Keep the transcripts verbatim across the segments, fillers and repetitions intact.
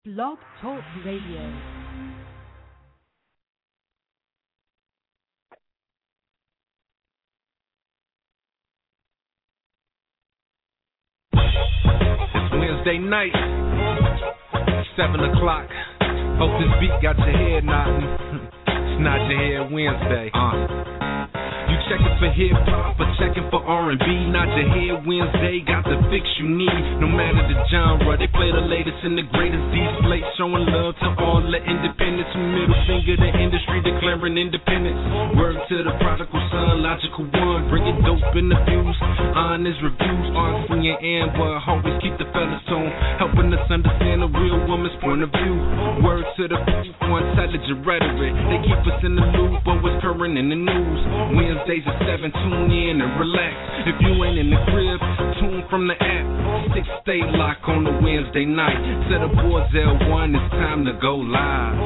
Blog Talk Radio. It's Wednesday night, seven o'clock. Hope this beat got your head nodding. It's not your head Wednesday. Uh. You checking for hip hop or checking for R and B? Not your head Wednesday, got the fix you need. No matter the genre, they play the latest and the greatest. These slates showing love to all the independents. Middle finger to industry declaring independence. Word to the prodigal son, logical one. Bringing dope in the views, honest reviews. Artsy and Amber, always keep the fellas tone. Helping us understand a real woman's point of view. Word to the people, intelligent rhetoric. They keep us in the loop, but what's current in the news. Wednesdays at seven, tune in and relax. If you ain't in the crib, tune from the app. Six stay lock on the Wednesday night. Set up boards L one, it's time to go live.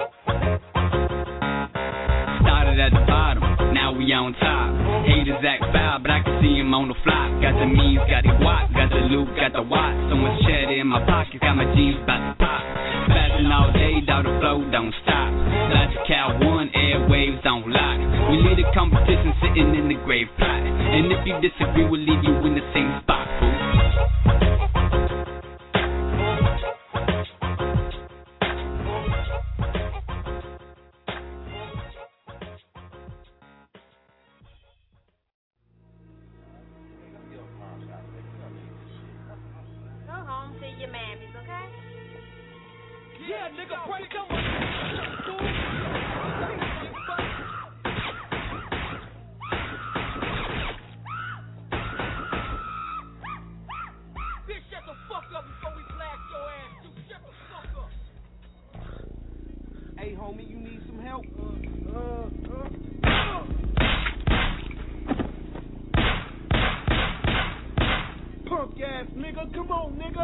Started at the bottom, now we on top. Haters act foul, but I can see him on the flop. Got the means, got the guap, got the loop, got the watch. So much cheddar in my pockets, got my jeans about to pop. Fashion all day, dog, the flow don't stop. Logical one, airwaves on lock. We lead the competition sitting in the grave plot. And if you disagree, we'll leave you in the same spot, fool. Go home to your mammies, okay? Yeah, nigga, break them. Bitch, shut the fuck up before we blast your ass. You shut the fuck up. Hey, homie, you need some help? Uh, uh, uh. Punk ass nigga, come on, nigga.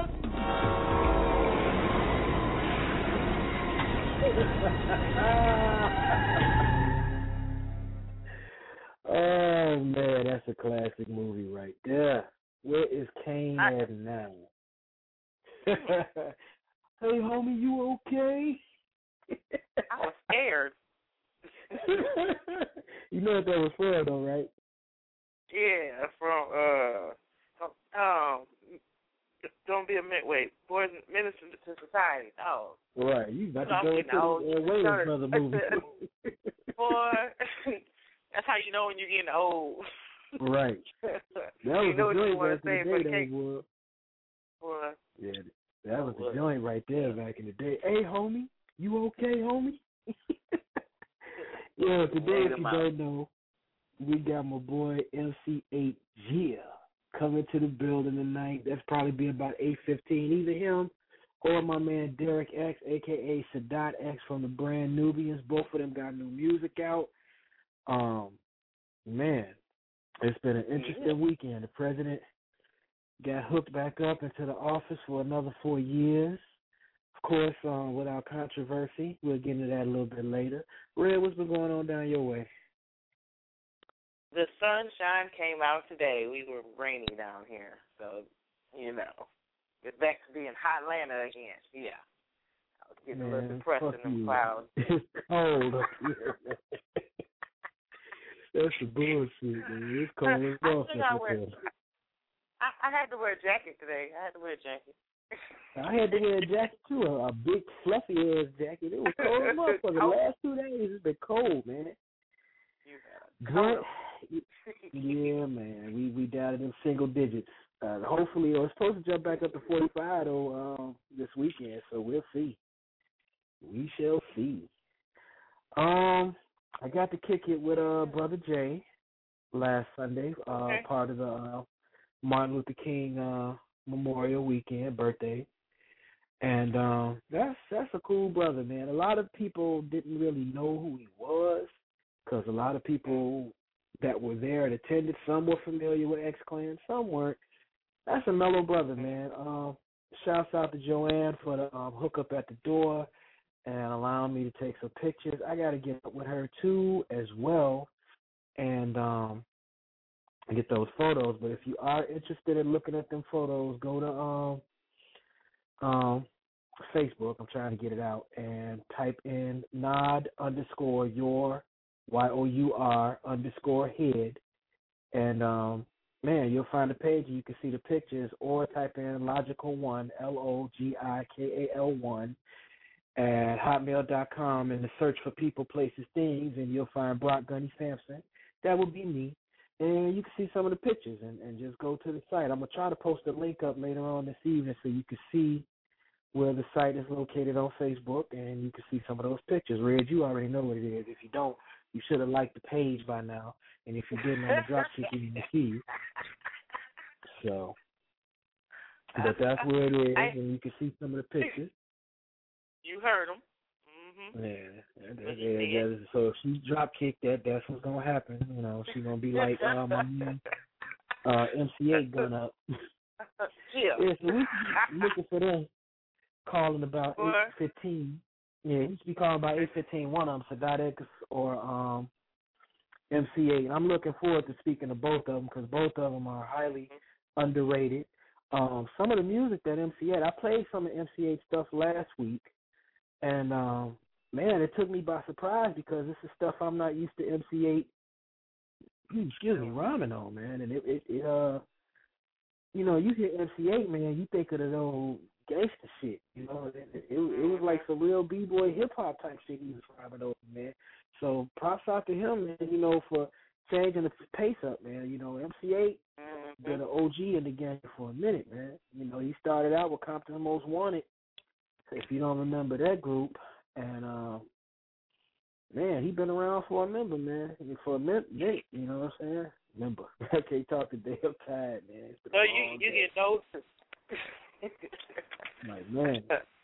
Oh man, that's a classic movie right there. Where is Kane I... at now? Hey homie, you okay? I was scared. You know what that was for though, right? Yeah, from uh um don't be a min wait, boys minister to society. Oh. Right, you about to I'm go getting into old. the uh, Wayans Brother movie. Boy, that's how you know when you're getting old. Right. That was you know the what you joint want back to say in for the the day, cake. boy. Boy. Yeah, that was the joint right there back in the day. Hey, homie, you okay, homie? Yeah, today, if you don't know, we got my boy M C eight Gia coming to the building tonight. That's probably be about eight fifteen. Either him or my man Derek X, a k a. Sadat X from the Brand Nubians. Both of them got new music out. Um, man, it's been an interesting weekend. The president got hooked back up into the office for another four years. Of course, um, without controversy. We'll get into that a little bit later. Red, what's been going on down your way? The sunshine came out today. We were rainy down here, so, you know, it's back to being hot Atlanta again. Yeah. I was getting Man, a little depressed in them clouds. It's cold up here. That's the bullshit, man. It's cold as I, fuck I, up wear, there. I, I had to wear a jacket today. I had to wear a jacket. I had to wear a jacket, too, a, a big, fluffy-ass jacket. It was cold as motherfucker. The last two days, it's been cold, man. But, yeah, man, we, we down in them single digits. Uh, hopefully, it was supposed to jump back up to forty-five, though, um, this weekend, so we'll see. We shall see. Um, I got to kick it with uh, Brother Jay last Sunday, uh, okay. part of the uh, Martin Luther King uh, Memorial Weekend, birthday. And um, that's that's a cool brother, man. A lot of people didn't really know who he was because a lot of people that were there and attended, some were familiar with X-Clan, some weren't. That's a mellow brother, man. Um, shouts out to Joanne for the um, hookup at the door and allowing me to take some pictures. I got to get up with her, too, as well, and um, get those photos. But if you are interested in looking at them photos, go to um, um, Facebook. I'm trying to get it out, and type in Nod underscore your Y O U R underscore head, and um, man, you'll find the page and you can see the pictures. Or type in Logical One, L O G I K A L one, at hotmail dot com, and the search for people, places, things, and you'll find Brock Gunny Sampson. That would be me. And you can see some of the pictures and, and just go to the site. I'm going to try to post a link up later on this evening so you can see where the site is located on Facebook, and you can see some of those pictures. Red, you already know what it is. If you don't, you should have liked the page by now. And if you didn't, on the drop ship, you can see. So, but that's where it is, and you can see some of the pictures. You heard them. Mm-hmm. Yeah, yeah, yeah. So if she drop kick that, that's what's gonna happen. You know, she's gonna be like uh, my man, uh, M C A gun up. Yeah. Yeah, so we looking for them calling about eight fifteen. Yeah, it used to be calling about eight fifteen. One of them, Sadat X or um, M C A. And I'm looking forward to speaking to both of them because both of them are highly underrated. Um, some of the music that M C A, I played some of M C A stuff last week. And, um, man, it took me by surprise because this is stuff I'm not used to M C eight, excuse me, rhyming on, man. And it, it, it uh, you know, you hear M C eight, man, you think of the old gangster shit, you know. It, it, it was like some real B-boy hip-hop type shit he was rhyming over, man. So props out to him, man, you know, for changing the pace up, man. You know, M C eight been an O G in the game for a minute, man. You know, he started out with Compton's Most Wanted, if you don't remember that group, and uh, man, he been around for a member, man, for a minute, you know what I'm saying? Member. I can't talk today. I'm tired, man. So you you get those. Like, man.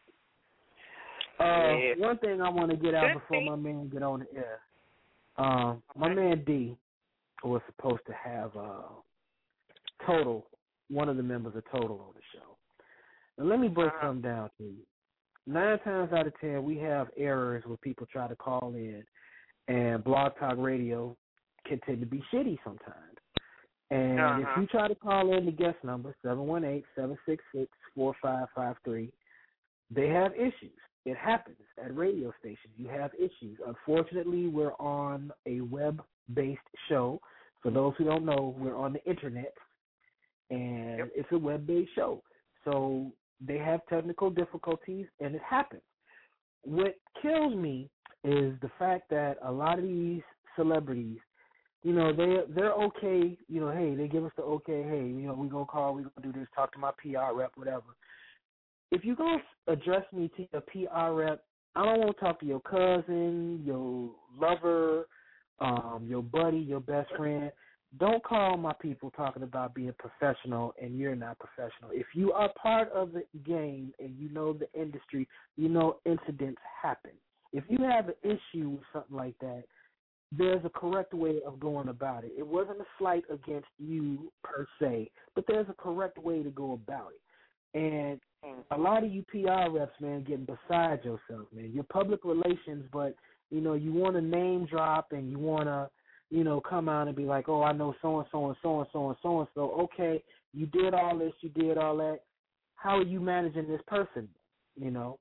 Uh, yeah. One thing I want to get out before my man get on the air. Um, my man D was supposed to have uh, Total, one of the members of Total on the show. Now let me break uh-huh. something down to you. Nine times out of ten, we have errors where people try to call in, and Blog Talk Radio can tend to be shitty sometimes. And uh-huh. if you try to call in the guest number, seven one eight, seven six six, four five five three, they have issues. It happens at radio stations. You have issues. Unfortunately, we're on a web-based show. For those who don't know, we're on the Internet, and yep. it's a web-based show. So they have technical difficulties, and it happens. What kills me is the fact that a lot of these celebrities, you know, they they're okay. You know, hey, they give us the okay. Hey, you know, we gonna call, we gonna do this, talk to my P R rep, whatever. If you gonna address me to your P R rep, I don't want to talk to your cousin, your lover, um, your buddy, your best friend. Don't call my people talking about being professional and you're not professional. If you are part of the game and you know the industry, you know incidents happen. If you have an issue with something like that, there's a correct way of going about it. It wasn't a slight against you per se, but there's a correct way to go about it. And a lot of you P R reps, man, getting beside yourself, man. You're public relations, but, you know, you want to name drop and you want to, you know, come out and be like, oh, I know so-and-so and so-and-so and so-and-so. Okay, you did all this, you did all that. How are you managing this person, you know?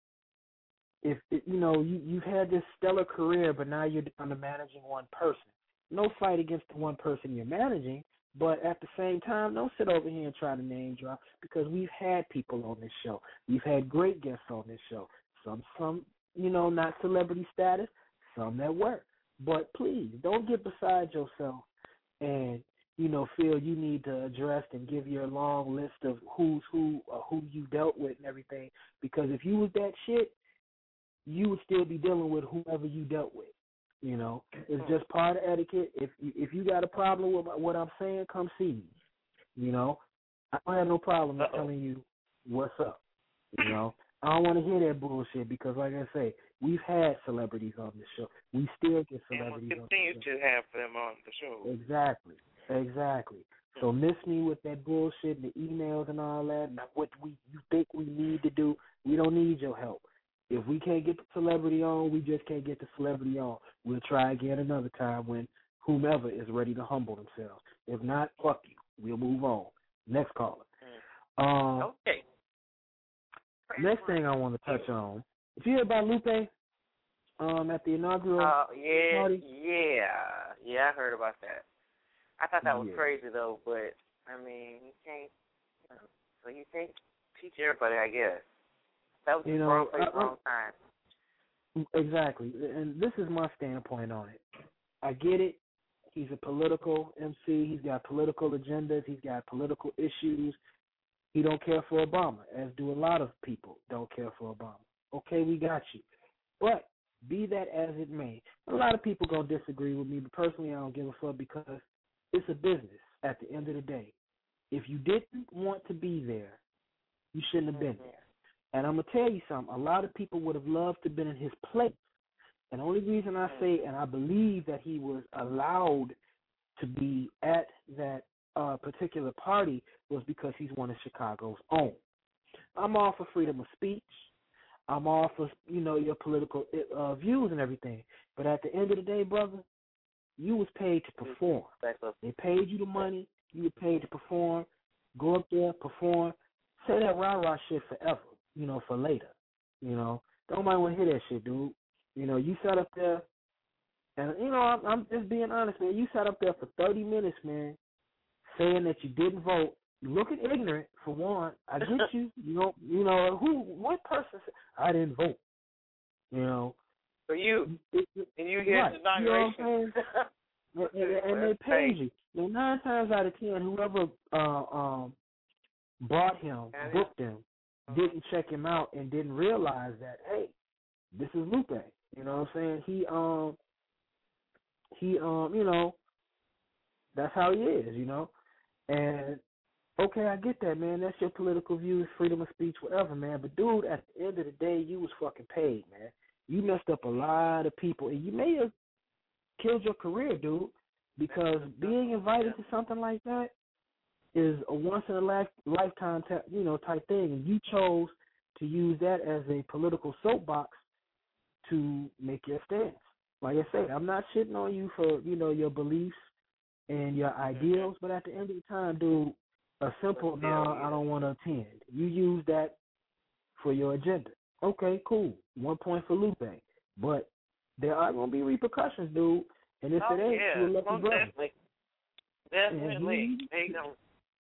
If, you know, you, you've had this stellar career, but now you're down to managing one person. No fight against the one person you're managing, but at the same time, don't sit over here and try to name drop because we've had people on this show. We've had great guests on this show. Some, some, you know, not celebrity status, some that were. But please, don't get beside yourself and, you know, feel you need to address and give your long list of who's who or who you dealt with and everything. Because if you was that shit, you would still be dealing with whoever you dealt with. You know, it's just part of etiquette. If if you got a problem with what I'm saying, come see me. You know, I don't have no problem with telling you what's up. You know, I don't want to hear that bullshit because, like I say, we've had celebrities on the show. We still get celebrities and we'll on continue the show. to have them on the show. Exactly, exactly. So miss me with that bullshit, the emails and all that, and what we you think we need to do. We don't need your help. If we can't get the celebrity on, we just can't get the celebrity on. We'll try again another time when whomever is ready to humble themselves. If not, fuck you. We'll move on. Next caller. Mm. Um, okay. next thing I want to touch on. Did you hear about Lupe um, at the inaugural uh, yeah, party? Yeah, yeah, I heard about that. I thought that was Yeah. crazy, though, but, I mean, you can't, you know, so you can't teach everybody, I guess. That was You the know, wrong place, I- wrong time. Exactly, and this is my standpoint on it. I get it. He's a political M C. He's got political agendas. He's got political issues. He don't care for Obama, as do a lot of people don't care for Obama. Okay, we got you. But be that as it may, a lot of people going to disagree with me, but personally I don't give a fuck because it's a business at the end of the day. If you didn't want to be there, you shouldn't have been there. And I'm going to tell you something. A lot of people would have loved to have been in his place. And the only reason I say, and I believe that he was allowed to be at that uh, particular party was because he's one of Chicago's own. I'm all for freedom of speech. I'm all for, you know, your political uh, views and everything. But at the end of the day, brother, you was paid to perform. They paid you the money. You were paid to perform. Go up there, perform. Say that rah-rah shit forever, you know, for later. You know, don't mind want to hear that shit, dude. You know, you sat up there, and, you know, I'm, I'm just being honest, man. You sat up there for thirty minutes, man, saying that you didn't vote. You're looking ignorant, for one. I get you. You know, you know who? What person said, I didn't vote? You know. For you, it, it, and you hear right. the inauguration. You know and, and, and they paid you. Now, nine times out of ten, whoever uh, um, brought him, booked him, didn't check him out and didn't realize that, hey, this is Lupe. You know what I'm saying? He um he um, you know, that's how he is, you know. And okay, I get that, man. That's your political views, freedom of speech, whatever, man. But dude, at the end of the day, you was fucking paid, man. You messed up a lot of people, and you may have killed your career, dude, because being invited to something like that is a once in a life, lifetime, ta- you know, type thing, and you chose to use that as a political soapbox to make your stance. Like I say, I'm not shitting on you for, you know, your beliefs and your ideals, but at the end of the time, dude, a simple no, nah, I don't want to attend. You use that for your agenda. Okay, cool. One point for Lupe. But there are going to be repercussions, dude. And if oh, it ain't, yeah. you're a lucky Most brother. Definitely. Definitely. He, they don't.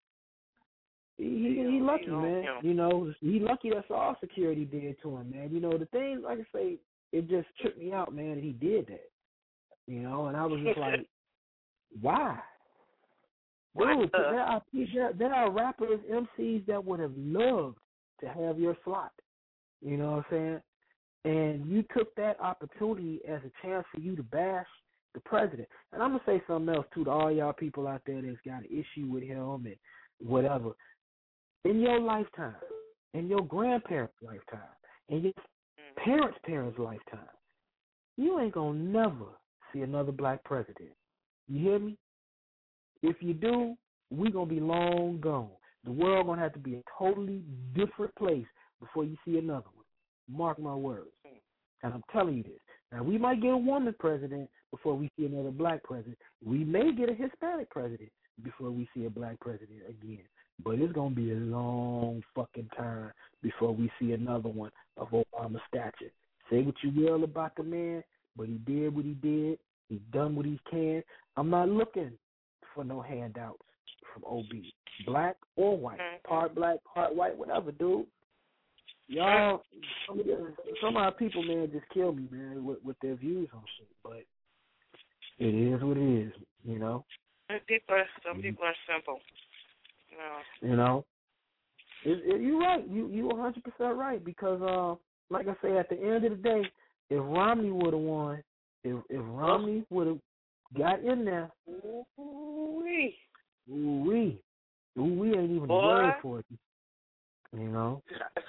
He, he, he lucky, man. You know, he lucky that's all security did to him, man. You know, the thing, like I say, it just tripped me out, man, that he did that. You know, and I was just like, why? Dude, there are, there, there are rappers, M Cs that would have loved to have your slot. You know what I'm saying? And you took that opportunity as a chance for you to bash the president. And I'm going to say something else, too, to all y'all people out there that's got an issue with him and whatever. In your lifetime, in your grandparents' lifetime, in your parents' parents' lifetime, you ain't going to never see another black president. You hear me? If you do, we going to be long gone. The world going to have to be a totally different place before you see another one. Mark my words. And I'm telling you this. Now, we might get a woman president before we see another black president. We may get a Hispanic president before we see a black president again. But it's going to be a long fucking time before we see another one of Obama's stature. Say what you will about the man, but he did what he did. He done what he can. I'm not looking for no handouts from O B, black or white, part black, part white, whatever, dude. Y'all, some of, the, some of our people, man, just kill me, man, with, with their views on shit. But it is what it is, you know. Some people, some people are simple. No. You know, it, it, you're right. You you one hundred percent right because, uh, like I say, at the end of the day, if Romney would have won, if if Romney would have got in there, ooh-wee, ooh-wee, ooh-wee ain't even Boy. a word for it. You know?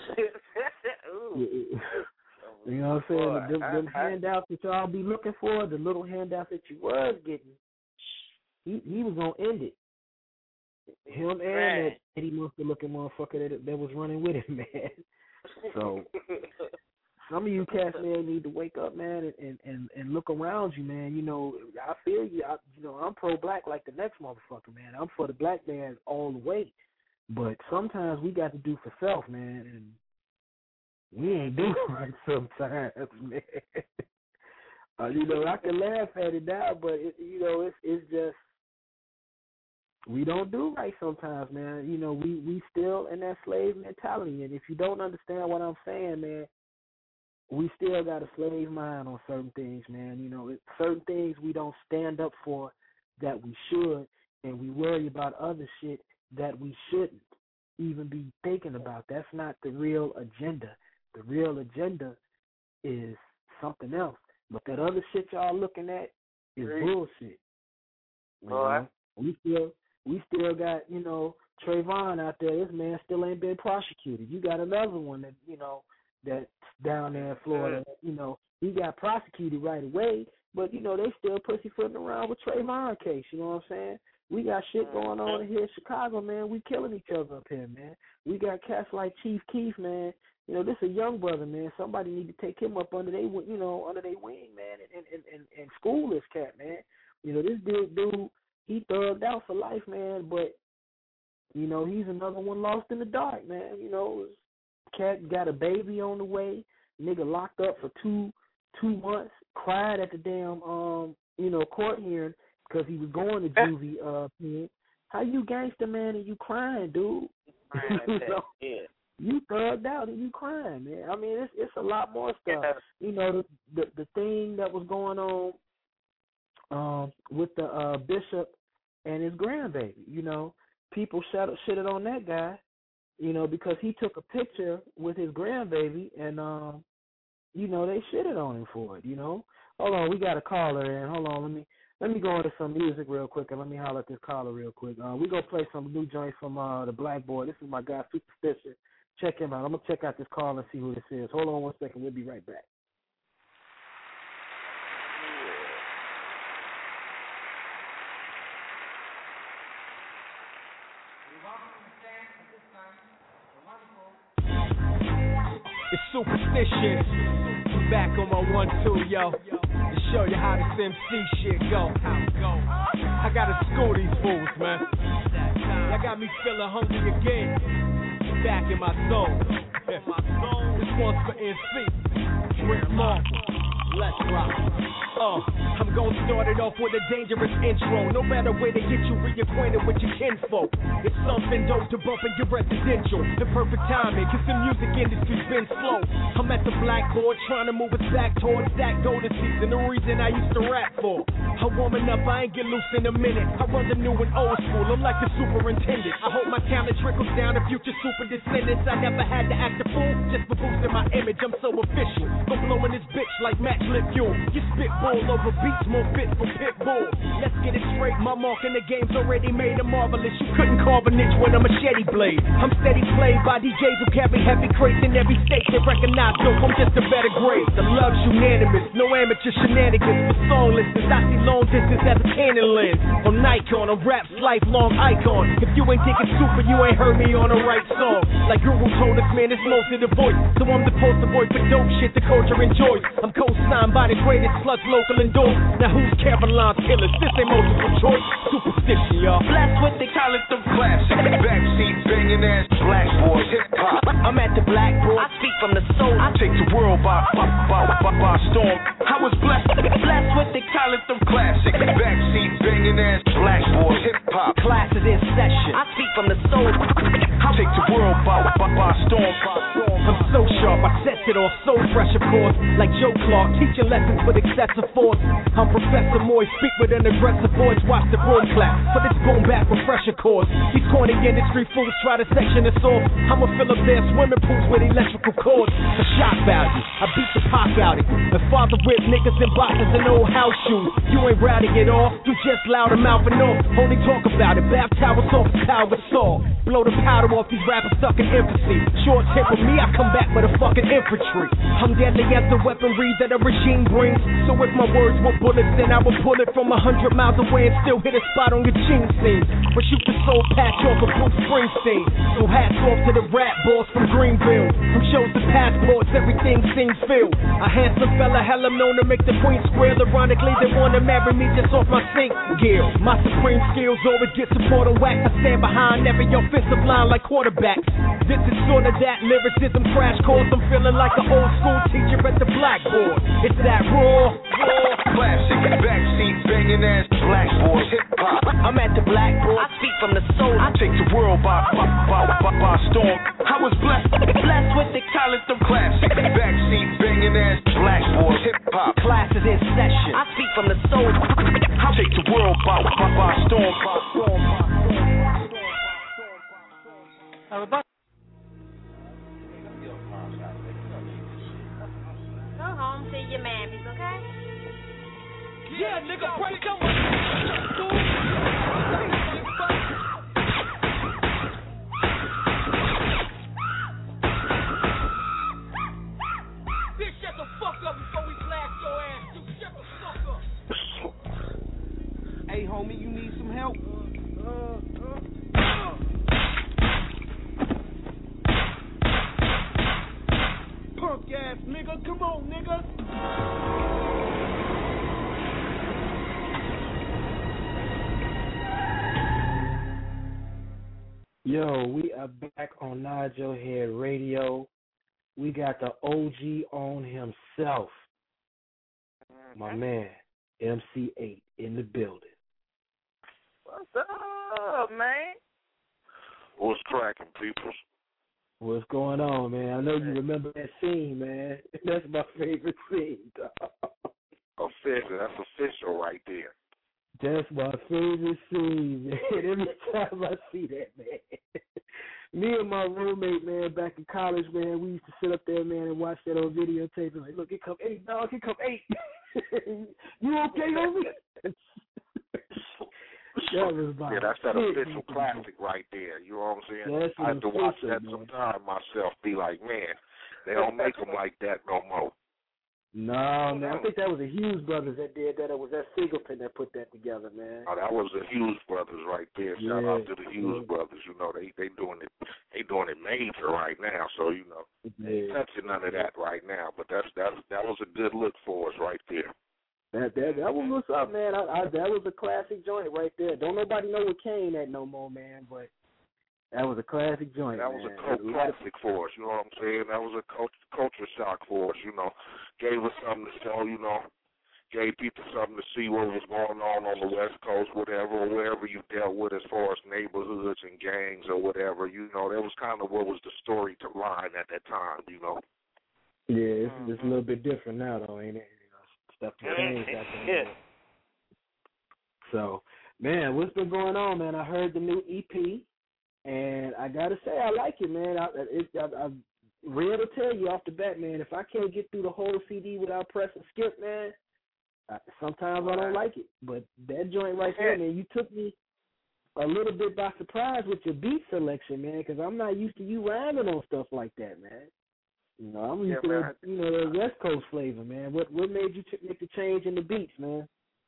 Ooh. You know what I'm saying? Boy, them them I, I, handouts that y'all be looking for, the little handouts that you was getting, he he was going to end it. Him and right. that Eddie Mustard looking motherfucker that, that was running with him, man. So, some of you cats, man, need to wake up, man, and, and, and, and look around you, man. You know, I feel you. I, you know, I'm pro-black like the next motherfucker, man. I'm for the black man all the way. But sometimes we got to do for self, man. And we ain't doing right sometimes, man. uh, you know, I can laugh at it now, but it, you know, it's it's just we don't do right sometimes, man. You know, we we still in that slave mentality, and if you don't understand what I'm saying, man, we still got a slave mind on certain things, man. You know, it, certain things we don't stand up for that we should, and we worry about other shit that we shouldn't even be thinking about. That's not the real agenda. The real agenda is something else. But that other shit y'all looking at is bullshit. You know? We still we still got, you know, Trayvon out there. This man still ain't been prosecuted. You got another one that, you know, that's down there in Florida. You know, he got prosecuted right away, but, you know, they still pussyfooting around with Trayvon case. You know what I'm saying? We got shit going on here in Chicago, man. We killing each other up here, man. We got cats like Chief Keef, man. You know, this is a young brother, man. Somebody need to take him up under they, you know, under their wing, man, and, and, and, and school this cat, man. You know, this dude, dude, he thugged out for life, man, but, you know, he's another one lost in the dark, man. You know, cat got a baby on the way, nigga locked up for two two months, cried at the damn, um, you know, court hearing because he was going to juvie, uh, pen. How you gangster, man, and you crying, dude? you know, yeah. You thugged out and you crying, man. I mean, it's it's a lot more stuff. Yeah. You know, the, the the thing that was going on um, with the uh, bishop and his grandbaby. You know, people shut shitted on that guy. You know, because he took a picture with his grandbaby, and um, you know, they shitted on him for it. You know, hold on, we got a caller in. Hold on, let me let me go into some music real quick, and let me holler at this caller real quick. Uh, we gonna play some new joints from uh, the Black Boy. This is my guy Superstition. Check him out. I'm gonna check out this call and see who this is. Hold on one second. We'll be right back. It's Superstition. Back on my one two, yo. To show you how this M C shit go. I gotta school these fools, man. Y'all got me feeling hungry again. Back in my zone. This one's for N C. Rick Marvel. Let's rock. Uh, I'm gonna start it off with a dangerous intro. No better way to get you reacquainted with your kinfolk. It's something dope to bump in your residential. The perfect timing, cause the music industry's been slow. I'm at the blackboard trying to move us back towards that golden season. The reason I used to rap for. I'm warming up, I ain't get loose in a minute. I run the new and old school, I'm like the superintendent. I hope my talent trickles down to future super descendants. I never had to act a fool just for boosting my image. I'm so official. I'm blowing this bitch like matchlit fuel. You spitball over beats more fit for pit bull. Let's get it straight, my mark in the game's already made a marvelous. You couldn't carve a niche with a machete blade. I'm steady played by D Js who carry heavy crates in every state. They recognize dope, I'm just a better grade. The love's unanimous, no amateur shenanigans. For song listeners, I see long distance as a cannon lens. I'm Nikon, I'm rap's lifelong icon. If you ain't digging super, you ain't heard me on the right song. Like Guru told us, man, it's most of the voice. So I'm the poster boy for dope shit the culture enjoys. I'm co-signed by the greatest slugs local indoors. Now who's Caroline's killers? This ain't multiple choice. Superstition, y'all. Blessed with the talent of classic. Backseat banging ass black boys hip hop. I'm at the blackboard. I speak from the soul. I take the world by by by by, by storm. I was blessed, blessed with the talent of classic. Backseat banging ass black boys hip hop. Class is in session. I speak from the soul. I take the world by by, by storm. I'm so sharp, I set it off so fresh, of course. Like Joe Clark, teaching lessons with excessive force. I'm Professor Moy, speak with an aggressive voice. Watch the boom clap for this boom back refresher course. These corny industry fools try to section us off. I'ma fill up their swimming pools with electrical cords. For shock value, I beat the Pac out it. And father whip niggas in boxes and old house shoes. You ain't routing it off, you just loud and mouthing off. Only talk about it, bath towels off the power saw. Blow the powder off these rappers stuck in infancy. Short temper me, I come back with a fucking infantry. I'm deadly as the weaponry that a regime brings. So if my words were bullets, then I would pull it from a hundred miles away and still hit a spot on your jean scene. Or shoot the soul patch off of Bruce Springsteen. So hats off to the rap boss from Greenville. Who shows the passports, everything seems filled. A handsome fella, hella known to make the queen square. Ironically, they wanna marry me just off my sink gear. My supreme skills always get support on wax. I stand behind every offensive line like quarterbacks. This is sort of that lyricism crash course. I'm feeling like an old school teacher at the blackboard. It's that raw, raw, classic, backseat banging ass black boys, hip hop. I'm at the blackboard. I speak from the soul. I take the world by by by, by, by storm. I was blessed, blessed with the talent of classic, backseat banging ass black boys, hip hop. Class is in session. I speak from the soul. I take the world by by, by storm. By storm. Go home to your mammies, okay? Yeah, nigga, break them. Bitch, shut the fuck up before we blast your ass. You shut the fuck up. Hey, homie, you need some help? Uh, uh, uh. Punk ass nigga, come on, nigga. Yo, we are back on Nod Your Head Radio. We got the O G on himself. My man, M C eight in the building. What's up, man? What's cracking, peoples? What's going on, man? I know you remember that scene, man. That's my favorite scene, dog. Official. That's official right there. That's my favorite scene, man. Every time I see that, man. Me and my roommate, man, back in college, man, we used to sit up there, man, and watch that on videotape. And like, look, here come eight, dog. Here come eight. You okay, homie? That was my yeah, that's that shit, official man. classic right there. You know what I'm saying? That's I have to watch official, that man. sometime myself. Be like, man, they don't make them like that no more. No, man, I think that was the Hughes brothers that did that. It was that Singleton that put that together, man. Oh, that was the Hughes brothers right there. Shout Yeah. out to the Hughes brothers. You know, they they doing it they doing it major right now. So you know, they ain't Yeah. touching none of that right now. But that's that's that was a good look for us right there. That that that was what's up, man. I, I, that was a classic joint right there. Don't nobody know what Kane at no more, man. But that was a classic joint. That was man. a cult classic for us. You know what I'm saying? That was a cult, culture shock for us. You know, gave us something to show. You know, gave people something to see what was going on on the West Coast, whatever, or wherever you dealt with as far as neighborhoods and gangs or whatever. You know, that was kind of what was the story to line at that time. You know. Yeah, it's, it's a little bit different now, though, ain't it? You know, stuff to change out there. Yeah. So, man, what's been going on, man? I heard the new E P, and I gotta say, I like it, man. I, it, I, I'm real to tell you off the bat, man. If I can't get through the whole C D without pressing skip, man, I, sometimes I don't like it. But that joint right there, man, you took me a little bit by surprise with your beat selection, man, because I'm not used to you rhyming on stuff like that, man. You know, I'm used Yeah, to man. the, you know, the West Coast flavor, man. What what made you ch- make the change in the beats, man?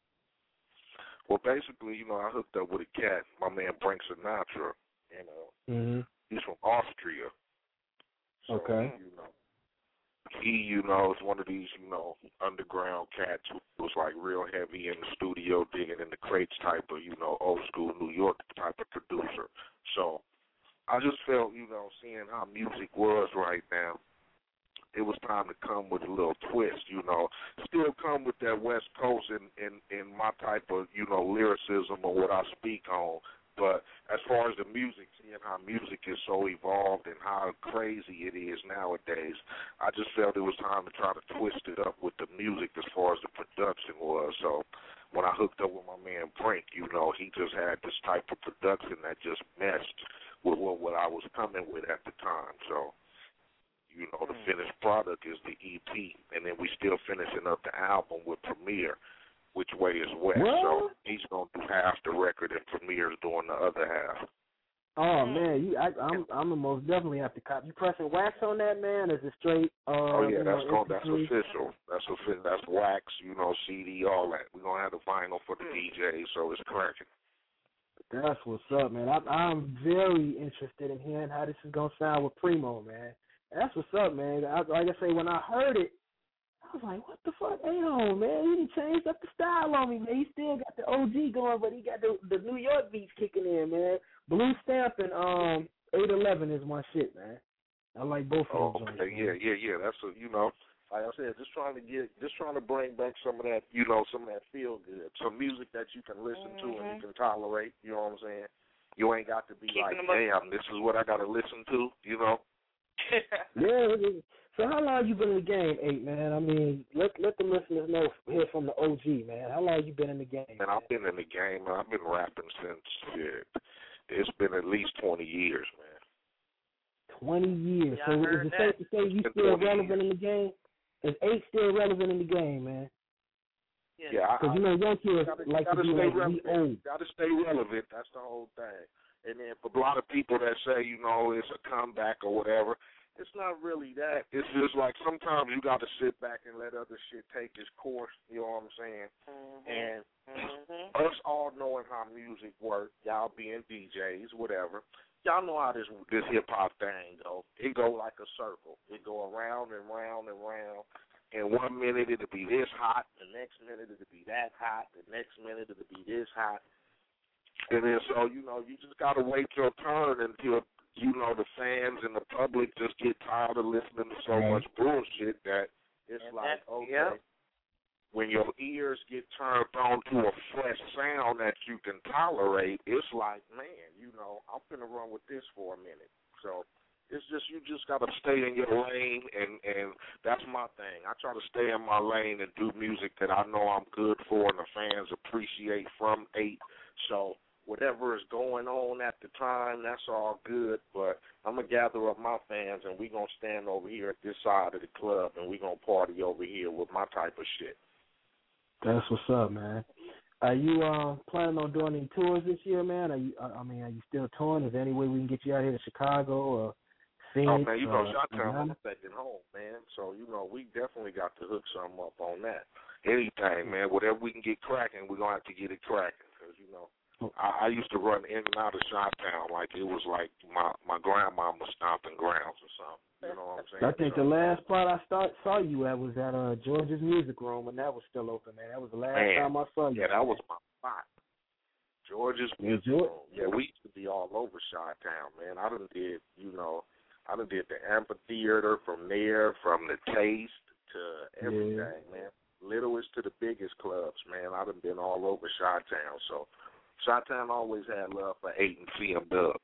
Well, basically, you know, I hooked up with a cat, my man Frank Sinatra. You know, Mm-hmm. he's from Austria. So, Okay. You know, he, you know, is one of these, you know, underground cats who was like real heavy in the studio, digging in the crates type of, you know, old school New York type of producer. So I just felt, you know, seeing how music was right now, it was time to come with a little twist, you know. Still come with that West Coast in, in, in my type of, you know, lyricism or what I speak on. But as far as the music, seeing how music is so evolved and how crazy it is nowadays, I just felt it was time to try to twist it up with the music as far as the production was. So when I hooked up with my man Brink, you know, he just had this type of production that just meshed with what, what I was coming with at the time. So, you know, the finished product is the E P, and then we still finishing up the album with Premier, Which Way Is West. What? So he's going to do half the record, and Premier's doing the other half. Oh man, you, I, I'm I'm gonna most definitely have to cop. You pressing wax on that, man? Or is it straight? Uh, oh yeah, you that's know, going, that's M P three? official. That's official. That's wax, you know, C D, all that. We're gonna have the vinyl for the D Js, so it's cracking. That's what's up, man. I, I'm very interested in hearing how this is gonna sound with Primo, man. That's what's up, man. I, like I say, when I heard it, I was like, what the fuck? Ain't on, man. He done changed up the style on me, man. He still got the O G going, but he got the, the New York beats kicking in, man. Blue Stamp and um eight eleven is my shit, man. I like both of oh, those. Okay, yeah, yeah, yeah. That's a, you know, like I said, just trying to get, just trying to bring back some of that, you know, some of that feel good, some music that you can listen mm-hmm. to and you can tolerate. You know what I'm saying? You ain't got to be Keeping like, them damn, this is what I got to listen to. You know? Yeah. So how long you been in the game, Eight, man? I mean, let let the listeners know, hear from the O G, man. How long you been in the game? Man, I've been in the game. I've been rapping since shit. It's been at least twenty years, man. Twenty years. Yeah, so is it safe to say you still relevant years. in the game? Is Eight still relevant in the game, man? Yeah, because you know young kids gotta, like gotta to be stay like relevant. we old. Got to stay relevant. That's the whole thing. And then for a lot of people that say, you know, it's a comeback or whatever, it's not really that. It's just like sometimes you got to sit back and let other shit take its course. You know what I'm saying? Mm-hmm. And mm-hmm. us all knowing how music works, y'all being D Js, whatever. Y'all know how this this hip hop thing go. It go like a circle. It go around and round and round. And one minute it'll be this hot, the next minute it'll be that hot, the next minute it'll be this hot. And then so, you know, you just gotta wait your turn until, you know, the fans and the public just get tired of listening to so much bullshit that it's and like, okay, yep. when your ears get turned on to a fresh sound that you can tolerate, it's like, man, you know, I'm finna run with this for a minute. So it's just, you just got to stay in your lane, and, and that's my thing. I try to stay in my lane and do music that I know I'm good for and the fans appreciate from Eight. So whatever is going on at the time, that's all good, but I'm going to gather up my fans, and we're going to stand over here at this side of the club, and we're going to party over here with my type of shit. That's what's up, man. Are you uh, planning on doing any tours this year, man? Are you? I mean, are you still touring? Is there any way we can get you out here to Chicago or Phoenix? Oh, man, you know, uh, Chi-Town, I'm taking home, man. So, you know, we definitely got to hook something up on that. Anything, man, whatever we can get cracking, we're going to have to get it cracking because, you know, I, I used to run in and out of Chi-Town like it was like my, my grandma was stomping grounds or something. You know what I'm saying? I think so, the last spot I start, saw you at was at uh, George's Music Room, and that was still open, man. That was the last man, time I saw you. Yeah, that was my spot. George's yeah, Music George. Room. Yeah, we used to be all over Chi-Town, man. I done did, you know, I done did the amphitheater from there, from the Taste to everything, yeah. man. Littlest to the biggest clubs, man. I done been all over Chi-Town. So Chi-Town always had love for Eight and C M Dub.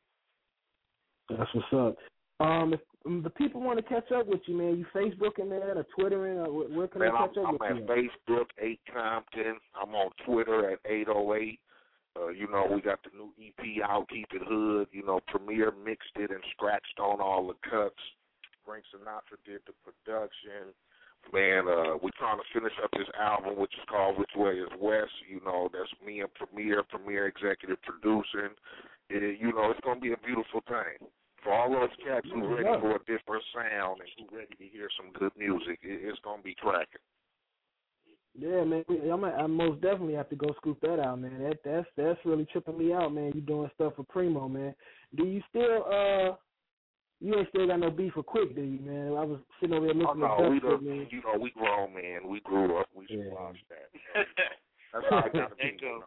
That's what's up. Um, if um, the people want to catch up with you, man, you Facebooking, man, or Twittering, or where, where can man, they catch I'm, up I'm with you? I'm you? at Facebook, Eight Compton. I'm on Twitter at eight oh eight. Uh, you know, we got the new E P out, Keep It Hood. You know, Premier mixed it and scratched on all the cuts. Frank Sinatra did the production. Man, uh, we're trying to finish up this album, which is called Which Way Is West. You know, that's me and Premier, Premier executive producing. It, you know, it's going to be a beautiful thing. For all those cats who ready for a different sound and who ready to hear some good music, it, it's going to be cracking. Yeah, man, I'm, I most definitely have to go scoop that out, man. That that's that's really tripping me out, man. You doing stuff for Primo, man. Do you still uh? You ain't still got no beef for Quick, do you, man? I was sitting over here listening oh, no, to we Dust, the, man. You know, we grown, man. We grew up. We should yeah. watch that. That's how it got to be. You, know.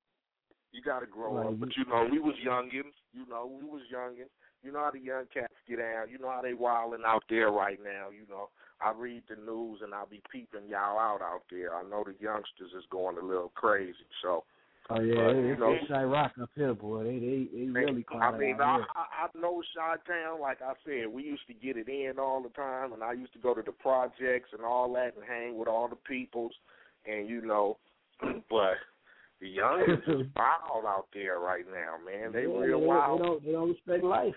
You got to grow right. up. But, you know, we was youngins. You know, we was youngins. You know how the young cats get out. You know how they wilding out there right now. You know, I read the news and I'll be peeping y'all out out there. I know the youngsters is going a little crazy. So, oh yeah, but, they, you know, they rock up here, boy. They they they really call I mean, I, here. I I know Chi-Town. Like I said, we used to get it in all the time, and I used to go to the projects and all that and hang with all the peoples, and you know, but. The youngins is wild out there right now, man. They yeah, real they, wild. They don't, they don't respect life.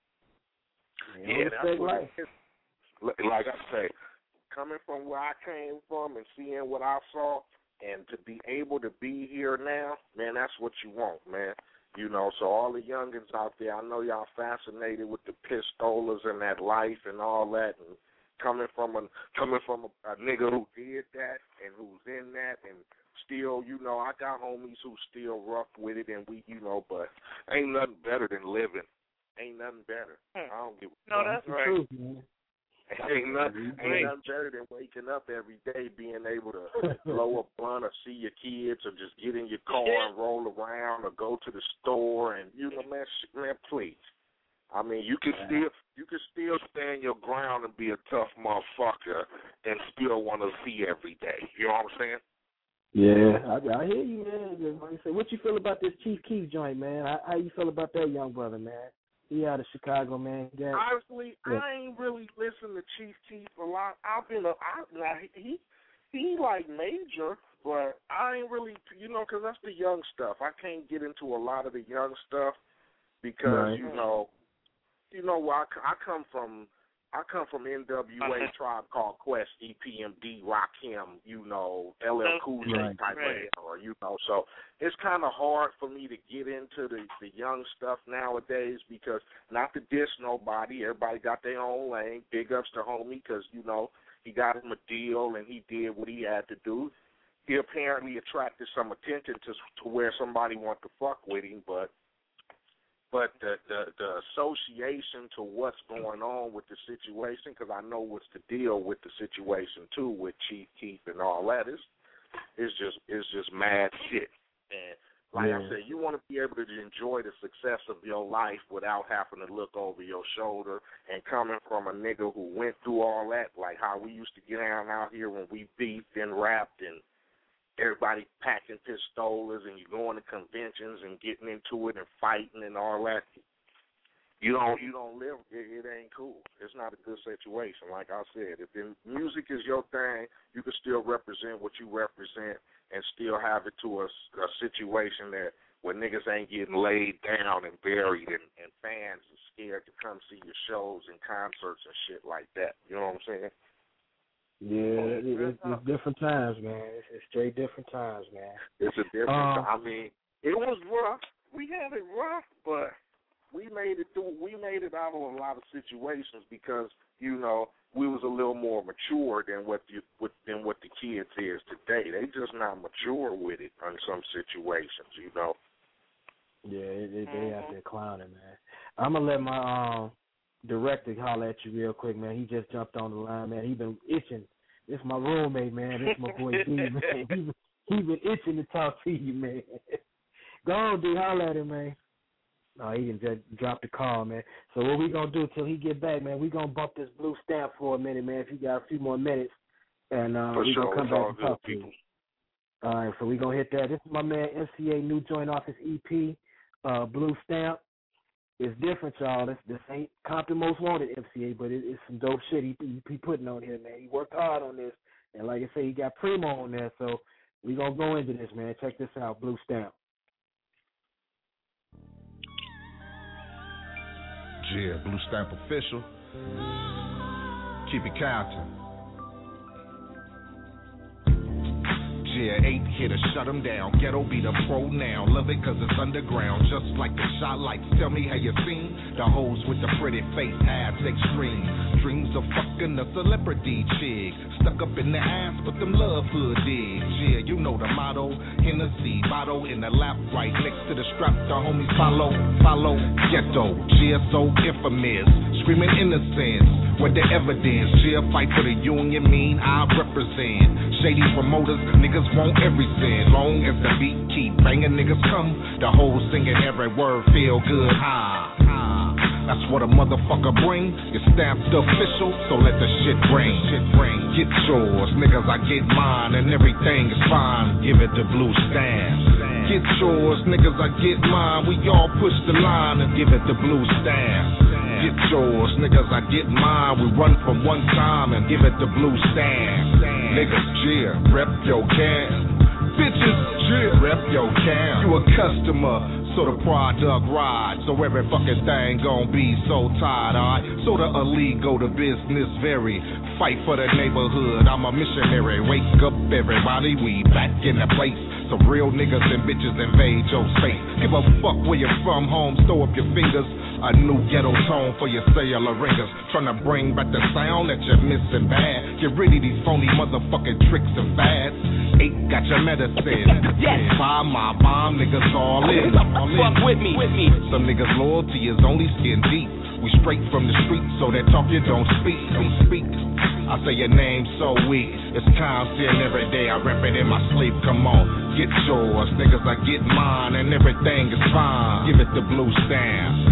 They don't yeah, respect that's what life. it is. Like I say, coming from where I came from and seeing what I saw, and to be able to be here now, man, that's what you want, man. You know, so all the youngins out there, I know y'all fascinated with the pistolas and that life and all that, and coming from a coming from a, a nigga who did that and who's in that and. Still, you know, I got homies who still rough with it, and we, you know, but ain't nothing better than living. Ain't nothing better. Hmm. I don't give a No, that's right. Truth, man. Ain't nothing, ain't nothing better than waking up every day, being able to blow a blunt or see your kids, or just get in your car and roll around, or go to the store, and you know, man, man, please. I mean, you can still you can still stand your ground and be a tough motherfucker and still want to see every day. You know what I'm saying? Yeah, I, I hear you, man. Like I said, what you feel about this Chief Keef joint, man? How, how you feel about that young brother, man? He out of Chicago, man. Got, Honestly, yeah. I ain't really listened to Chief Keef a lot. I've been a, I, now he he like major, but I ain't really, you know, because that's the young stuff. I can't get into a lot of the young stuff because right. you know. You know, I, I come from I come from N W A, uh-huh. Tribe Called Quest, E P M D, Rakim, you know, L L Cool J right. type right. of era, you know. So it's kind of hard for me to get into the, the young stuff nowadays because not to diss nobody, everybody got their own lane. Big ups to homie because, you know, he got him a deal and he did what he had to do. He apparently attracted some attention to to where somebody wanted to fuck with him, but But the, the the association to what's going on with the situation, because I know what's the deal with the situation too with Chief Keef and all that is, is just is just mad shit. And like yeah. I said, you want to be able to enjoy the success of your life without having to look over your shoulder. And coming from a nigga who went through all that, like how we used to get down out here when we beefed and rapped and everybody packing pistolas and you going to conventions and getting into it and fighting and all that. You don't you don't live it, it ain't cool. It's not a good situation. Like I said, if the music is your thing, you can still represent what you represent and still have it to a, a situation that where niggas ain't getting laid down and buried and, and fans are scared to come see your shows and concerts and shit like that. You know what I'm saying? Yeah, it, it, it's different times, man. It's, it's straight different times, man. It's a different um, time. I mean, it was rough. We had it rough, but we made it through. We made it out of a lot of situations because, you know, we was a little more mature than what you than what the kids is today. They just not mature with it in some situations, you know. Yeah, it, it, they out there clowning, man. I'm gonna let my um. director holler at you real quick, man. He just jumped on the line, man. He been itching. This my roommate, man. This my boy D, man. He been, he been itching to talk to you, man. Go on, D. Holler at him, man. No, he didn't just drop the call, man. So what we gonna do till he get back, man? We gonna bump this blue stamp for a minute, man. If you got a few more minutes, and uh, we sure. gonna come it's back and talk people. to you. All right, so we gonna hit that. This is my man M C A new joint off his E P, uh, Blue Stamp. It's different, y'all. This, this ain't Compton Most Wanted M C A, but it, it's some dope shit he, he, he putting on here, man. He worked hard on this, and like I say, he got Primo on there, so we gonna go into this, man. Check this out, Blue Stamp. Yeah, Blue Stamp official. Keep it counting. Yeah, eight here to shut them down. Ghetto be the pronoun. Love it cause it's underground. Just like the shot lights. Tell me how you seen the hoes with the pretty face, ass extreme. Dreams of fucking a celebrity chick. Stuck up in the ass, but them love hood digs. Yeah, you know the motto. Hennessy bottle in the lap right next to the strap. The homies follow, follow. Ghetto, yeah, so infamous. Screaming innocence. What the evidence? Yeah, fight for the union, mean I represent. Shady promoters, niggas want everything. Long as the beat keep banging, niggas come. The whole singing every word feel good. Ha, ha. That's what a motherfucker bring. It's stamped official, so let the shit ring. Shit ring. Get yours, niggas, I get mine, and everything is fine. Give it the Blue Stamp. Get yours, niggas, I get mine. We all push the line and give it the Blue Stamp. Get yours, niggas, I get mine. We run for one time and give it the Blue Stamp. Niggas, cheer, rep your camp. Bitches, cheer, rep your camp. You a customer, so the product ride. So every fucking thing gon' be so tired, alright? So the illegal, the business vary. Fight for the neighborhood, I'm a missionary. Wake up everybody, we back in the place. Some real niggas and bitches invade your space. Give a fuck where you're from, home, throw up your fingers. A new ghetto tone for your cellular ringers. Tryna bring back the sound that you're missing bad. Get rid of these phony motherfucking tricks and fads. Eight got your medicine. Yes. Five my bomb, niggas all in. All in. Fuck with me, with me. Some niggas loyalty is only skin deep. We straight from the street, so that talk you don't speak, don't speak. I say your name so weak. It's time seeing every day. I rap it in my sleep. Come on, get yours, niggas. I get mine, and everything is fine. Give it the Blue Stamp.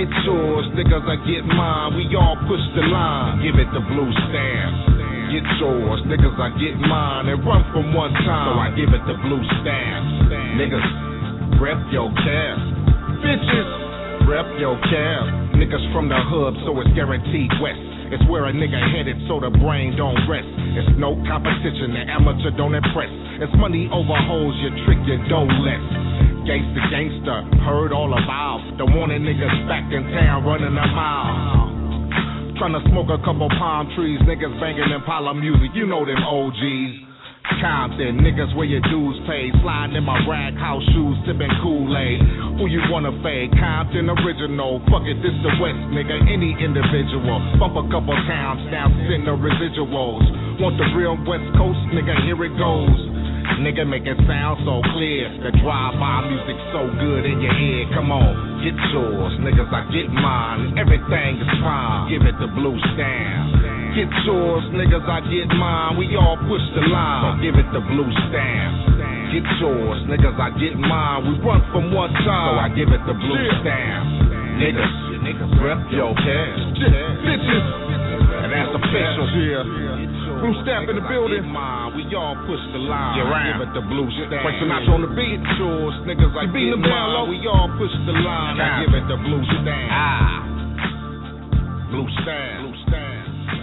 Get yours, niggas, I get mine. We all push the line. Give it the blue stamp. Get yours, niggas, I get mine. And run from one time. So I give it the blue stamp. Niggas, rep your cap. Bitches, rep your cap. Niggas from the hub, so it's guaranteed west. It's where a nigga headed so the brain don't rest. It's no competition, the amateur don't impress. It's money over hoes, you trick, you don't let. Gangsta, gangsta, heard all about. The wanted niggas back in town running a mile. Tryna smoke a couple palm trees, niggas banging Impala music, you know them O Gs. Compton, niggas where your dues paid. Sliding in my rag house shoes, sipping Kool-Aid. Who you wanna fade? Compton original. Fuck it, this the West, nigga. Any individual. Bump a couple towns down, send the residuals. Want the real West Coast, nigga? Here it goes. Nigga, make it sound so clear. The drive-by music so good in your ear. Come on, get yours, niggas. I get mine. Everything is fine. Give it the blue stamp. Get yours, niggas, I get mine. We all push the line. So give it the blue stamp. Get yours, niggas, I get mine. We run from one time. So I give it the blue stamp. Niggas, niggas, rep your cash. Bitches, and that's official. Blue stamp in the building. We all push the line. Give it the blue stamp. Frank Sinatra on the beat. Yours, niggas, I get mine. We all push the line. I give it the blue stamp. Ah, blue stamp. Blue stamp.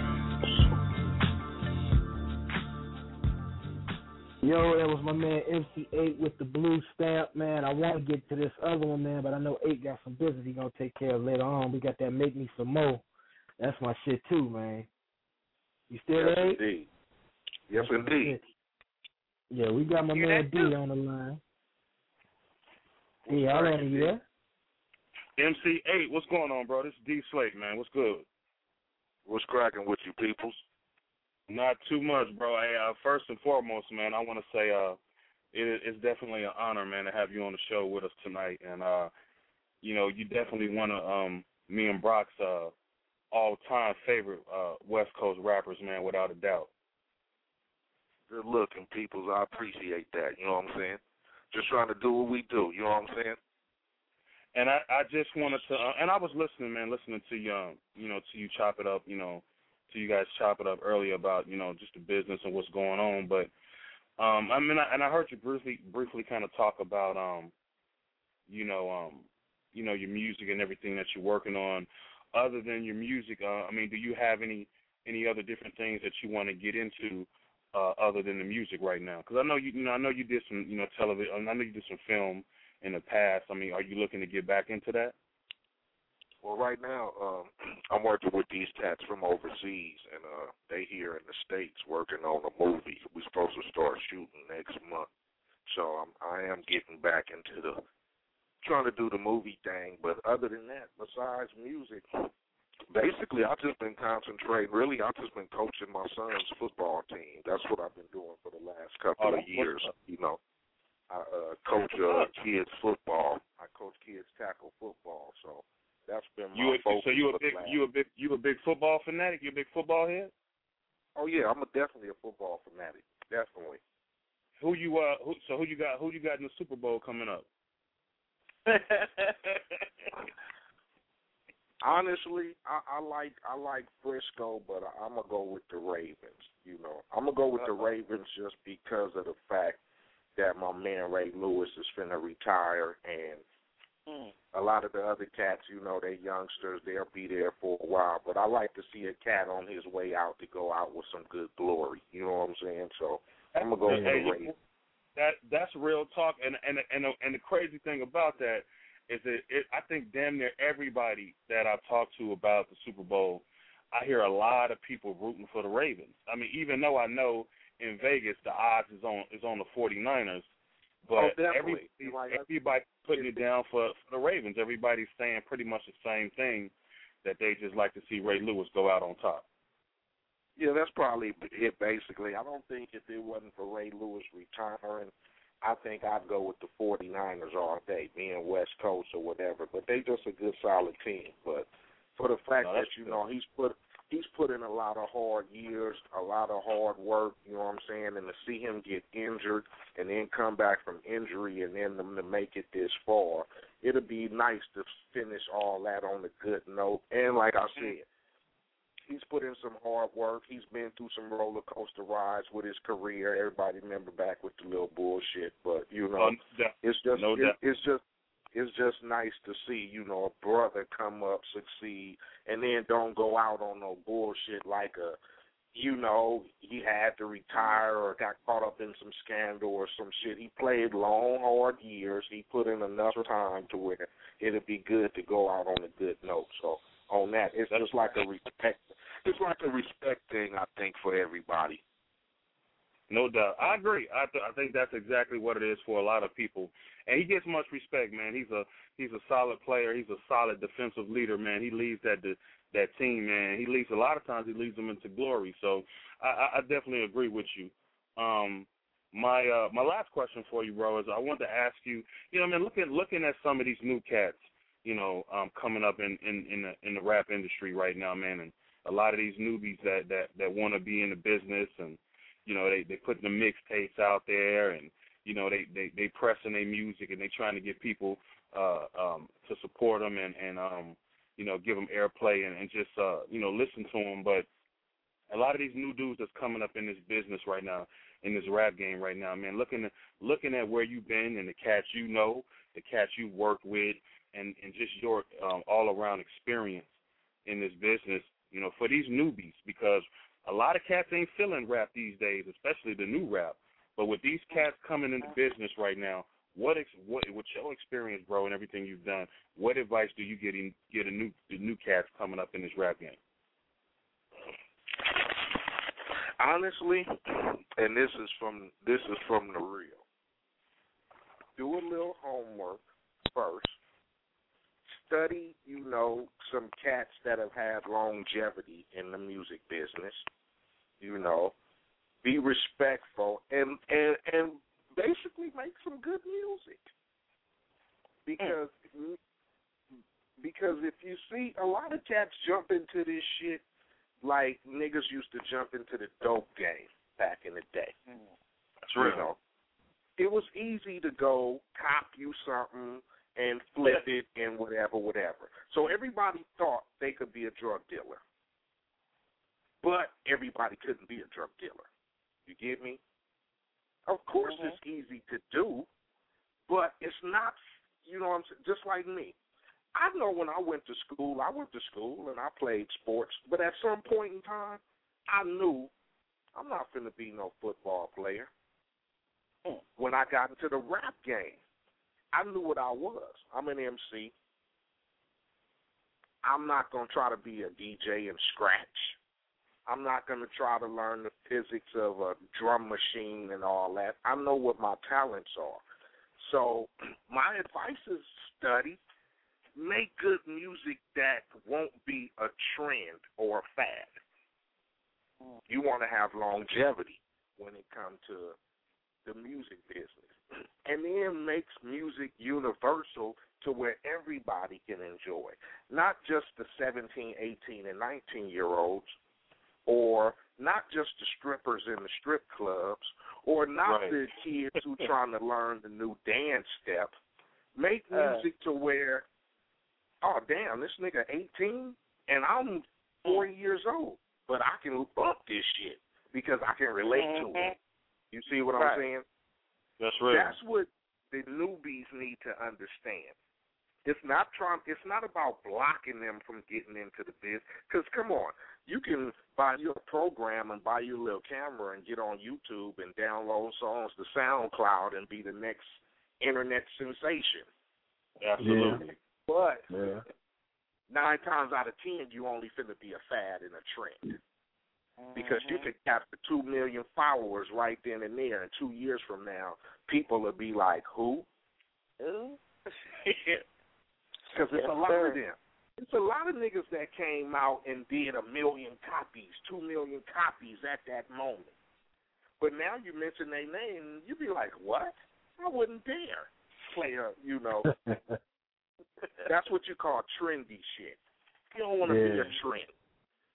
Yo, that was my man M C eight with the blue stamp, man. I want to get to this other one, man, but I know eight got some business he going to take care of later on. We got that Make Me Some More. That's my shit, too, man. You still yes, there, eight? Indeed. Yes, indeed. Yeah, we got my You're man D too. On the line. Yeah, all right, you there? M C eight, what's going on, bro? This is D Slate, man. What's good? What's cracking with you peoples? Not too much, bro. Hey, uh, first and foremost, man, I want to say uh, it, it's definitely an honor, man, to have you on the show with us tonight. And, uh, you know, you definitely one of um, me and Brock's uh, all-time favorite uh, West Coast rappers, man, without a doubt. Good looking, peoples. I appreciate that. You know what I'm saying? Just trying to do what we do. You know what I'm saying? And I, I just wanted to, uh, and I was listening, man, listening to you, um, you know, to you chop it up, you know, to you guys chop it up earlier about, you know, just the business and what's going on. But, um, I mean, I, and I heard you briefly, briefly kind of talk about, um, you know, um, you know, your music and everything that you're working on. Other than your music, uh, I mean, do you have any, any other different things that you want to get into, uh, other than the music right now? Because I know you, you know, I know you did some, you know, television. I know you did some film in the past. I mean, are you looking to get back into that? Well, right now, um, I'm working with these cats from overseas, and uh, they here in the States working on a movie. We're supposed to start shooting next month. So um, I am getting back into the, trying to do the movie thing. But other than that, besides music, basically I've just been concentrating. Really, I've just been coaching my son's football team. That's what I've been doing for the last couple oh, of years, you know. I uh, coach uh, kids football. I coach kids tackle football, so that's been my you, focus. So you a big, last. you a big, you a big football fanatic? You a big football head? Oh yeah, I'm a, definitely a football fanatic. Definitely. Who you uh? Who, so who you got? Who you got in the Super Bowl coming up? Honestly, I, I like I like Frisco, but I, I'm gonna go with the Ravens. You know, I'm gonna go with the Ravens just because of the fact that my man Ray Lewis is finna retire, and mm. a lot of the other cats, you know, they youngsters, they'll be there for a while. But I like to see a cat on his way out to go out with some good glory. You know what I'm saying? So I'm gonna go with hey, the Ravens. That that's real talk, and and and and the crazy thing about that is that it, I think damn near everybody that I've talked to about the Super Bowl, I hear a lot of people rooting for the Ravens. I mean, even though I know in Vegas the odds is on is on the forty-niners, but oh, everybody, like, everybody putting it down for, for the Ravens. Everybody's saying pretty much the same thing, that they just like to see Ray Lewis go out on top. Yeah, that's probably it, basically. I don't think if it wasn't for Ray Lewis retiring, I think I'd go with the forty-niners all day, being West Coast or whatever. But they just a good, solid team. But for the fact no, that, you know, he's put he's put in a lot of hard years, a lot of hard work, you know what I'm saying, and to see him get injured and then come back from injury and then them to make it this far, it'll be nice to finish all that on a good note. And like I said, he's put in some hard work. He's been through some roller coaster rides with his career. Everybody remember back with the little bullshit, but you know, um, yeah. it's just no it, it's just it's just nice to see, you know, a brother come up, succeed, and then don't go out on no bullshit like a, you know, he had to retire or got caught up in some scandal or some shit. He played long, hard years. He put in enough time to where it'd be good to go out on a good note. So on that, it's just like a respect. It's like a respect thing, I think, for everybody. No doubt. I agree. I th- I think that's exactly what it is for a lot of people. And he gets much respect, man. He's a he's a solid player. He's a solid defensive leader, man. He leads that that team, man. He leads a lot of times. He leads them into glory. So I, I definitely agree with you. Um, my uh, my last question for you, bro, is I wanted to ask you. You know, man, looking looking at some of these new cats, you know, um, coming up in in in the, in the rap industry right now, man, and a lot of these newbies that that that want to be in the business and you know, they they putting the mixtapes out there, and you know, they they they pressing their music, and they trying to get people uh, um, to support them and and um, you know, give them airplay and, and just uh, you know, listen to them. But a lot of these new dudes that's coming up in this business right now, in this rap game right now, man, looking at, looking at where you've been and the cats you know, the cats you worked with, and and just your um, all around experience in this business, you know, for these newbies, because a lot of cats ain't feeling rap these days, especially the new rap. But with these cats coming into business right now, what ex, what with your experience, bro, and everything you've done, what advice do you get in, get a new the new cats coming up in this rap game? Honestly, and this is from this is from the real. Do a little homework first. Study, you know, some cats that have had longevity in the music business. You know, be respectful and and and basically make some good music. Because mm. because if you see a lot of cats jump into this shit like niggas used to jump into the dope game back in the day. Mm. That's real. You know, it was easy to go cop you something and flip it and whatever, whatever. So everybody thought they could be a drug dealer. But everybody couldn't be a drug dealer. You get me? Of course mm-hmm. it's easy to do, but it's not, you know what I'm saying, just like me. I know when I went to school, I went to school and I played sports, but at some point in time, I knew I'm not going to be no football player. When I got into the rap game, I knew what I was. I'm an M C. I'm not going to try to be a D J and scratch. I'm not going to try to learn the physics of a drum machine and all that. I know what my talents are. So my advice is study. Make good music that won't be a trend or a fad. You want to have longevity when it comes to the music business. And then makes music universal to where everybody can enjoy. Not just the seventeen, eighteen, and nineteen-year-olds, or not just the strippers in the strip clubs, or not right. the kids who trying to learn the new dance step. Make music uh, to where, oh, damn, this nigga eighteen, and I'm forty years old, but I can bump this shit because I can relate mm-hmm. to it. You see what right. I'm saying? That's right. That's what the newbies need to understand. It's not trying. It's not about blocking them from getting into the biz. Because come on, you can buy your program and buy your little camera and get on YouTube and download songs to SoundCloud and be the next internet sensation. Absolutely. Yeah. But yeah. nine times out of ten, you only finna be a fad and a trend. Because you could capture two million followers right then and there, and two years from now, people will be like, who? Who? Because it's yes, a lot sir. of them. It's a lot of niggas that came out and did a million copies, two million copies at that moment. But now you mention their name, you be like, what? I wouldn't dare play a, you know. That's what you call trendy shit. You don't want to yeah. be a trend.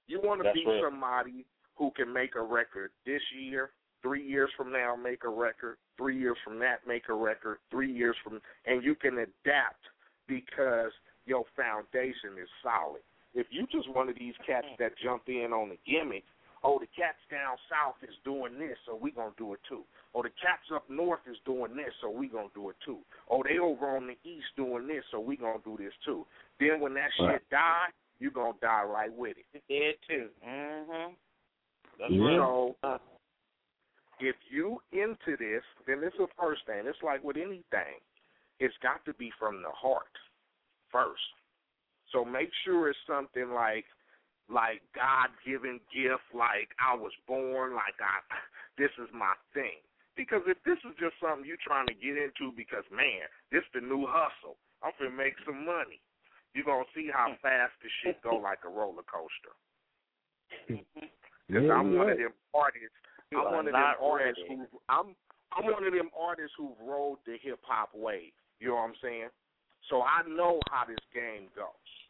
You want to That's be real. somebody who can make a record this year, three years from now make a record, three years from that make a record, three years from, and you can adapt because your foundation is solid. If you just one of these cats that jump in on the gimmick, oh, the cats down south is doing this, so we going to do it too. Oh, the cats up north is doing this, so we going to do it too. Oh, they over on the east doing this, so we going to do this too. Then when that Right. shit die, you going to die right with it. It too. Mm-hmm. That's Yeah. real. So if you into this, then it's the first thing. It's like with anything. It's got to be from the heart first. So make sure it's something like like God-given gift, like I was born, like I this is my thing. Because if this is just something you're trying to get into because, man, this the new hustle, I'm finna make some money, you're going to see how fast the shit go like a roller coaster. Because Yeah, I'm you're one right. of them artists. You I'm are one of them not artists ready. who I'm I'm one of them artists who've rode the hip hop wave. You know what I'm saying? So I know how this game goes.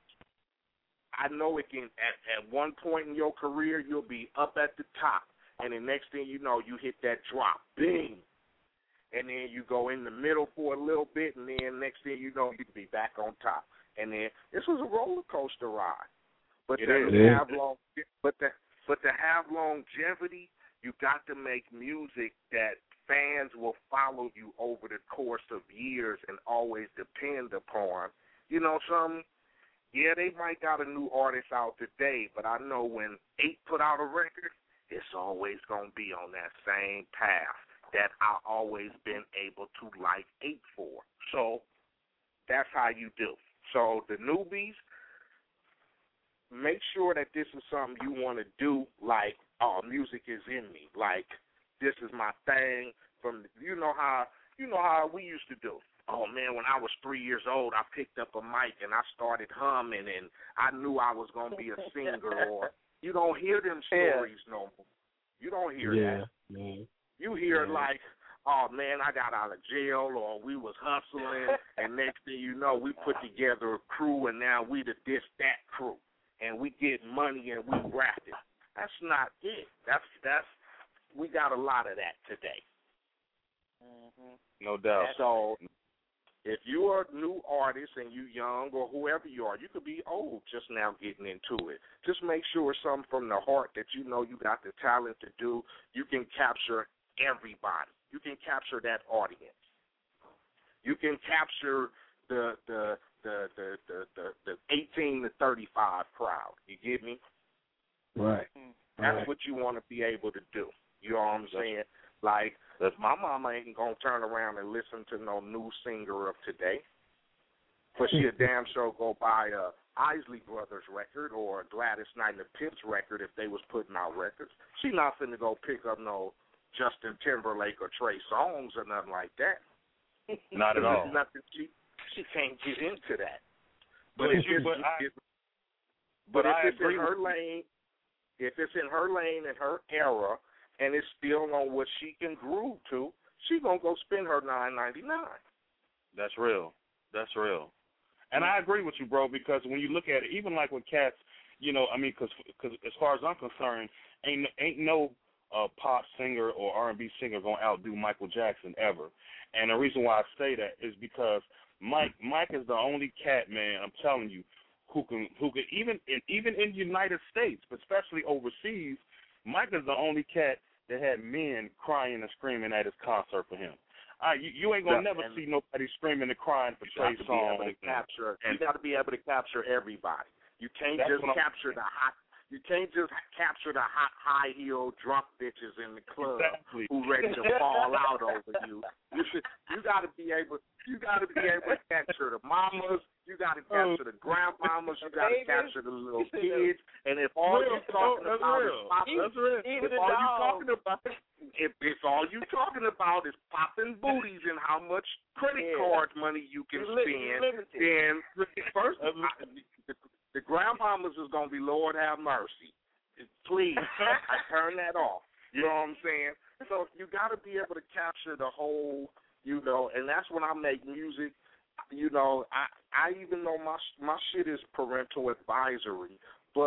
I know it can at, at one point in your career you'll be up at the top, and the next thing you know you hit that drop, bing, and then you go in the middle for a little bit, and then next thing you know you can be back on top. And then this was a roller coaster ride, but It to is. have long, but to but to have longevity, you got to make music that fans will follow you over the course of years and always depend upon. You know something? Yeah, they might got a new artist out today, but I know when Eight put out a record, it's always going to be on that same path that I've always been able to like Eight for. So that's how you do. So the newbies, make sure that this is something you want to do, like, oh, music is in me. Like, this is my thing. From you know how you know how we used to do. Oh, man, when I was three years old, I picked up a mic and I started humming, and I knew I was going to be a singer. Or you don't hear them stories no more. You don't hear Yeah, that. man. You hear Yeah. like, oh, man, I got out of jail, or we was hustling, and next thing you know, we put together a crew, and now we the this, that crew, and we get money and we rap it. That's not it. That's, that's, we got a lot of that today. Mm-hmm. No doubt. So if you are a new artist and you young or whoever you are, you could be old just now getting into it. Just make sure it's something from the heart that you know you got the talent to do. You can capture everybody. You can capture that audience. You can capture the the the the the, the, the eighteen to thirty-five crowd. You get me? Right. That's right. what you want to be able to do. You know what I'm saying? Like, my mama ain't going to turn around and listen to no new singer of today. But she a damn sure go buy a Isley Brothers record or a Gladys Knight and the Pips record if they was putting out records. She not finna go pick up no Justin Timberlake or Trey Songz or nothing like that. Not at all. Nothing, she, she can't get into that. But, But, if, you, it's, but, I, if, but but if I it's agree in her with lane, if it's in her lane and her era, and it's still on what she can groove to, she gonna go spend her nine ninety nine. That's real. That's real. And I agree with you, bro, because when you look at it, even like with cats, you know, I mean, because as far as I'm concerned, ain't ain't no uh, pop singer or R and B singer gonna outdo Michael Jackson ever. And the reason why I say that is because Mike Mike is the only cat, man. I'm telling you, who can who can even in, even in the United States, but especially overseas, Mike is the only cat that had men crying and screaming at his concert for him. All right, you, you ain't gonna Yeah, never and see nobody screaming and crying for You Trey got to be able Songz. to capture. and- You got to be able to capture everybody. You can't That's just what I'm capture the hot. You can't just capture the hot high heel drunk bitches in the club Exactly. who ready to fall out over you. You should, you got to be able. You got to be able to capture the mamas. You got to capture the grandmamas. You got to capture the little kids. And if all Real. you're talking Oh, that's about real. is popping, That's real. if all you talking about, if if all you talking about is popping booties and how much credit Yeah. card money you can You're li- spend, you're limited. then first I, the, the grandmamas is gonna be Lord have mercy. Please, I turn that off. You know what I'm saying? So you got to be able to capture the whole, you know, and that's when I make music. You know, I I even know my my shit is parental advisory, but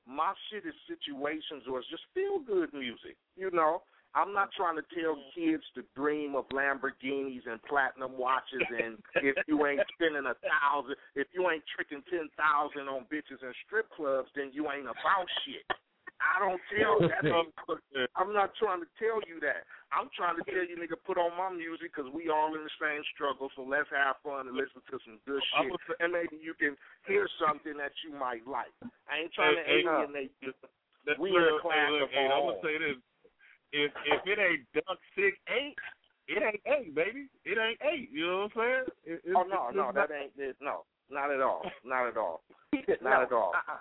My shit is situations or it's just feel good music. You know, I'm not trying to tell kids to dream of Lamborghinis and platinum watches, and if you ain't spending a thousand, if you ain't tricking ten thousand on bitches and strip clubs, then you ain't about shit. I don't tell that. I'm not trying to tell you that. I'm trying to tell you, nigga, put on my music because we all in the same struggle, so let's have fun and listen to some good shit, and maybe you can hear something that you might like. I ain't trying hey, to alienate you. That's We in a real, class hey, of hey, our I'm own. gonna say this: if if it ain't Duck Sick eight, it ain't eight, baby. It ain't eight. You know what I'm saying? It, it's, Oh no, it's no, not, that ain't it. No, not at all. Not at all. Not no, at all. Uh-uh.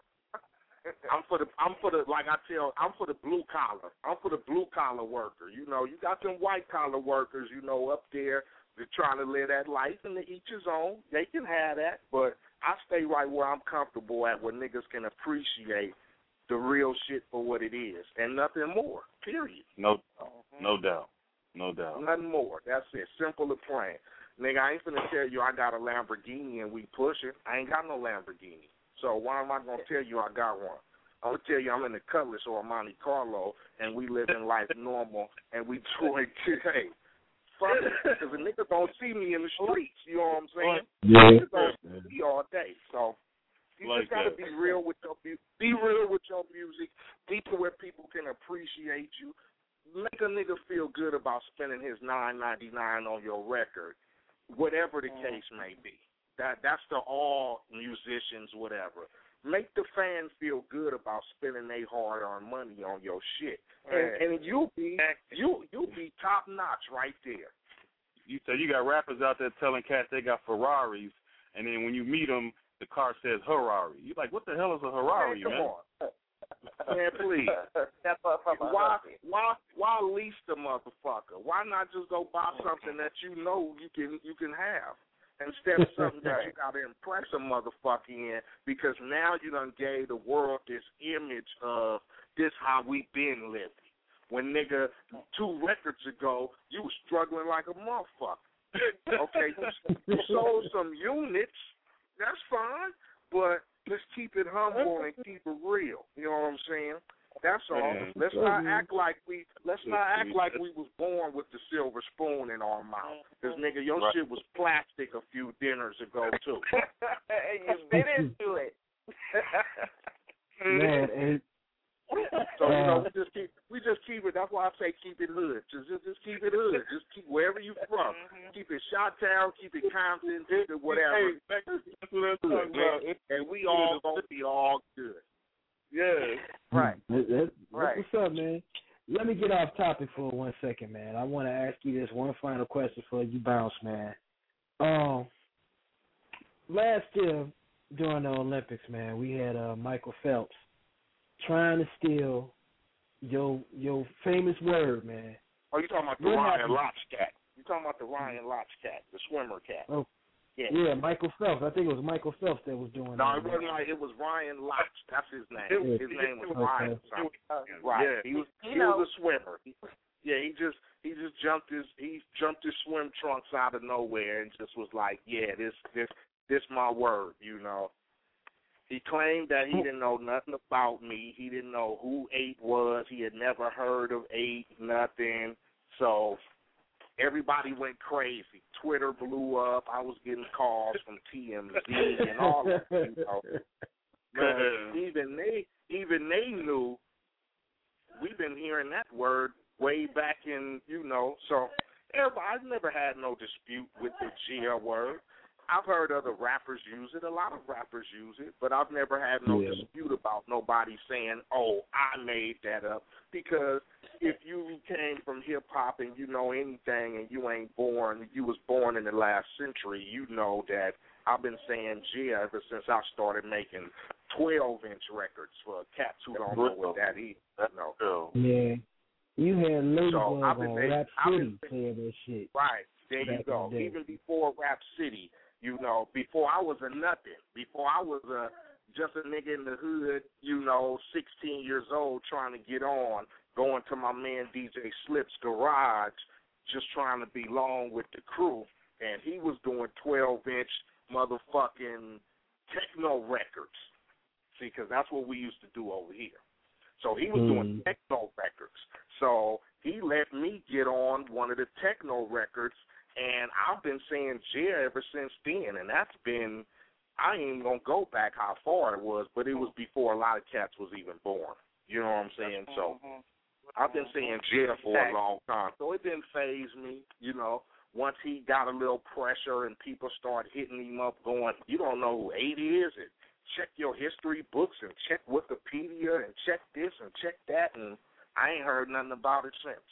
I'm for the I'm for the like I tell I'm for the blue collar. I'm for the blue collar worker. You know, you got them white collar workers, you know, up there they're trying to live that life and to each his own. They can have that, but I stay right where I'm comfortable at, where niggas can appreciate the real shit for what it is and nothing more. Period. no, no doubt, no doubt. Nothing more. That's it. Simple and plain. Nigga, I ain't finna tell you I got a Lamborghini and we push it. I ain't got no Lamborghini. So why am I going to tell you I got one? I'm going to tell you I'm in the Cutlass or a Monte Carlo and we living life normal and we doing hey, fuck it. Because a nigga don't see me in the streets. You know what I'm saying? Yeah. Niggas don't see me all day. So you Like just got to that. be real with your music. Be real with your music. Be to where people can appreciate you. Make a nigga feel good about spending his nine ninety-nine on your record, whatever the case may be. That that's the all musicians, whatever. Make the fans feel good about spending their hard-earned money on your shit, and, and you'll be you you'll be top notch right there. You so you got rappers out there telling cats they got Ferraris, and then when you meet them, the car says Harari. You like, what the hell is a Harari, man? Come man? on. Man, please. Why, why, why lease the motherfucker? Why not just go buy something that you know you can you can have instead of something that you got to impress a motherfucker in? Because now you done gave the world this image of this how we been living. When nigga two records ago you was struggling like a motherfucker. Okay, you, you sold some units. That's fine, but let's keep it humble and keep it real. You know what I'm saying? That's all. Let's not act like we let's not act like we was born with the silver spoon in our mouth. Because nigga, your shit was plastic a few dinners ago too. You bit into it. Man, and so you know, we just keep we just keep it. That's why I say keep it hood. Just just, just keep it hood. Just keep wherever you from. Keep it Chi-Town, keep it Compton, keep it whatever. Hey, that's what I'm talking about. And we all gonna be all good. Yeah. right. That, that, right. What's up, man? Let me get off topic for one second, man. I want to ask you this one final question for you, Bounce, man. Um, last year during the Olympics, man, we had uh, Michael Phelps trying to steal your your famous word, man. Oh, you talking about the what Ryan happened? Lotch cat? You talking about the Ryan Lotch cat, the swimmer cat? Oh, yeah. Yeah, Michael Phelps. I think it was Michael Phelps that was doing no, that. it wasn't like it was Ryan Lotch. That's his name. Yeah. His name was Okay. Ryan something. Right. Yeah. He was he You know. was a swimmer. He, yeah, he just he just jumped his he jumped his swim trunks out of nowhere and just was like, yeah, this this this my word, you know. He claimed that he didn't know nothing about me. He didn't know who Eight was. He had never heard of Eight, nothing. So everybody went crazy. Twitter blew up. I was getting calls from T M Z and all that, you know. But even they, even they knew. We've been hearing that word way back in, you know. So everybody, I've never had no dispute with the G L word. I've heard other rappers use it. A lot of rappers use it, but I've never had no Yeah. dispute about nobody saying, "Oh, I made that up." Because if you came from hip hop and you know anything, and you ain't born, you was born in the last century, you know that I've been saying G ever since I started making twelve inch records for cats who don't know what that is. You know. Yeah. You had Ladybug So I've been on making- Rap I've City been- playing that shit. Right. There you Back in go. the day. Even before Rap City, you know, before I was a nothing, before I was a just a nigga in the hood, you know, sixteen years old trying to get on, going to my man D J Slip's garage, just trying to belong with the crew. And he was doing twelve inch motherfucking techno records. See, because that's what we used to do over here. So he was mm. doing techno records. So he let me get on one of the techno records, and I've been saying Jia ever since then, and that's been, I ain't even going to go back how far it was, but it was before a lot of cats was even born. You know what I'm saying? So I've been saying Jia for a long time. So it didn't faze me, you know. Once he got a little pressure and people start hitting him up going, you don't know who eight is, and check your history books and check Wikipedia and check this and check that, and I ain't heard nothing about it since.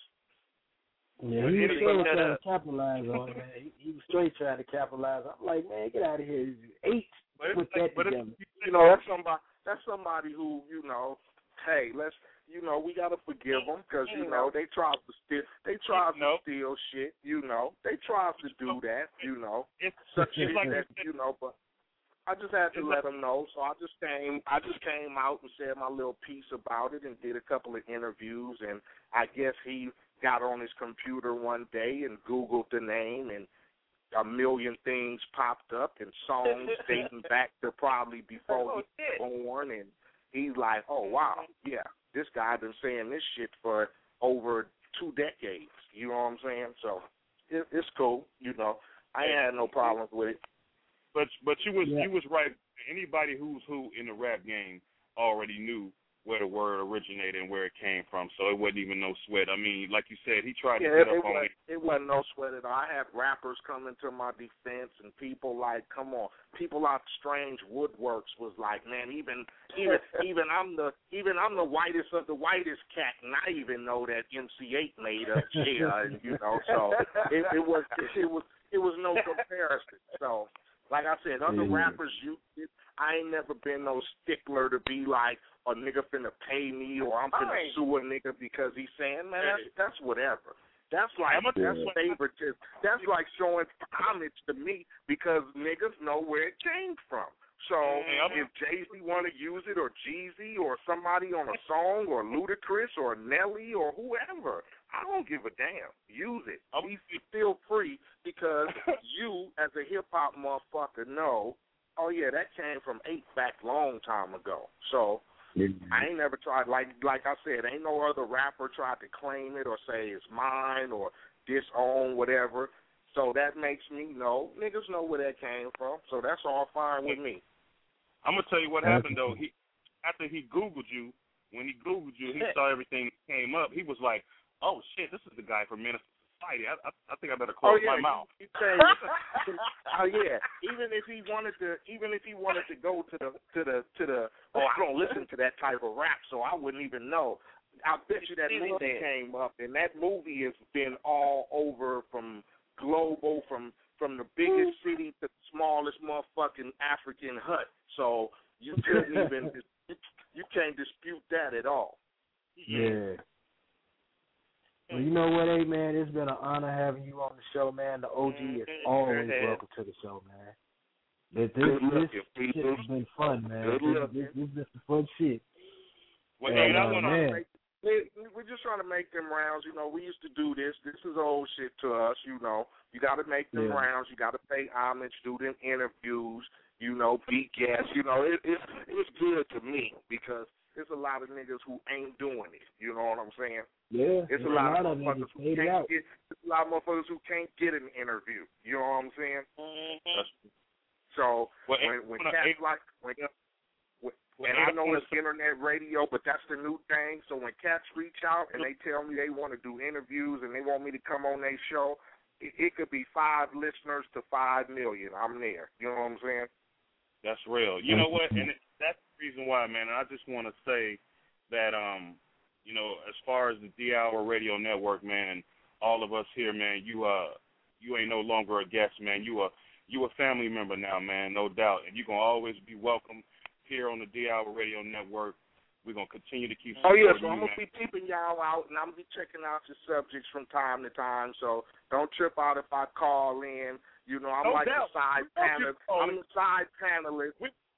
Yeah, he was still trying to capitalize on it, man. He, he was straight trying to capitalize. I'm like, man, get out of here. Eight, put that but together. You know, that's somebody, that's somebody who, you know, hey, let's, you know, we got to forgive them because, you know, they try to steal, they try to steal shit, you know. They try to do that, you know. It's such shit that, you know, but I just had to let them know. So I just came, I just came out and said my little piece about it and did a couple of interviews. And I guess he got on his computer one day and Googled the name, and a million things popped up and songs dating back to probably before oh, he was born. And he's like, oh, wow, yeah, this guy been saying this shit for over two decades. You know what I'm saying? So it, it's cool, you know. I ain't had no problems with it. But but you was yeah. you was right. Anybody who's who in the rap game already knew where the word originated and where it came from, so it wasn't even no sweat. I mean, like you said, he tried yeah, to get it, up it on was, it. It wasn't no sweat at all. I had rappers coming to my defense, and people like, come on, people out Strange Woodworks was like, man, even even even I'm the even I'm the whitest of the whitest cat, and I even know that M C eight made up Jia, and you know, so it, it was it was it was no comparison. So. Like I said, other yeah. rappers, you, I ain't never been no stickler to be like, a nigga finna pay me or I'm finna right. sue a nigga because he's saying, man, that's, that's whatever. That's like, that's yeah. favoritism. That's like showing homage to me because niggas know where it came from. So if Jay-Z want to use it, or Jeezy, or somebody on a song, or Ludacris, or Nelly, or whoever, I don't give a damn. Use it. Be feel free because you, as a hip-hop motherfucker, know, oh, yeah, that came from eight back long time ago. So mm-hmm. I ain't never tried, like like I said, ain't no other rapper tried to claim it or say it's mine or disown whatever. So that makes me know, niggas know where that came from. So that's all fine with me. I'm going to tell you what happened, though. He After he Googled you, when he Googled you, he saw everything that came up. He was like, oh, shit, this is the guy from Menace Society. I, I, I think I better close oh, yeah, my mouth. You, you oh, yeah. Even if he wanted to even if he wanted to go to the, to the, to the, oh, I don't listen to that type of rap, so I wouldn't even know. I bet you that movie came up, and that movie has been all over from global, from from the biggest city to the smallest motherfucking African hut. So you couldn't even, you can't dispute that at all. Yeah. Well, you know what, hey, man, it's been an honor having you on the show, man. The O G is always welcome to the show, man. This, this, this shit has been fun, man. Good this, luck. This, this, this is some fun shit. Well, and, hey, uh, man. We're just trying to make them rounds. You know, we used to do this. This is old shit to us, you know. You got to make them yeah. rounds. You got to pay homage, do them interviews, you know, be guests. You know, it, it, it's good to me because there's a lot of niggas who ain't doing it. You know what I'm saying? Yeah. It's a lot, a lot of motherfuckers who can't get, it's a lot of motherfuckers who can't get an interview. You know what I'm saying? Mm-hmm. So well, when, when cats like, when, and I know it's internet radio, but that's the new thing. So when cats reach out and they tell me they want to do interviews and they want me to come on their show, it, it could be five listeners to five million. I'm there. You know what I'm saying? That's real. You know what? And it, that's the reason why, man. I just want to say that, um, you know, as far as the D-Hour Radio Network, man, and all of us here, man, you uh, you ain't no longer a guest, man. You a you a family member now, man, no doubt, and you're gonna always be welcome here on the D-Hour Radio Network. We're going to continue to keep supporting you. Oh, yeah, so I'm going to be keeping y'all out, and I'm going to be checking out your subjects from time to time, so don't trip out if I call in. You know, I'm no like doubt. the side panelist. I'm the side panelist.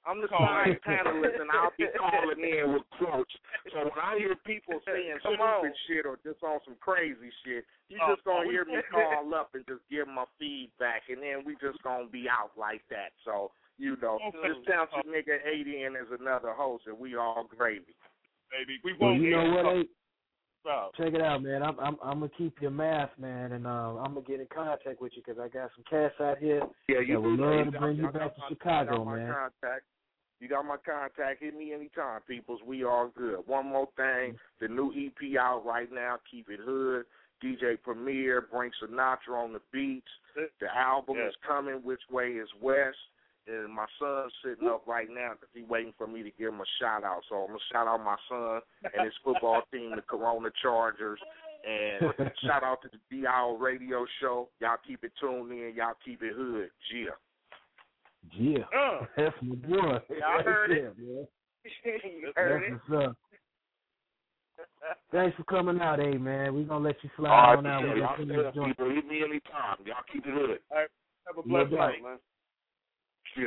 I'm the science panelist, and I'll be calling in with quotes. So when I hear people saying Come stupid on. shit or just on some crazy shit, you Oh, just gonna oh, hear we- me call up and just give my feedback, and then we just gonna be out like that. So you know, Okay. just count your nigga eight in as another host, and we all gravy. Baby, we Well, won't you know what? Hey, Stop. check it out, man. I'm I'm I'm gonna keep your mask, man, and uh, I'm gonna get in contact with you because I got some cats out here. Yeah, you that would do. love You to got- bring you y'all back got to my- Chicago, y'all got my man. Contact. You got my contact. Hit me anytime, peoples. We all good. One more thing. The new E P out right now. Keep It Hood. D J Premier. Bring Sinatra on the beats. The album Yes. is coming. Which Way is West? And my son's sitting up right now because he's waiting for me to give him a shout out. So I'm going to shout out my son and his football team, the Corona Chargers. And shout out to the D I O radio show. Y'all keep it tuned in. Y'all keep it hood. Yeah. Yeah, Uh. that's my boy. Y'all heard it. Yeah, man. You heard it. That's what's up. Thanks for coming out, hey man. We're gonna let you slide All right, on out. yeah, We're y'all gonna stay finish up, joint. people. Hit me anytime. Y'all keep it hood. All right. Have a No blessed doubt. night, man. Yeah.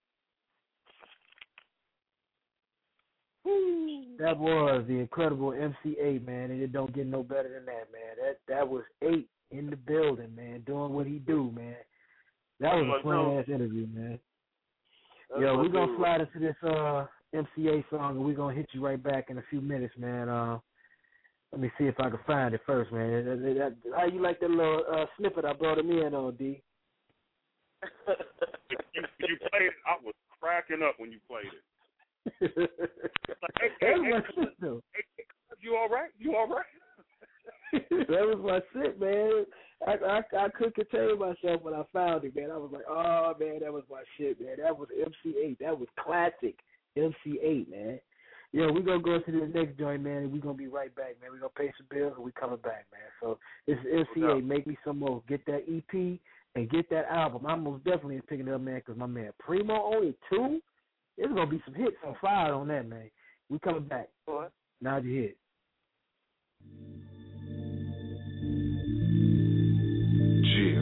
That was the incredible M C eight, man, and it don't get no better than that, man. That that was eight in the building, man, doing what he do, man. That was a fun ass interview, man. That's Yo, what we're gonna do. slide into this uh M C A song, and we're gonna hit you right back in a few minutes, man. Uh, let me see if I can find it first, man. That- that- that- How you like that little uh, snippet I brought him in on, D? you, you played it. I was cracking up when you played it. Like, hey, hey, That was hey, my shit, though. hey, hey, you all right? You all right? That was my shit, man. I, I I couldn't contain myself when I found it, man. I was like, oh, man, that was my shit, man. That was M C eight. That was classic M C eight, man. Yo, we're going to go into this next joint, man, and we're going to be right back, man. We're going to pay some bills, and we coming back, man. So this is M C eight. Make me some more. Get that E P and get that album. I'm most definitely picking it up, man, because my man Primo only two. There's going to be some hits on fire on that, man. We coming back. What? Nod your head. Yeah.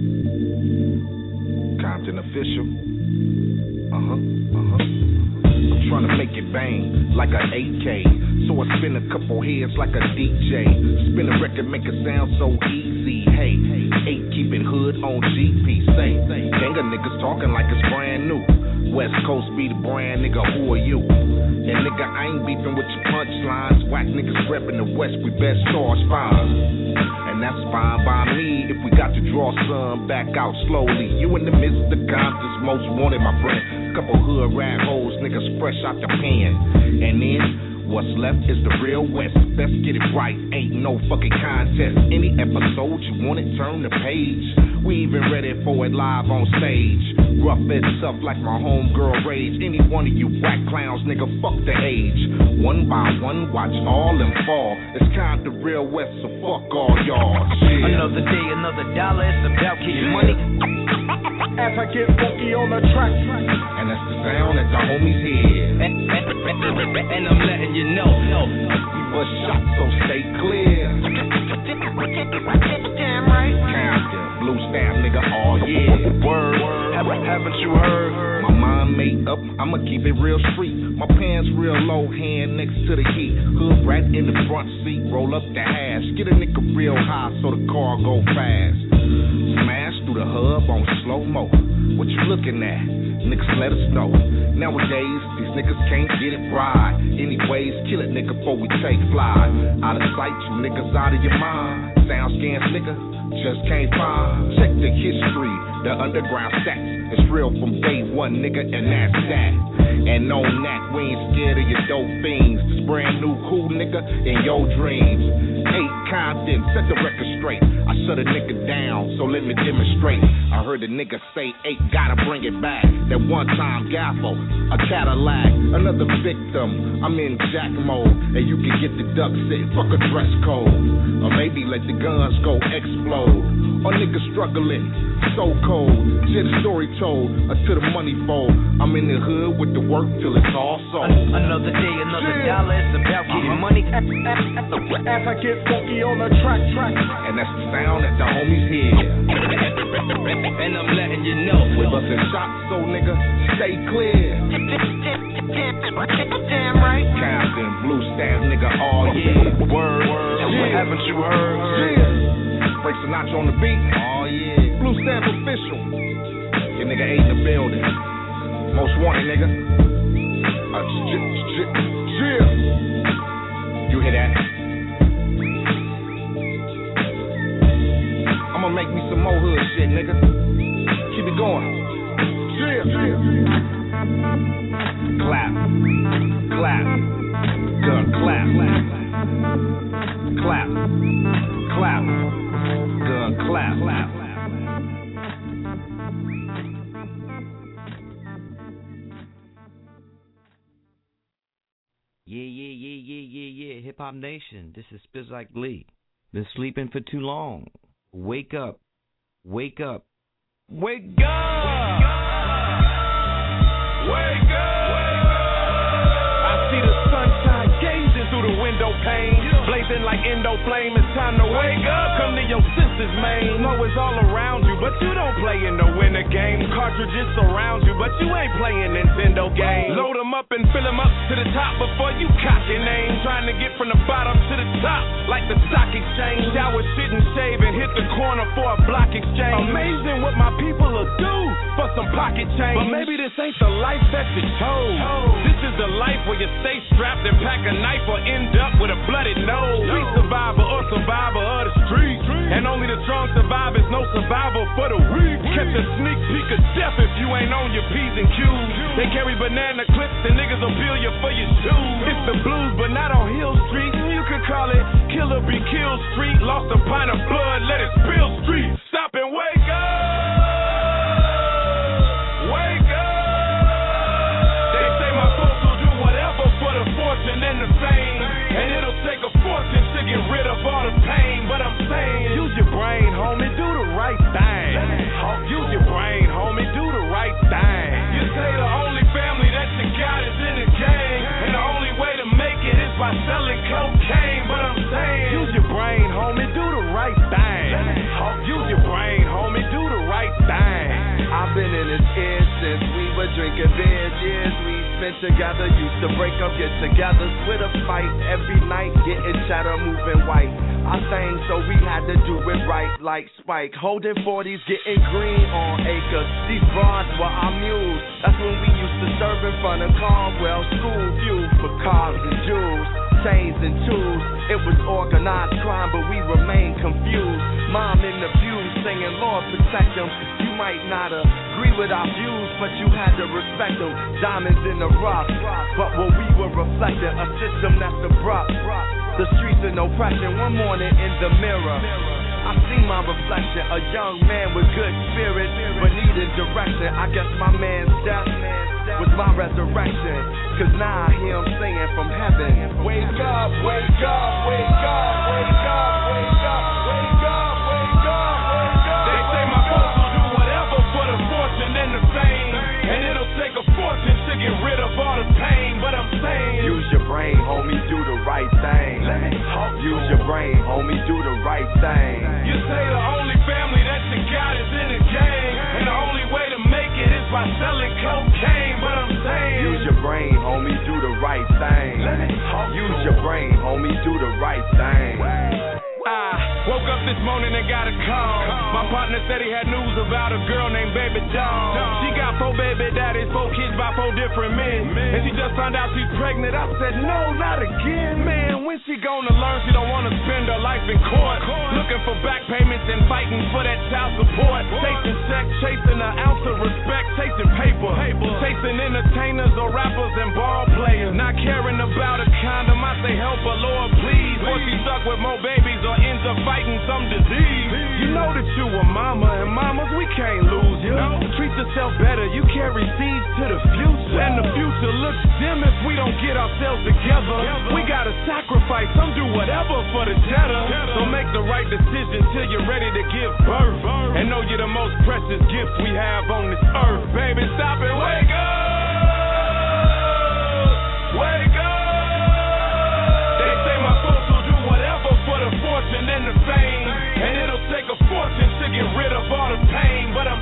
Compton official. Uh-huh, uh-huh. I'm trying to make it bang like an eight K. So I spin a couple heads like a D J. Spin a record, make it sound so easy. Hey, eight keep it hood on G P. Say, gang of niggas talking like it's brand new. West Coast be the brand, nigga, who are you? And nigga, I ain't beefing with your punchlines. Whack niggas reppin' the West, we best charge fine. And that's fine by me if we got to draw some back out slowly. You in the midst of the Compton's most wanted, my friend. Couple hood rat hoes, niggas fresh out the pen. And then what's left is the real West. Best get it right, ain't no fucking contest. Any episode you want it, turn the page. We even ready for it live on stage. Rough and tough like my homegirl Rage. Any one of you whack clowns, nigga, fuck the age. One by one, watch all them fall. It's kind of real West, so fuck all y'all. Yeah. Another day, another dollar, it's about getting money. As I get funky on the track. And that's the sound that the homies hear. And, and, and, and I'm letting you know. No. We bust shots, so stay clear. Damn right. Compton, blue stamp, nigga, all yeah. Word, word. Haven't, haven't you heard? My mind made up, I'ma keep it real street. My pants real low, hand next to the heat. Hood rat in the front seat, roll up the hash. Get a nigga real high so the car go fast. Smash through the hub on slow-mo. What you looking at? Niggas let us know. Nowadays, these niggas can't get it right. Anyways, kill it, nigga, before we take fly. Out of sight, you niggas out of your mind. Sound scans, nigga, just can't find. Check the history, the underground stacks. It's real from day one, nigga, and that's that. And on that, we ain't scared of your dope fiends. This brand new cool nigga in your dreams. Hey, Compton, set the record straight. I shut a nigga down, so let me demonstrate. I heard a nigga say eight, gotta bring it back. That one time gaffle, a Cadillac, another victim. I'm in Jack mode, and you can get the duck sitting, fuck a dress code. Or maybe let the guns go explode. Or niggas struggling, so cold. Shit, a story told, until the money fold. I'm in the hood with the work till it's all sold. Another day, another dollar, it's about getting money. As I get funky on the track, track. And that's the sound that the homies hear. and I'm letting you know. We bustin' shots, so nigga, stay clear. Damn right. Captain, blue stamp, nigga, all year. Word, word, yeah. Haven't you heard? Yeah. Frank Sinatra on the beat. Oh yeah. Blue stamp official. Your nigga ain't in the building. Most wanted, nigga. Uh, j- j- j- you hear that? I'ma make me some more hood shit, nigga. Keep it going. Yeah. Clap. Clap. Good. Clap. Clap. Clap. Good. Clap. Clap. Yeah, yeah, yeah, yeah, yeah, yeah. Hip Hop Nation, this is Spizike Lee. Been sleeping for too long. Wake up. Wake up. Wake up! Wake up! I see the sunshine gazing through the window pane, blazing like endo flame. It's time to wake up. Come to your senses, man. Know it's all around you, but you don't play in the winter game. Cartridges surround you, but you ain't playing Nintendo games. Load them up and fill them up to the top before you cock your name. Trying to get from the bottom to the top, like the stock exchange. Shower, shit, and shave and hit the corner for a block exchange. Amazing what my people will do for some pocket change. But maybe this ain't the life that you chose. This is the life where you stay strapped and pack a knife or end up with a bloody nose. Street survivor or survivor of the street. And only the strong survive, is no survival for the weak. Catch a sneak peek of death if you ain't on your P's and Q's. They carry banana clips and niggas will peel you for your shoes. It's the blues, but not on Hill Street. You could call it Killer Be Killed Street. Lost a pint of blood, let it spill street. Stop and wake up. Wake up. They say my folks will do whatever for the fortune and the fame. And it'll take a fortune to get rid of all the pain. But I'm saying, use your brain, homie, do the right thing. Use your brain, homie, do the right thing. You say the only family that you got is in the gang, and the only way to make it is by selling cocaine. But I'm saying, use your brain, homie, do the right thing. Use your brain, homie, do the right thing. I've been in his ear since we were drinking beers. Years we spent together, used to break up, get together, split a fight every night, getting cheddar, moving white. I sang, so we had to do it right like Spike. Holding forties, getting green on acres. These broads were our mules. That's when we used to serve in front of Caldwell School. Fuel for cars and jewels, chains and tools. It was organized crime, but we remained confused. Mom in the views singing, Lord protect them. You might not agree with our views, but you had to respect them. Diamonds in the rough, but what we were reflecting, a system that's abrupt. The streets in oppression. One morning in the mirror, I see my reflection, a young man with good spirit, but needed direction. I guess my man's death was my resurrection, cause now I hear him singing from heaven. Wake up, wake up, wake up, wake up, wake up, wake up, wake up, wake up. They say my folks will do whatever for the fortune and the fame, and it'll take a fortune to get rid of all the pain. But I'm saying, use your brain, homie, do the right thing. Use your brain, homie, do the right thing. You say the only family that you got is in the gang, and the only way to make it is by selling cocaine. But I'm saying, use your brain, homie, do the right thing. Use your brain, homie, do the right thing. I woke up this morning and got a call. My partner said he had news about a girl named Baby Doll. She got four baby daddies, four kids by four different men, and she just found out she's pregnant. I said, no, not again, man. When she gonna learn she don't wanna spend her life in court, looking for back payments and fighting for that child support, chasing sex, chasing an ounce of respect, chasing paper, chasing entertainers or rappers and ball players, not caring about a condom. I say, help her, Lord, please. Or she stuck with more babies or ends up fighting some disease. You know that you a mama, and mamas, we can't lose you. Treat yourself better, you carry seeds to the future, and the future looks dim if we don't get ourselves together. We gotta sacrifice, some do whatever for the cheddar. So make the right decision till you're ready to give birth, and know you're the most precious gift we have on this earth. Baby, stop and wake up. Wake up. They say my folks will do whatever for the fortune and the fame, and it'll take a fortune to get rid of all the pain. But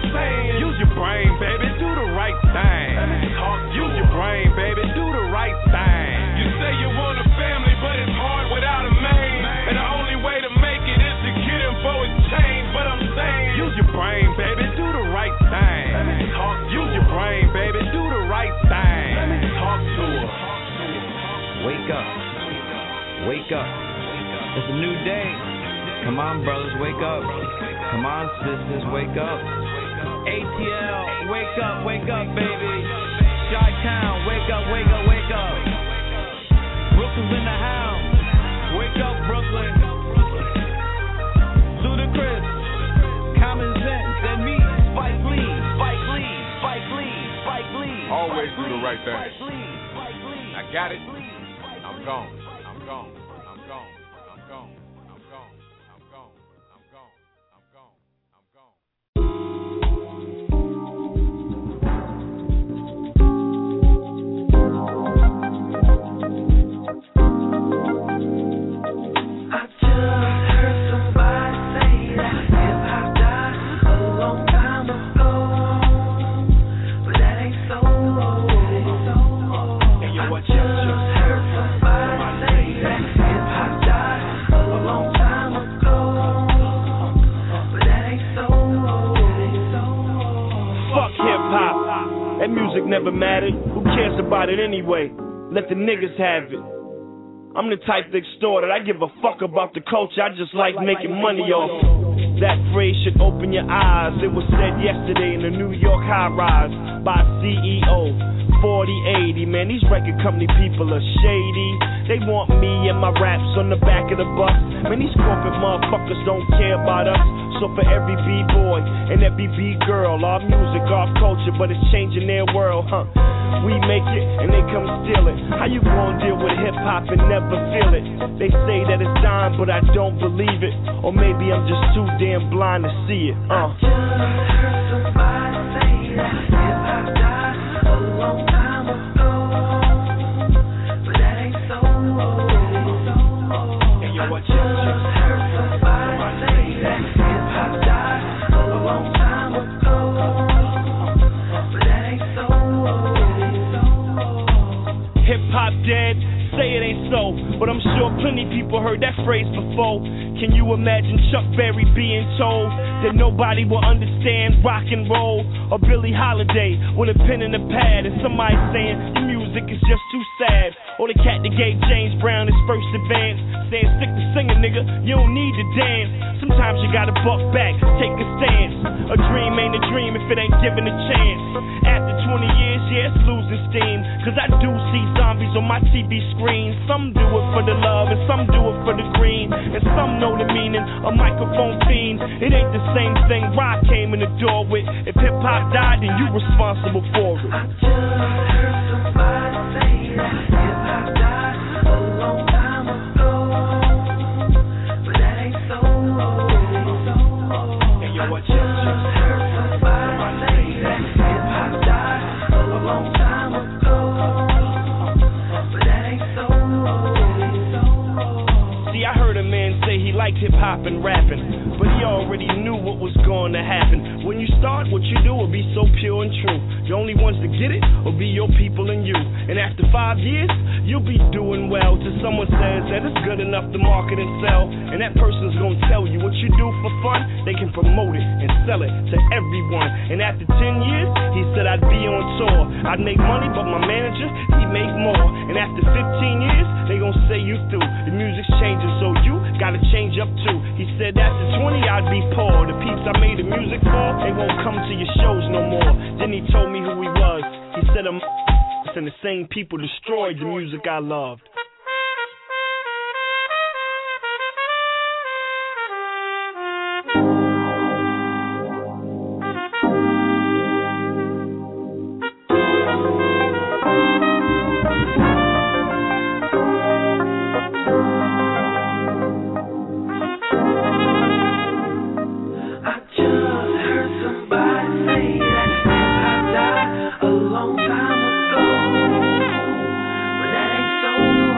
wake up. It's a new day. Come on, brothers, wake up. Come on, sisters, wake up. A T L, wake up, wake up, baby. Chi-Town, wake up, wake up, wake up. Brooklyn's in the house. Wake up, Brooklyn. Ludacris, Common Sense, and me, Spike Lee, Spike Lee, Spike Lee, Spike Lee. Always do the right thing. I got it. I'm gone. I'm gone. I'm gone. I'm gone. I'm gone. I'm gone. I'm gone. I'm gone. I'm gone. I just heard somebody say that hip hop died a long time ago, but that ain't so. And yo, I just heard somebody say that hip hop died a long time ago, but that ain't so. Fuck hip hop. That music never mattered. Who cares about it anyway? Let the niggas have it. I'm the type to extort it. I give a fuck about the culture. I just like making money off it. That phrase should open your eyes. It was said yesterday in the New York high rise by C E O. forty eighty, man, these record company people are shady. They want me and my raps on the back of the bus. Man, these corporate motherfuckers don't care about us. So for every B-boy and every B-girl, our music, our culture, but it's changing their world, huh? We make it and they come steal it. How you gonna deal with hip-hop and never feel it? They say that it's dying, but I don't believe it. Or maybe I'm just too damn blind to see it, uh. I just heard somebody say that hip-hop died a long time ago, but that ain't so. And yo, I just heard somebody say that hip-hop died a long time ago, but that ain't so. Hip-hop dead, say it ain't so, but I'm sure plenty people heard that phrase before. Can you imagine Chuck Berry being told that nobody will understand rock and roll? Or Billie Holiday with a pen and a pad and somebody saying your music is just too sad? Or the cat that gave James Brown his first advance saying stick to singing, nigga, you don't need to dance. Sometimes you gotta buck back, take a stance. A dream ain't a dream if it ain't given a chance. After twenty years, yeah, it's losing steam, cause I do see zombies on my T V screen. Some do it for the love and some do it for the green, and some know the meaning, a microphone fiend. It ain't the same thing rock came in the door with. If hip-hop died, then you responsible for it. I just heard somebody say that hip-hop died a long time ago, but that ain't so. And yo, I just heard somebody say that hip-hop died a long time ago, but that ain't so. See, I heard a man say he liked hip-hop and rapping, but he already knew what was going to happen. When you start, what you do will be so pure and true. The only ones to get it will be your people and you. And after five years, you'll be doing well till someone says that it's good enough to market and sell. And that person's gonna tell you what you do for fun, they can promote it and sell it to everyone. And after ten years, he said I'd be on tour. I'd make money, but my manager, he'd make more. And after fifteen years, they gonna say you through. The music's changing, so you gotta change up too. He said after twenty, I'd be poor. The peeps I made the music for, they won't come to your shows no more. Then he told me who he was. He said I'm and the same people destroyed the music I loved. A long time ago, but that ain't so.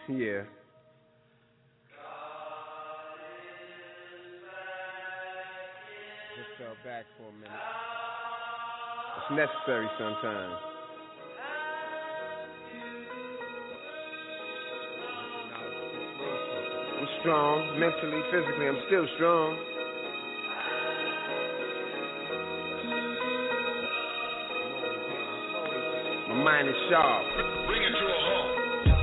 Yeah. Just fell back for a minute. It's necessary sometimes. I'm strong, mentally, physically, I'm still strong. My mind is sharp. Bring it to a halt.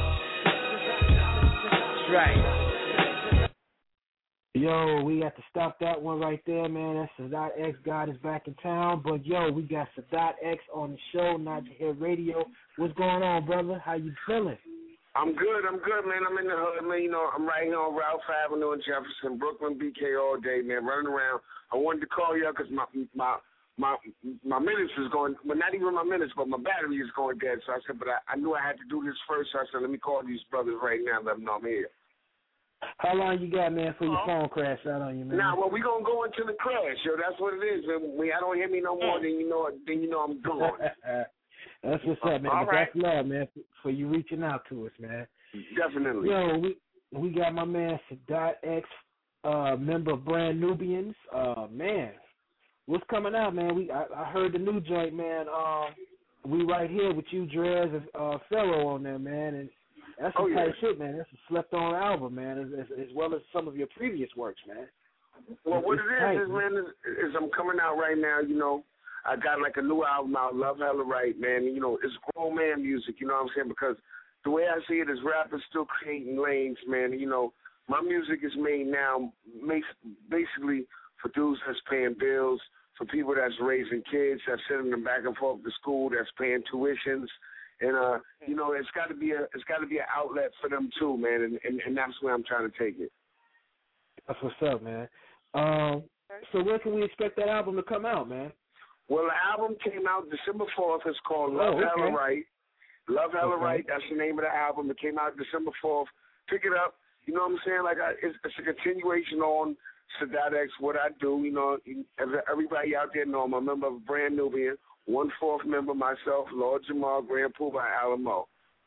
That's right. Yo, we got to stop that one right there, man. That's Sadat X. God is back in town. But, yo, we got Sadat X on the show, Not to Hear Radio. What's going on, brother? How you feeling? I'm good. I'm good, man. I'm in the hood, man. You know, I'm right here on Ralph Avenue in Jefferson, Brooklyn, B K all day, man, running around. I wanted to call you because my my my my minutes is going, well, not even my minutes, but my battery is going dead. So I said, but I, I knew I had to do this first. So I said, let me call these brothers right now, let them know I'm here. How long you got, man, for your phone crash out on you, man? Nah, well, we gonna go into the crash, yo. That's what it is. When I don't hear me no more, then you know, then you know I'm gone. That's what's up, man. All But right. That's love, man, for, for you reaching out to us, man. Definitely. Yo, we we got my man Sadat X, uh, member of Brand Nubians. Uh, man, what's coming out, man? We I, I heard the new joint, man. Um, we right here with you, Drez, and uh, Pharaoh on there, man, and that's some Oh, tight yeah. shit, man. That's a slept-on album, man, as, as, as well as some of your previous works, man. Well, what It's it is, tight, is, man, is, is I'm coming out right now, you know, I got like a new album out, Love Hella Right, man. And, you know, it's grown man music, you know what I'm saying? Because the way I see it is rappers still creating lanes, man. And, you know, my music is made now makes basically for dudes that's paying bills, for people that's raising kids, that's sending them back and forth to school, that's paying tuitions. And, uh, you know, it's got to be a it's got to be an outlet for them, too, man. And, and, and that's where I'm trying to take it. That's what's up, man. Um, so when can we expect that album to come out, man? Well, the album came out December fourth. It's called Love Oh, okay. Hella Right. Love Hella Okay. Right. That's the name of the album. It came out December fourth. Pick it up. You know what I'm saying? Like, I, it's, it's a continuation on Sadat X, what I do. You know, everybody out there know I'm a member of Brand Nubian. One-fourth member myself, Lord Jamal, Grand Poobah, Alamo.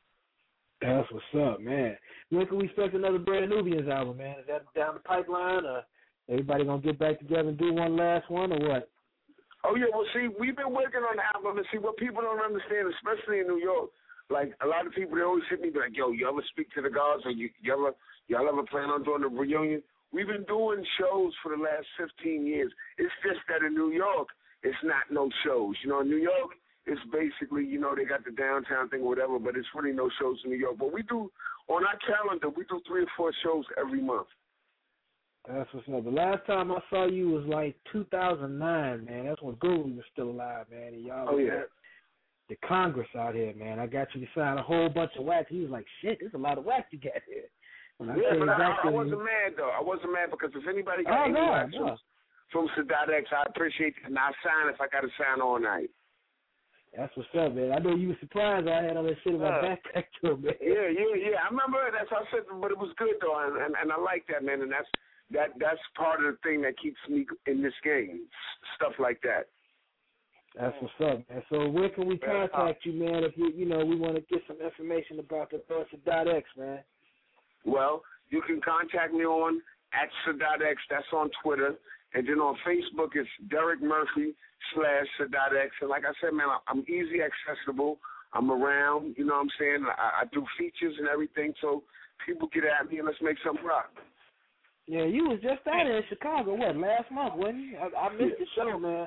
That's what's up, man. When can we expect another Brand Nubians album, man? Is that down the pipeline, or everybody gonna get back together and do one last one, or what? Oh, yeah, well, see, we've been working on the album, and see, what people don't understand, especially in New York, like, a lot of people, they always hit me, be like, yo, you ever speak to the gods, or you, you ever, y'all ever plan on doing a reunion? We've been doing shows for the last fifteen years. It's just that in New York, it's not no shows. You know, in New York, it's basically, you know, they got the downtown thing or whatever, but it's really no shows in New York. But we do, on our calendar, we do three or four shows every month. That's what's up. The last time I saw you was like two thousand nine, man. That's when Guru was still alive, man. And y'all Oh, was yeah. at the Congress out here, man. I got you to sign a whole bunch of wax. He was like, shit, there's a lot of wax you got here. When I Yeah, came but I, back I to wasn't mad, though. I wasn't mad because if anybody got Oh, any no, wax no. from, from Sadat X, I appreciate it. And I sign if I got to sign all night. That's what's up, man. I know you were surprised I had all that shit in my Uh, backpack to him, man. Yeah, yeah, yeah. I remember that's how I said, but it was good though, and, and and I like that, man. And that's that that's part of the thing that keeps me in this game, stuff like that. That's what's up, man. So where can we contact you, man, if you you know we want to get some information about the uh, Sadat X, man? Well, you can contact me on at Sadat X. That's on Twitter, and then on Facebook it's Derek Murphy slash Sadat X. And like I said, man, I'm easy accessible. I'm around. You know what I'm saying? I, I do features and everything, so people get at me and let's make something rock. Yeah, you was just out here in Chicago, what, last month, wasn't you? I, I missed the show, man.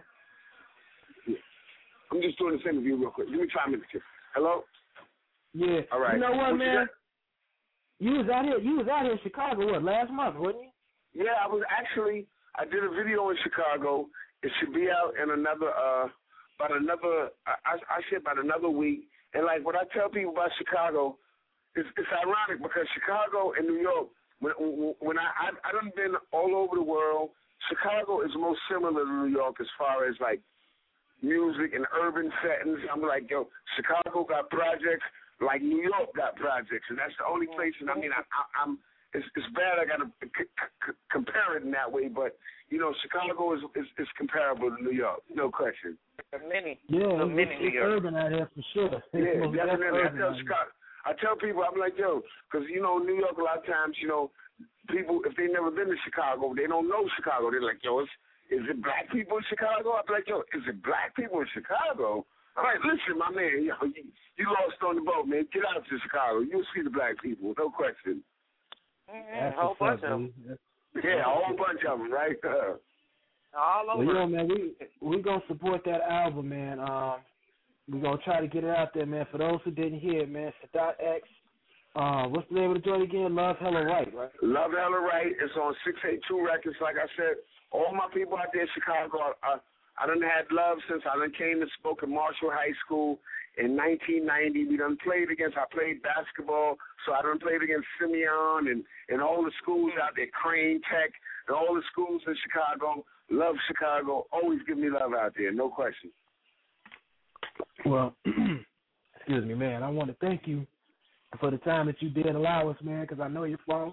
I'm just doing this interview real quick. Give me five minutes here. Hello? Yeah. All right. You know what, What you man? got? You was out here. You was out here in Chicago, what, last month, wasn't you? Yeah, I was actually. I did a video in Chicago. It should be out in another, uh, about another. I, I said about another week. And like what I tell people about Chicago, it's, it's ironic because Chicago and New York. When when I I I done been all over the world. Chicago is most similar to New York as far as like music and urban settings. I'm like, yo, Chicago got projects like New York got projects, and that's the only place. And I mean, I, I, I'm it's, it's bad. I got to c- c- compare it in that way, but you know, Chicago is, is is comparable to New York, no question. A mini, Yeah, a it's, mini it's, New it's York. urban out here for sure. It's Yeah, most definitely. I urban tell out here. Chicago, I tell people, I'm like, yo, because, you know, New York, a lot of times, you know, people, if they never been to Chicago, they don't know Chicago. They're like, yo, is, is it black people in Chicago? I'm like, yo, is it black people in Chicago? I'm like, listen, my man, yo, you, you lost on the boat, man. Get out to Chicago. You'll see the black people, no question. Mm-hmm. A whole bunch of them. Yeah, a whole bunch of them, right? Uh, All over. Well, yeah, man, we we gonna support that album, man. Um, we gonna try to get it out there, man. For those who didn't hear it, man, Sadat X. Uh, what's the name of the joint again? Love Hella Right, right? Love Hella Right. It's on six eighty-two Records. Like I said, all my people out there in Chicago, I, I done had love since I done came and spoke at Marshall High School in nineteen ninety. We done played against, I played basketball, so I done played against Simeon and, and all the schools out there, Crane Tech, and all the schools in Chicago. Love Chicago. Always give me love out there, no question. Well, excuse me, man. I want to thank you for the time that you did allow us, man, because I know your phone.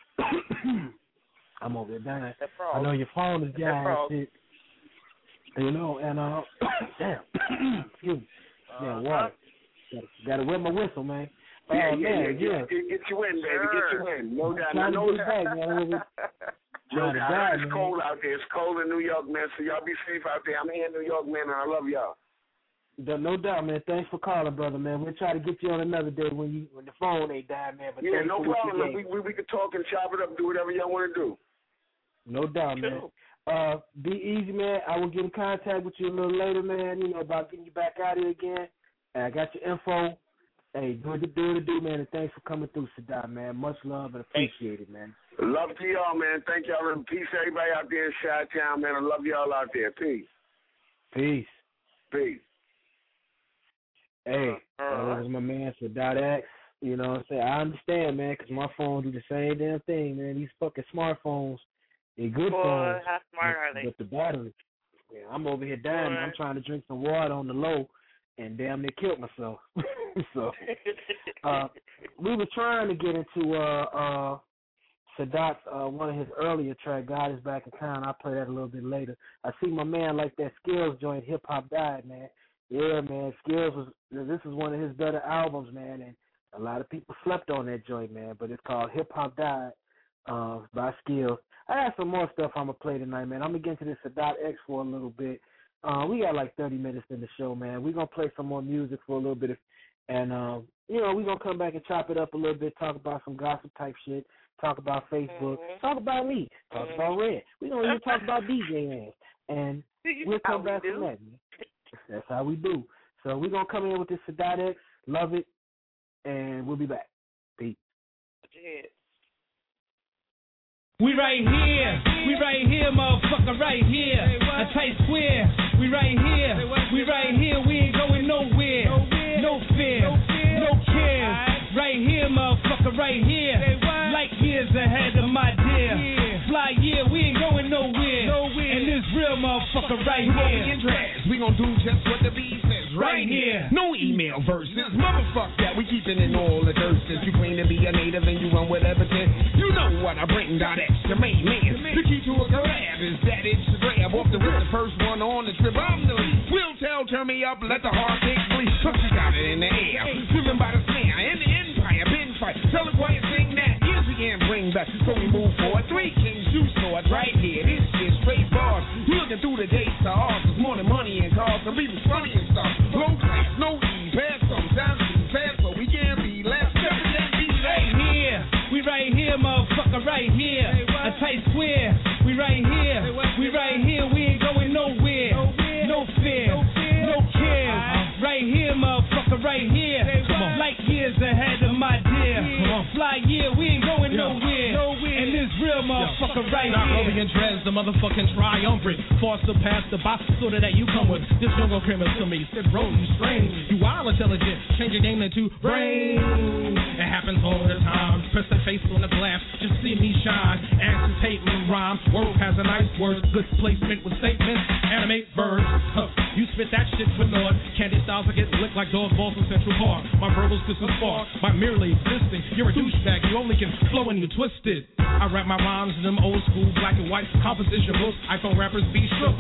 I'm over there dying. I know your phone is dying and shit. You know, and, uh, damn. Excuse me. Yeah, water. Got to wet my whistle, man. Yeah, uh, yeah, man, yeah, yeah. Get, get you in, baby. Get you in. No doubt. Trying No to get doubt. back, man. No to doubt. die, It's man. cold out there. It's cold in New York, man, so y'all be safe out there. I'm here in New York, man, and I love y'all. No, no doubt, man. Thanks for calling, brother, man. We'll try to get you on another day when you when the phone ain't dying, man. But Yeah, thanks no for what you problem. gave. We, we we could talk and chop it up, do whatever y'all want to do. No doubt, man. Uh, be easy, man. I will get in contact with you a little later, man, you know, about getting you back out here again. And I got your info. Hey, do it, do it, do, man, and thanks for coming through, Sadat, man. Much love and appreciate it, man. Love to y'all, man. Thank y'all, and peace to everybody out there in Chi-Town, man. I love y'all out there. Peace. Peace. Peace. Hey, Uh, that was my man, Sadat X. You know what I'm saying? I understand, man, because my phone do the same damn thing, man. These fucking smartphones, they're good Boy, phones. how smart but, are they? But the battery, yeah, I'm over here dying. Boy. I'm trying to drink some water on the low, and damn near killed myself. so, uh, we were trying to get into uh, uh, Sadat's, uh, one of his earlier tracks, God Is Back in Town. I'll play that a little bit later. I see my man like that Skills joint, Hip Hop Died, man. Yeah, man, Skills was, this is one of his better albums, man, and a lot of people slept on that joint, man, but it's called Hip Hop Died uh, by Skills. I have some more stuff I'm going to play tonight, man. I'm going to get into this Sadat X for a little bit. Uh, we got like thirty minutes in the show, man. We're going to play some more music for a little bit, of, and, um, you know, we're going to come back and chop it up a little bit, talk about some gossip type shit, talk about Facebook, mm-hmm. talk about me, talk mm-hmm. about Red. We're going to even talk about D J ass, and we'll come back from that, man. That's how we do. So we're going to come in with this Sadat X, love it, and we'll be back. Peace. We right here, we right here, motherfucker, right here. A tight square, we right here, we right here, we ain't going nowhere. No fear, no care. Right here, motherfucker, right here. Like years ahead of my dear. Fly year, we ain't going nowhere. And this real motherfucker right here. We gon' do just what the beat says right here. No email verses, motherfuck that. We keepin' in all the dirt since you claim to be a native and you run whatever tip. You know what I bring, dot X, the main man. The key to a collab is that it's the grab off the rip, the first one on the trip. I'm the lead. Will tell, turn me up, let the heart take bleed. Cause you got it in the air, driven by the snare. In the empire, been fight. Tell the choir sing that. Years we can't bring back, so we move forward. Three kings, you swords right here. This is straight bars. You looking through the day stars. There's more than money and cars. Some people's funny and stuff. Low class, no ease, pass sometimes too fast, but we can't be left. Right here, we right here, motherfucker, right here. A tight square, we right here, we right here, we ain't going nowhere. No fear, no care. Right here, motherfucker, right here. Like years ahead of my dear. Fly year, we ain't going nowhere. And this real motherfucker right here. Nairobi and Dres, the motherfucking triumvirate. Far surpassed the box soda that you come with. This jungle criminal to me, sit rolling strange. You wild intelligent, change your name into brain. It happens all the time. Press the face on the glass, just see me shine. Anticipate me rhyme. Word has a nice word, good placement with statements. Animate verbs. Huh. You spit that shit for naught. Candy styles are getting licked like dog balls in Central Park. My verbals kiss a spark by merely existing. You're a douchebag, you only can flow when you twisted. I rap my rhymes in them old school black and white composition books. iPhone rappers be shook.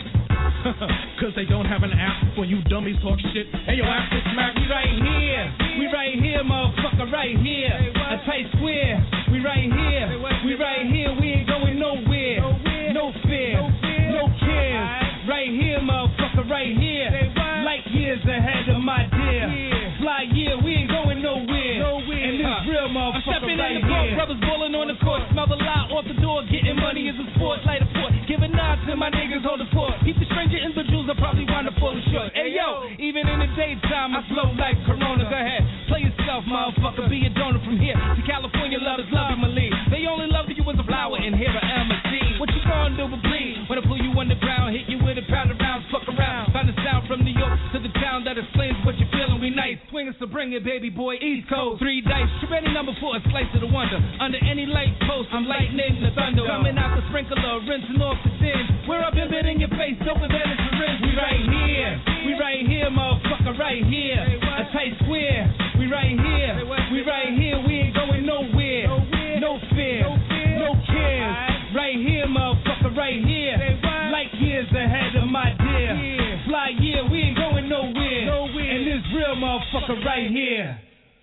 Cause they don't have an app for you dummies talk shit. Hey, yo, after smack, we right here. We right here, motherfucker, right here. A tight square. We right here. We right here. We ain't going nowhere. No fear. No cares. Right here, motherfucker, right here. Light years ahead of my dear. Fly year, we ain't going nowhere. And this real motherfucker right here. Court, brothers ballin' on the court. Smell the lot off the door. Getting money is a sport. Light a port. Giving nods to my niggas hold the fort. Keep the stranger individuals I probably wind up falling short. Hey yo, even in the daytime I flow like Corona. Go ahead, play yourself, motherfucker. Be a donor from here to California. Lovers love you, my lead. They only love you as a flower and here a M C. What you gonna do but bleed? When I pull you underground, hit you with a pound of rounds, fuck around. Find the sound from New York to the town that explains what you're feeling. We nice, swinging, so bring it, baby boy. East Coast, three dice, trip any number for a slice of the wonder. Under any light post, I'm lightning the thunder. Coming out the sprinkler, rinsing off the tin. We're up in bed in your face, open bed is the rinse. We right here, we right here, motherfucker, right here. A tight square, we right here, we right here. We ain't going nowhere. No fear, no cares. Right here, motherfucker, right here. Light years ahead of my dear. Fly year, we ain't going nowhere. And this real motherfucker right here.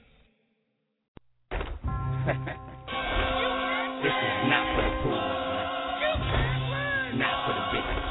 This is not for the pool, not for the bitches.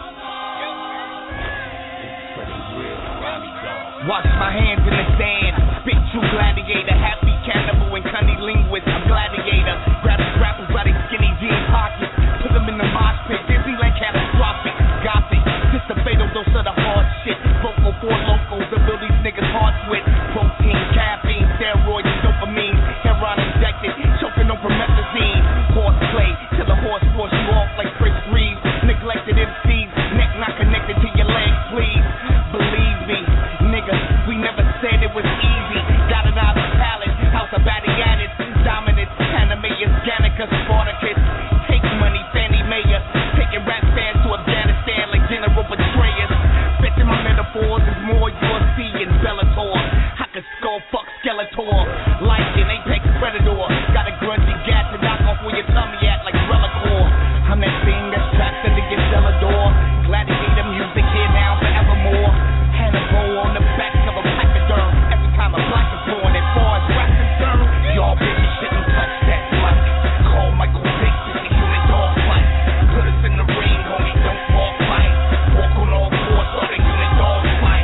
This is for the real Robbie dogs. Wash my hands in the sand, spit true gladiator, happy cannibal and cunnilinguist. I'm gladiator, grab the grapples by their skinny jean pockets, put them in the mosh pit, Disneyland catastrophic, gothic. This the fatal dose of the hard shit. Vocal for locals to build these niggas' hearts with protein, caffeine, steroids, dopamine, heroin injected, choking on promethazine. Horseplay till the horse force you off like Chris Reeves. Neglected M Cs, neck not connected to your legs, please. Believe me, nigga, we never said it was easy. Got an eye for talent, house of Badianis, dominance, animators, Ganicus, Spartacus. Take money, Fannie Mayer, taking rap fans to Afghanistan like general betrayers. Spitting my metaphors is more you'll see in Bellator. I could skull fuck Skeletor, like an apex predator. Got a grungy gat to knock off where your tummy at like Relicore. I'm that thing that's trapped under your cellar door. Gladiator music here now forevermore. Hannibal on the back of a pachyderm. Every time a black is born, as far as rap concerned, y'all bitches shouldn't touch that mic. Call Michael Vick to the unit dog fight. Put us in the ring, homie, don't walk fight. Walk on all fours so the unit dog fight.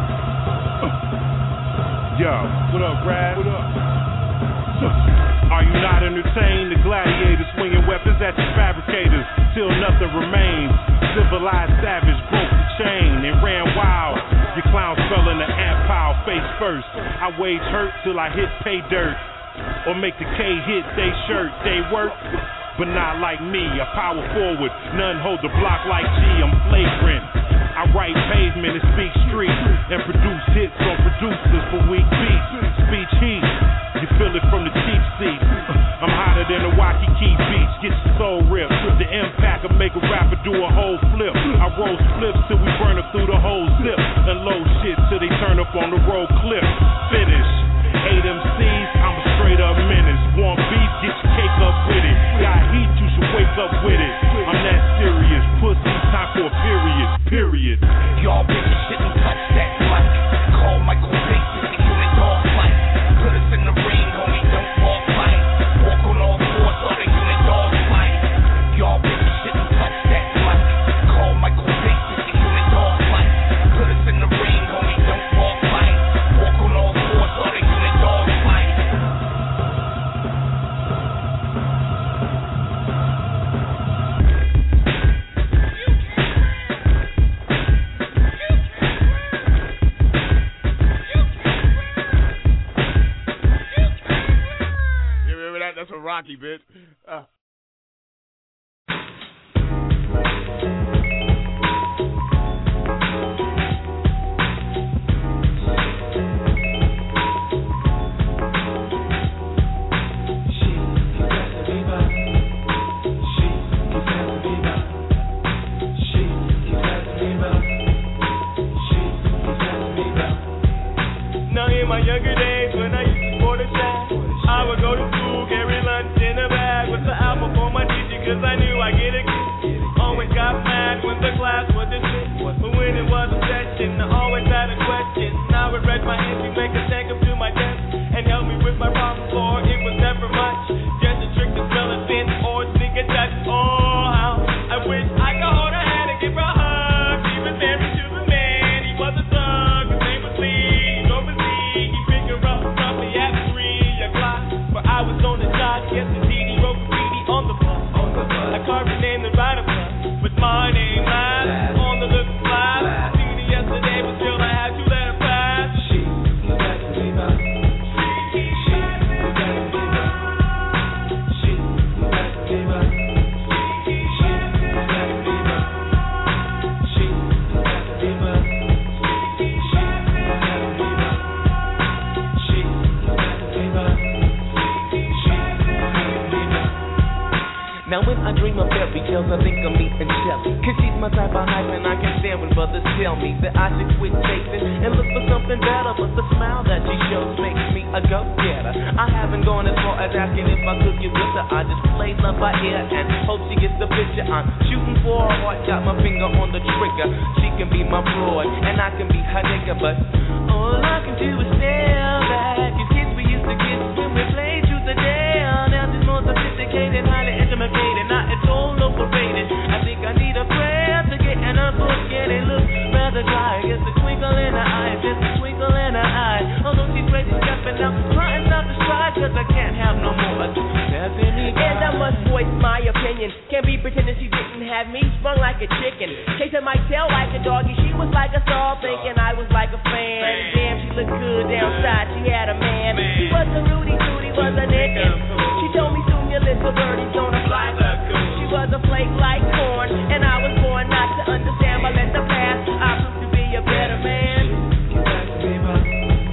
Yo, what up, Brad? What up? Are you not entertained? The gladiators swinging weapons at the fabricators till nothing remains. Civilized savage broke the chain and ran wild. Your clowns fell in the ant pile face first. I wage hurt till I hit pay dirt. Or make the K hit they shirt. They work, but not like me. I power forward, none hold the block like G. I'm flagrant. I write pavement and speak street and produce hits on producers for weak beats. Speech heat, you feel it from the cheap seat. I'm hotter than the Waikiki beach. Get your soul ripped. The impact will make a rapper do a whole flip. I roll flips till we burn up through the whole zip and load shit till they turn up on the road clip. Finish. Eight M Cs, I'm a straight up menace. Want beef, get your cake up with it. Got heat, you should wake up with it. I'm that serious. Pussy, time for a period. Period. Y'all bitches shouldn't touch that mic. Call Michael Vick to the unit dog fight. Put us in the ring, homie, don't walk fight. Walk on all fours so the unit dog fight. Y'all bitches shouldn't touch that mic. Call Michael Vick to the unit dog fight. Put us in the ring, homie, don't walk fight. Walk on all fours so the unit dog fight. That's a Rocky bit. Uh. Now in my younger days when I used to sport a shot, I would go to school, carry lunch in a bag with the apple for my teacher, cause I knew I'd get a gift. Always got mad I kept the T D wrote graffiti on the bus. I carved the name the rider bus with my name last on the look fly. Seen it yesterday, but still I had to let it pass. She got to be mine. She got to be mine. She got to be mine. Now when I dream of fairy tales, I think of me and Shelly. Cause she's my type of hype and I can stand when brothers tell me that I should quit chasing and look for something better. But the smile that she shows makes me a go-getter. I haven't gone as far as asking if I could get with her. I just play love by ear and hope she gets the picture. I'm shooting for her heart, got my finger on the trigger. She can be my broad and I can be her nigga. But all I can do is tell that you kids we used to kiss when we played truth or dare. Now she's more sophisticated, highly intimate. Now it's all overrated. I think I need a prayer to get in a book and it looks rather dry. It's a twinkle in her eye, just a twinkle in her eye. Although she's ready stepping out, trying not to stride, cause I can't have no more. And I must voice my opinion. Can't be pretending she didn't have me sprung like a chicken. Chasing my tail like a doggy. She was like a star, thinking I was like a fan. Damn, she looked good downside. She had a man. He wasn't Rudy, Rudy was a nigga. She told me soon your little birdie's gonna fly. She was a flake like corn, and I was born not to understand, but let the past. I proved to be a better man. You got to be my.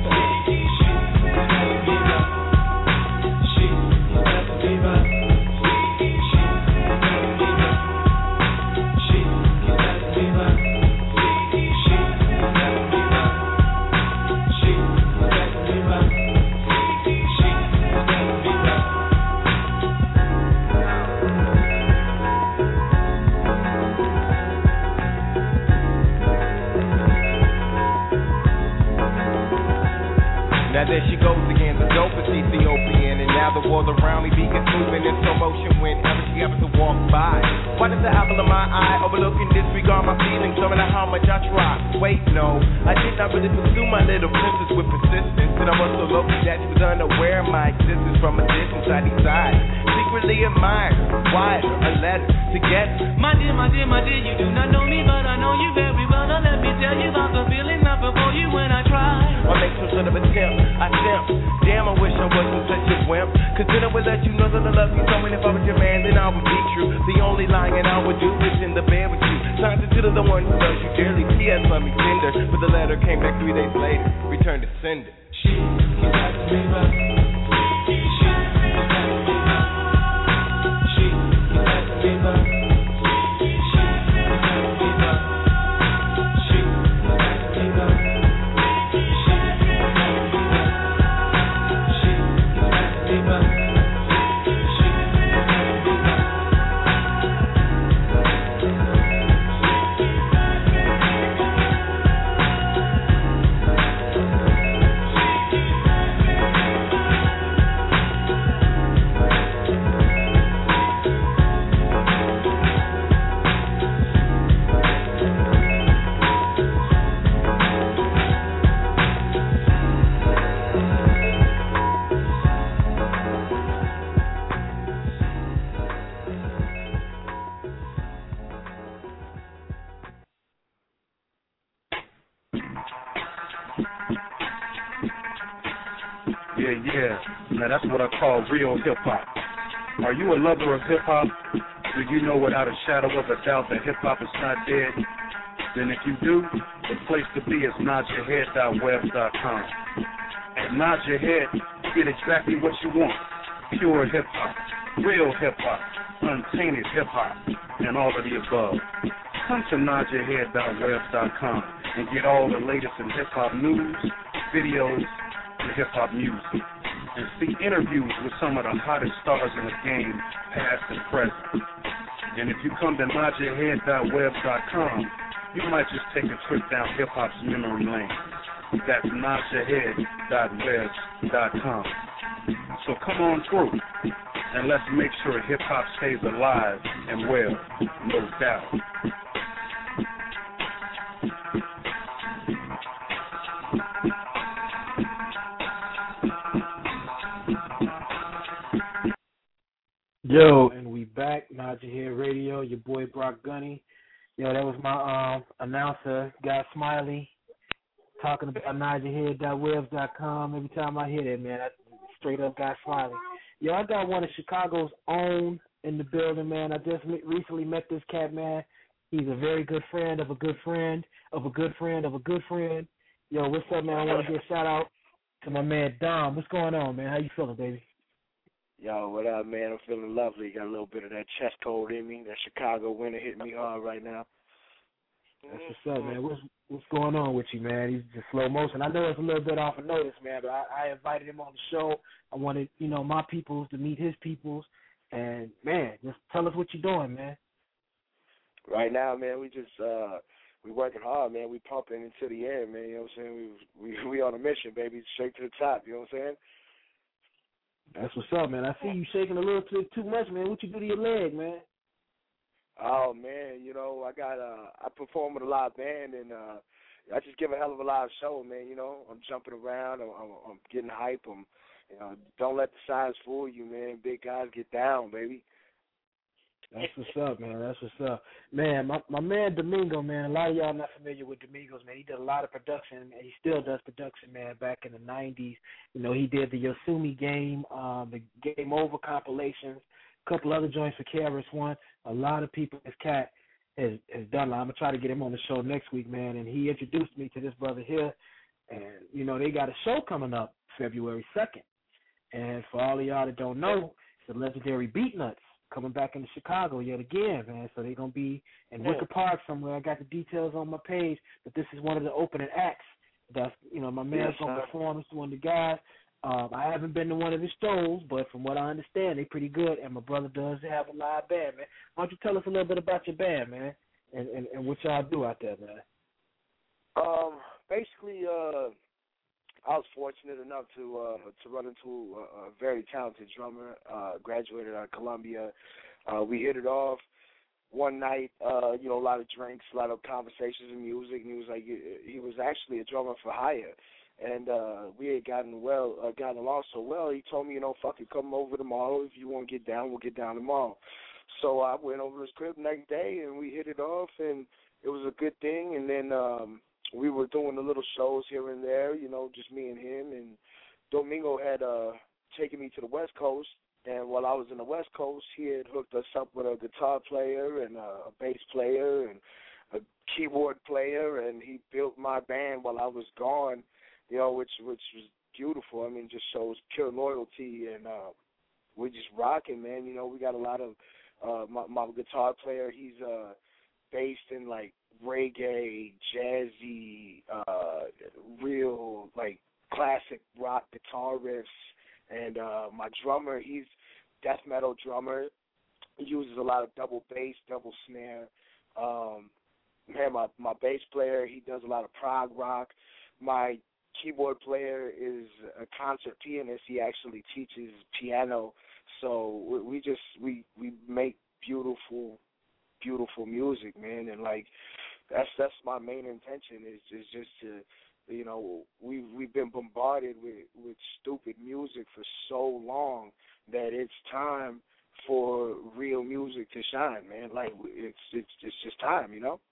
Now there she goes again, the dopest Ethiopian. And now the world around me begins moving in slow motion whenever she happens to walk by. Why does the apple of my eye overlook and disregard my feelings, no matter how much I try? Wait, no, I did not really pursue my little princess with persistence. And I was so lucky that she was unaware of my existence from a distance I decided. Secretly admired, wired a letter together. My dear, my dear, my dear, you do not know me, but I know you very well. Now let me tell you about the feeling I feel for you when I try. Or make some sort of attempt, I tempt. Damn, I wish I wasn't such a wimp. Cause then I would let you know that I love you so. And if I was your man, then I would be true. The only lying I would do is in the bed with you. Time to tell the one who loves you dearly. P S love me tender. But the letter came back three days later. Returned to sender. She got to be my. She got to be my. She got to be my. Yeah, yeah. Now that's what I call real hip-hop. Are you a lover of hip-hop? Do you know without a shadow of a doubt that hip-hop is not dead? Then if you do, the place to be is nod your head dot webs dot com. At Nod Your Head, you get exactly what you want. Pure hip-hop, real hip-hop, untainted hip-hop, and all of the above. Come to nod your head dot webs dot com and get all the latest in hip-hop news, videos, and hip-hop music. And see interviews with some of the hottest stars in the game, past and present. And if you come to nod your head dot webs dot com, you might just take a trip down hip-hop's memory lane. That's nod your head dot webs dot com. So come on through, and let's make sure hip-hop stays alive and well, no doubt. Yo, and we back. Naja Head Radio, your boy Brock Gunny. Yo, that was my um, announcer, Guy Smiley, talking about naja head dot webs dot com. Every time I hear that, man, I straight up Guy Smiley. Yo, I got one of Chicago's own in the building, man. I just recently met this cat, man. He's a very good friend of a good friend of a good friend of a good friend. Yo, what's up, man? I want to give a shout out to my man Dom. What's going on, man? How you feeling, baby? Yo, what up, man? I'm feeling lovely. Got a little bit of that chest cold in me. That Chicago winter hitting me hard right now. That's what's up, man. What's what's going on with you, man? He's just slow motion. I know it's a little bit off of notice, man, but I, I invited him on the show. I wanted, you know, my peoples to meet his peoples. And, man, just tell us what you're doing, man. Right now, man, we just, uh, we working hard, man. We pumping into the air, man. You know what I'm saying? We, we, we on a mission, baby, straight to the top. You know what I'm saying? That's what's up, man. I see you shaking a little too, too much, man. What you do to your leg, man? Oh, man, you know, I got, uh, I perform with a live band, and uh, I just give a hell of a live show, man, you know. I'm jumping around. I'm, I'm, I'm getting hype. I'm, you know, don't let the size fool you, man. Big guys get down, baby. That's what's up, man. That's what's up. Man, my my man Domingo, man, a lot of y'all not familiar with Domingos, man. He did a lot of production, and he still does production, man, back in the nineties. You know, he did the Yosumi game, um, the Game Over compilations, a couple other joints for K R S One. A lot of people, this cat has, has done. I'm going to try to get him on the show next week, man, and he introduced me to this brother here. And, you know, they got a show coming up February second. And for all of y'all that don't know, it's the legendary Beatnuts coming back into Chicago yet again, man. So they're going to be in Wicker Park somewhere. I got the details on my page, but this is one of the opening acts. That's, you know, my man's yes, going to perform. It's one of the guys. Um, I haven't been to one of his shows, but from what I understand, they're pretty good, and my brother does have a live band, man. Why don't you tell us a little bit about your band, man, and, and, and what y'all do out there, man? Um, basically, uh, I was fortunate enough to uh, to run into a, a very talented drummer. Uh, graduated out of Columbia. Uh, we hit it off one night. Uh, you know, a lot of drinks, a lot of conversations and music. And he was like, he was actually a drummer for hire, and uh, we had gotten well, uh, gotten along so well. He told me, you know, fuck it, come over tomorrow. If you want to get down, we'll get down tomorrow. So I went over to his crib the next day, and we hit it off, and it was a good thing. And then um, we were doing the little shows here and there, you know, just me and him. And Domingo had uh, taken me to the West Coast, and while I was in the West Coast, he had hooked us up with a guitar player and a bass player and a keyboard player, and he built my band while I was gone, you know, which which was beautiful. I mean, just shows pure loyalty, and uh, we're just rocking, man. You know, we got a lot of uh, my, my guitar player. He's uh, based in like reggae, jazzy, uh, real like classic rock guitar riffs, and uh, my drummer, he's death metal drummer. He uses a lot of double bass, double snare. Um, man, my my bass player, he does a lot of prog rock. My keyboard player is a concert pianist. He actually teaches piano. So we, we just we we make beautiful, beautiful music, man. And like that's that's my main intention is is just to, you know, we we've been bombarded with with stupid music for so long that it's time for real music to shine, man. Like it's it's it's just time, you know.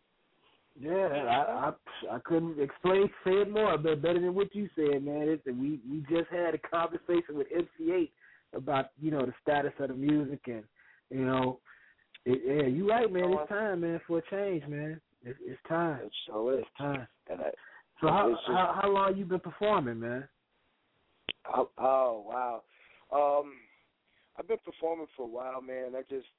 Yeah, I, I I couldn't explain say it more, but better than what you said, man. It's, we we just had a conversation with M C eight about, you know, the status of the music, and you know, it, yeah, you're right, man. It's time, man, for a change, man. It's, it's time. It so is. It's time. And I, so how, just, how how long you been performing, man? Oh, oh wow, um, I've been performing for a while, man. I just.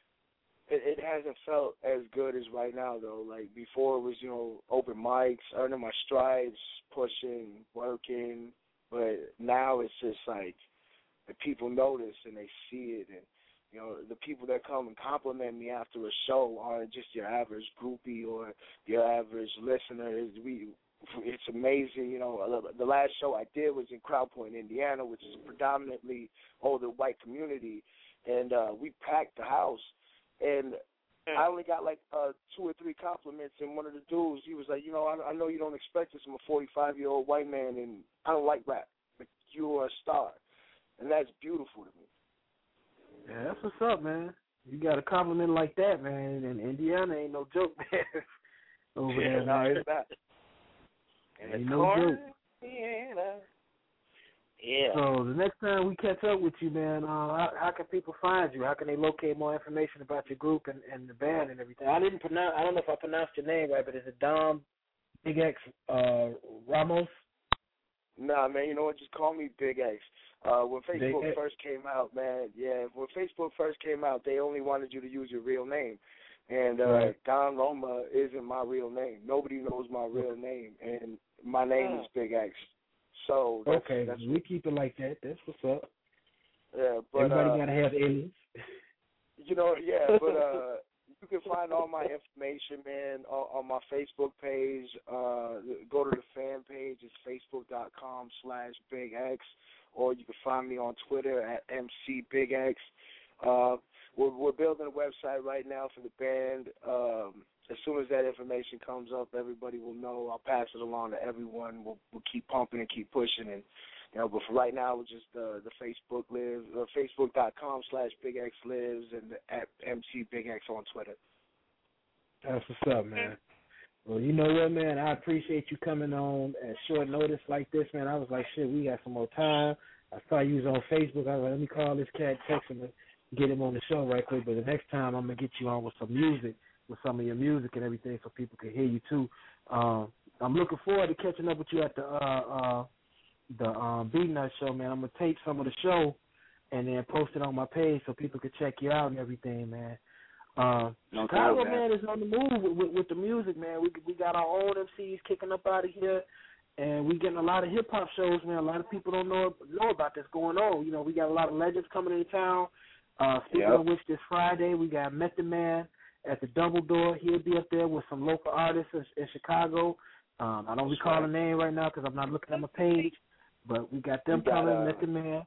It, it hasn't felt as good as right now, though. Like, before it was, you know, open mics, earning my stripes, pushing, working. But now it's just like the people notice and they see it. And, you know, the people that come and compliment me after a show aren't just your average groupie or your average listener. It's, we, it's amazing. You know, the last show I did was in Crown Point, Indiana, which is a predominantly older white community. And uh, we packed the house. And I only got like uh, two or three compliments, and one of the dudes, he was like, you know, I, I know you don't expect this from a forty-five-year-old white man, and I don't like rap, but you are a star. And that's beautiful to me. Yeah, what's up, man. You got a compliment like that, man, and Indiana ain't no joke, man. Over yeah, there, no, man. it's not. In ain't the no corner, joke. Indiana. Yeah. So the next time we catch up with you, man, uh, how, how can people find you? How can they locate more information about your group and, and the band and everything? I didn't pronounce. I don't know if I pronounced your name right, but is it Dom Big X uh, Ramos? Nah, man, you know what? Just call me Big X. Uh, when Big Facebook X. first came out, man, yeah, when Facebook first came out, they only wanted you to use your real name. And uh, Right. Don Roma isn't my real name. Nobody knows my real name, and my name is Big X. So that's, okay, that's we keep it like that. That's what's up. yeah. But Everybody uh, gotta have aliens. you know, yeah. But uh, you can find all my information, man, on, on my Facebook page. Uh, go to the fan page. It's facebook.com slash Big X, or you can find me on Twitter at M C Big X. Uh, we're, we're building a website right now for the band. Um, as soon as that information comes up, everybody will know. I'll pass it along to everyone. We'll, we'll keep pumping and keep pushing. And you know, but for right now, we're just uh, the Facebook lives, uh, facebook.com slash Big X lives, and the, at M C Big X on Twitter. That's what's up, man. Well, you know what, man? I appreciate you coming on at short notice like this, man. I was like, shit, we got some more time. I saw you was on Facebook. I was like, let me call this cat, text him, and get him on the show right quick. But the next time, I'm going to get you on with some music, with some of your music and everything so people can hear you, too. Um, I'm looking forward to catching up with you at the uh, uh, the um, Beat Nut show, man. I'm going to tape some of the show and then post it on my page so people can check you out and everything, man. Uh, no Chicago, doubt, man, is on the move with, with, with the music, man. We we got our own M Cs kicking up out of here, and we getting a lot of hip hop shows, man. A lot of people don't know know about this going on. You know, we got a lot of legends coming into town. Uh, speaking Yep. of which, this Friday we got Method Man at the Double Door. He'll be up there with some local artists in, in Chicago. Um, I don't That's recall right. the name right now because I'm not looking at my page, but we got them We got, coming. uh, Method Man.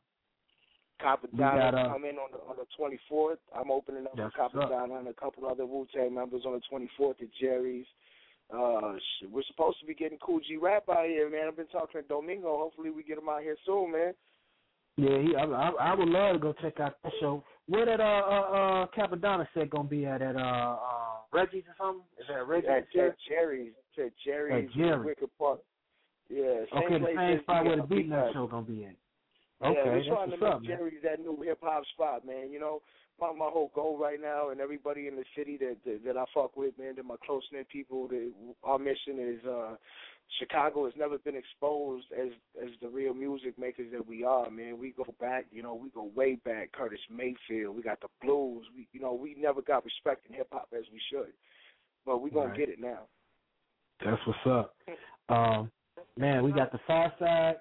Capadonna got, uh, coming on the on the twenty-fourth. I'm opening up for That's what's up. Capadonna and a couple other Wu-Tang members on the twenty-fourth at Jerry's. Uh, sh- we're supposed to be getting Cool G Rap out here, man. I've been talking to Domingo. Hopefully we get him out here soon, man. Yeah, he, I, I, I would love to go check out that show. Where that uh uh, uh Capadonna set gonna be at at uh, uh Reggie's or something? Is that Reggie's? At, at Jerry's, at Jerry's, At Jerry's. Wicker Park. Yeah, same Okay, the place same as spot where the uh, Beat Nut Nut. show gonna be at. Yeah, Okay, we're that's trying to what's make up, man. Jerry's that new hip hop spot, man. You know, my my whole goal right now, and everybody in the city that that, that I fuck with, man, that my close knit people. That our mission is uh, Chicago has never been exposed as as the real music makers that we are, man. We go back, you know, we go way back. Curtis Mayfield, we got the blues. We, you know, we never got respect in hip hop as we should, but we gonna Right. get it now. That's what's up. Um, man, we got the Far Side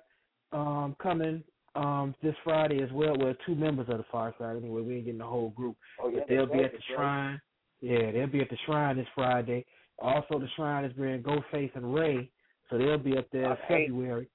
um coming um this Friday as well. Well, two members of the Far Side anyway. We ain't getting the whole group, Oh, yeah, but they'll that's be right, at the that's right. Shrine. Yeah, they'll be at the Shrine this Friday. Also, the Shrine is bringing Ghostface and Ray, so they'll be up there in Okay. February.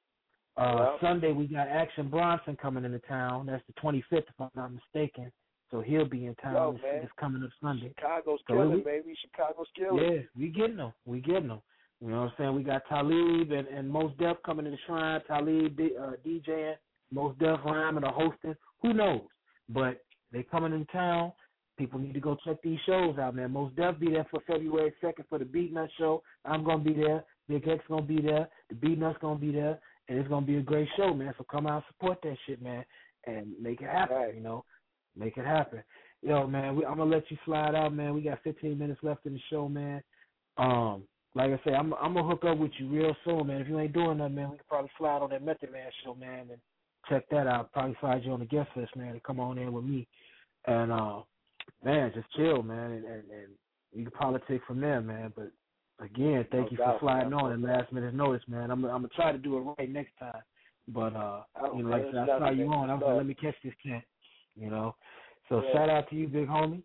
Uh, Well. Sunday we got Action Bronson coming into town. That's the twenty-fifth, if I'm not mistaken. So he'll be in town Yo, this, man. this coming up Sunday. Chicago's So killing, we- baby. Chicago's killing. Yeah, we getting them. We getting them. You know what I'm saying? We got Talib and, and Mos Def coming to the Shrine. Talib D, uh, DJing, Mos Def rhyming or hosting. Who knows? But they coming in town. People need to go check these shows out, man. Mos Def be there for February second for the Beat Nut show. I'm gonna be there. Big X gonna be there. The Beat Nut's gonna be there, and it's gonna be a great show, man. So come out and support that shit, man, and make it happen. Right. You know, make it happen. Yo, man, we, I'm gonna let you slide out, man. We got fifteen minutes left in the show, man. Um, like I say, I'm I'm gonna hook up with you real soon, man. If you ain't doing nothing, man, we can probably slide on that Method Man show, man, and check that out. Probably slide you on the guest list, man, and come on in with me, and uh, man, just chill, man, and and, and you can politic from there, man. But again, thank No you doubt, for sliding man. on at last minute notice, man. I'm I'm gonna try to do it right next time, but uh, Oh, you know, man, like I said, I it's saw you nothing, on. I was man. like, let me catch this cat, you know. So Yeah. shout out to you, big homie.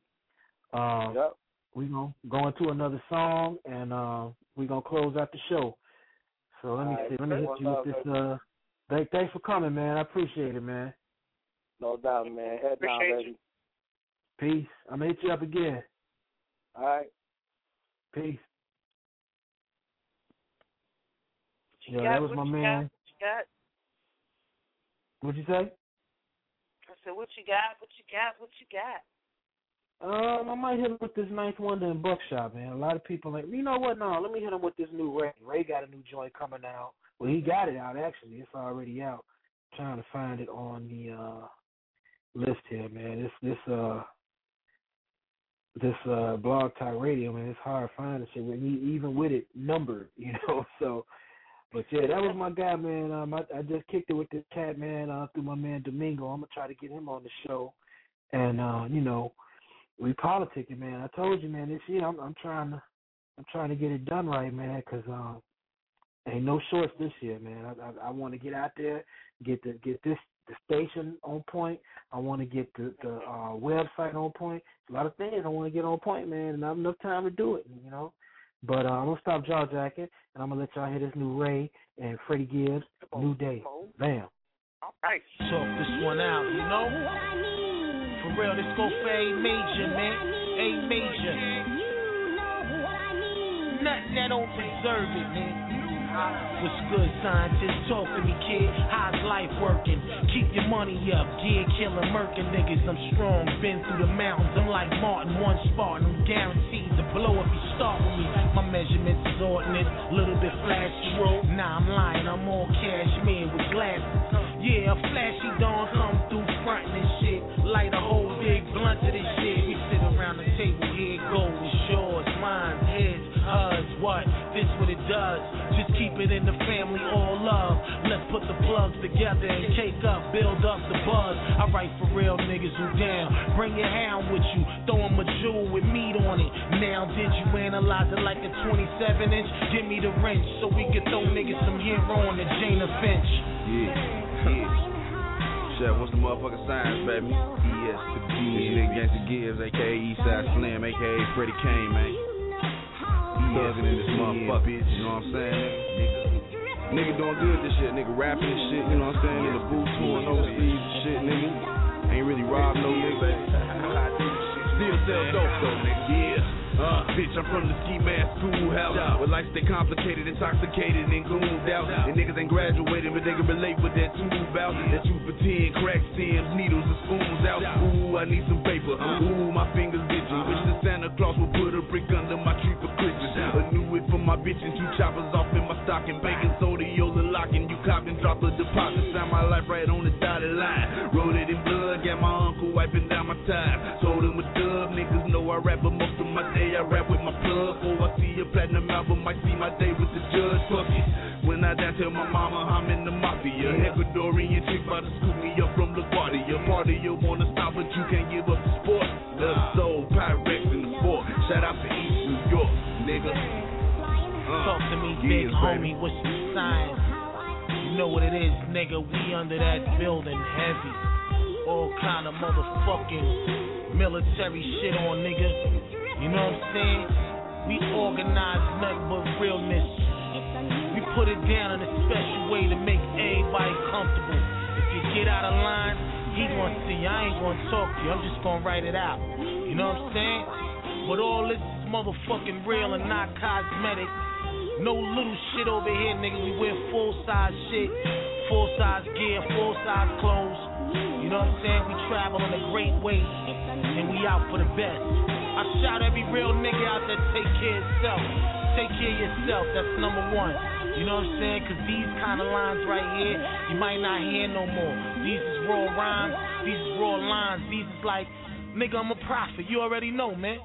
Um, Yep. we gonna go into another song, and uh, we gonna close out the show. So let me All right, see. Let me hit one you with love, this. baby. Uh, thank, thanks for coming, man. I appreciate it, man. No doubt, man. Head down, Appreciate baby. Peace. I'm gonna hit you up again. All right. Peace. You Yeah, got that was what my you man. got, what you got? What'd you say? I So what you got? What you got? What you got? Um, I might hit him with this Ninth Wonder in Buckshot, man. A lot of people like, you know what? No, let me hit him with this new Ray. Ray got a new joint coming out. Well, he got it out actually. It's already out. I'm trying to find it on the uh, list here, man. This this uh this uh Blog Talk Radio, man. It's hard finding shit. Even with it numbered, you know. So, but yeah, that was my guy, man. Um, I, I just kicked it with this cat, man, uh, through my man Domingo. I'm gonna try to get him on the show, and uh, you know. We politicking, man. I told you, man. This year, I'm, I'm trying to, I'm trying to get it done right, man. Cause um, ain't no shorts this year, man. I, I, I want to get out there, get the, get this the station on point. I want to get the the uh, website on point. A lot of things I want to get on point, man, and I have enough time to do it, you know. But uh, I'm gonna stop jaw jacking, and I'm gonna let y'all hear this new Ray and Freddie Gibbs, New Day. Bam. All right. Talk this one out, you know. For real, this go for A Major, man. A Major. Nothing that don't deserve it, man. What's good, scientist? Talk to me, kid. How's life working? Keep your money up. Gear killing, murking niggas. I'm strong. Been through the mountains. I'm like Martin, one Spartan. I'm guaranteed to blow if you start with me. My measurements is ordinate. Little bit flashy. Nah, I'm lying. I'm all cashmere with glasses. Yeah, a flashy dawn come through frontin' and shit. Light a whole big blunt to this shit. We sit around the table, here it goes. It's yours, mine, his, hers, what? This what it does. Just keep it in the family, all love. Let's put the plugs together and cake up, build up the buzz. I write for real niggas who down. Bring your hound with you, throw him a jewel with meat on it. Now did you analyze it like a twenty-seven inch? Give me the wrench so we can throw niggas some hero on the Jana Finch. Yeah, yeah. Chef, what's the motherfucking science, baby? E S to G. This nigga Gangsta Gibbs, a k a. Eastside Slim, a k a. Freddie Kane, man. Thuggin' in this motherfucker, you know what I'm saying? Nigga, nigga doing good this shit, nigga rapping and shit, you know what I'm saying? In the booth, touring overseas and shit, nigga. Ain't really robbed no nigga, baby. Still sell dope though, nigga. Yeah. Uh, bitch, I'm from the ski mask schoolhouse. Where life stay complicated, intoxicated, and gooned out. And niggas ain't graduated, but they can relate with that two bout. That two for ten, crack stems, needles and spoons out. Ooh, I need some paper. Ooh, my fingers itching. Wish the Santa Claus would put a brick under my tree for Christmas. A new whip for my bitch and two choppers off in my stocking. Baking soda, Yola locking. You cop and drop a deposit. Sign my life right on the dotted line. Wrote it in blood, got my uncle wiping down my time. Told him a dub, niggas know I rap, but most of my day I rap with my plug. Before I see a platinum album, might see my day with the judge. Fuck it. When I down, tell my mama I'm in the mafia. Ecuadorian chick about to scoop me up from LaGuardia. Party you wanna stop, but you can't give up the sport. The soul, Pyrex in the fort. Shout out to East New York, nigga. Uh, Talk to me, big homie, what's the sign? You know what it is, nigga. We under that building, heavy. All kind of motherfucking military shit on, nigga. You know what I'm saying? We organize nothing but realness. We put it down in a special way to make everybody comfortable. If you get out of line, he gonna see you. I ain't gonna talk to you. I'm just gonna write it out. You know what I'm saying? But all this is motherfucking real and not cosmetic. No little shit over here, nigga. We wear full size shit, full size gear, full size clothes. You know what I'm saying? We travel in a great way, and we out for the best. I shout every real nigga out there, take care of yourself. Take care of yourself, that's number one. You know what I'm saying? Cause these kind of lines right here, you might not hear no more. These is raw rhymes, these is raw lines, these is like, nigga, I'm a prophet, you already know, man.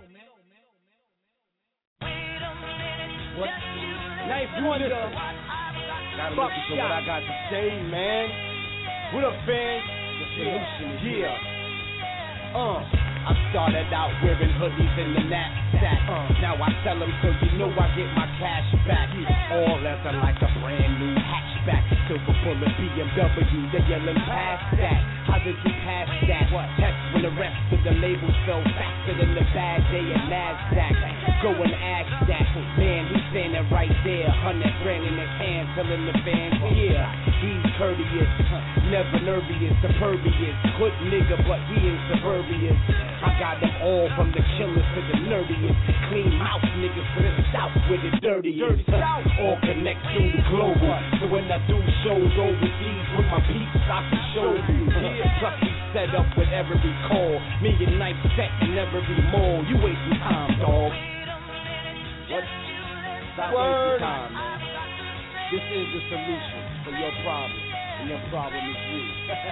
What? Nice wonder. Gotta listen to what I got to say, man. What up, fans? The solution is here. Uh. I started out wearing hoodies in the knapsack. Uh, now I sell them so you know I get my cash back. All leather like a brand new hatchback. Silver bullet B M W, they yelling past that. How did you pass that? Test when the rest of the labels fell faster than the bad day at NASDAQ. Go and ask that. Man, he's standing right there, hundred grand in his hand, telling the fans, yeah, he's courteous, never nervous, superbious, good nigga, but he is suburbious. I got them all from the killers to the nerdiest, clean mouth niggas to the south with the dirtiest. All connect through the global, so when I do shows overseas with my peeps, I can show you. Plus we set up with every call, me and Knife set in every mall. You wasting time, dog. What? Stop wasting time, man. This is the solution for your problem, and your problem is you.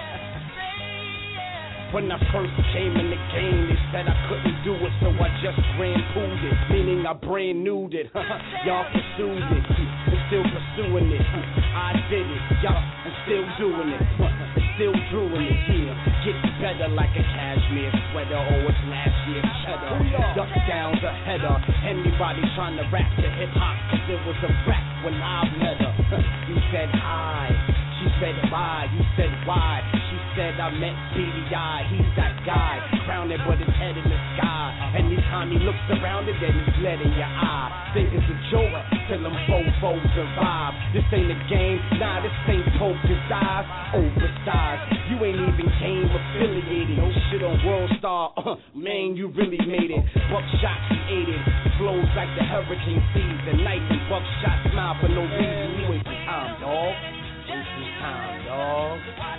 When I first came in the game, they said I couldn't do it, so I just grand pulled it, meaning I brand newed it. Y'all pursued it, and still pursuing it. I did it, y'all, and still doing it. And still drewing it, yeah. Gets better like a cashmere sweater or it's last year's cheddar. Duck down's a header. Anybody trying to rap to hip hop, cause it was a rap when I met her. You said hi, she said bye, you said why. She said I met B D I, he's that guy, grounded but his head in the sky. Anytime he looks around it, then it's lead in your eye. Think it's a joke till them fofos survive. This ain't a game, nah, this ain't poker's eyes. Oversized, you ain't even game affiliated. No shit on World Star, uh, man, you really made it. Buckshot created, flows like the hurricane season. Knife and buckshot smile for no reason. You wasting time, dog. Wasting time, dog.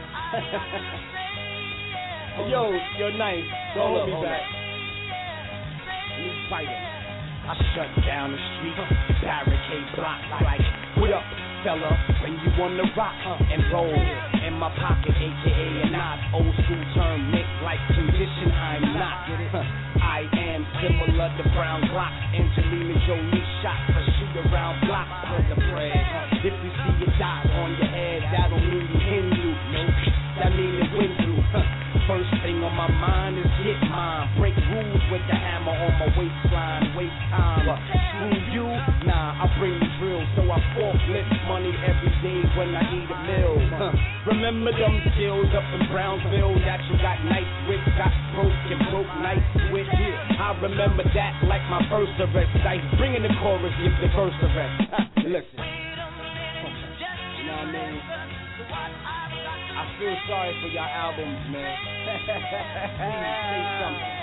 Yo, you're nice. Don't hold me back. You fight him. I shut down the street, barricade block like, what up, fella? When you on the rock and roll, in my pocket, aka a knot. Old school term, Nick, like condition, I'm not. I am similar to Brown Glock. Angelina Jolie shot for shoot around block for the bread. If you see a dot on your head, that don't mean you Hindu. That mean it went through. First thing on my mind is hit mine. Break rules with the hammer on my waistline. Waste time. Screw you? Nah, I bring the drill. So I forklift money every day when I eat a meal. Remember them skills up in Brownsville that you got nice with? Got broke and broke nice with. I remember that like my first arrest. Dice bringing the chorus, give the first arrest. Listen. You know what I mean? I feel sorry for y'all albums, man. Please say something.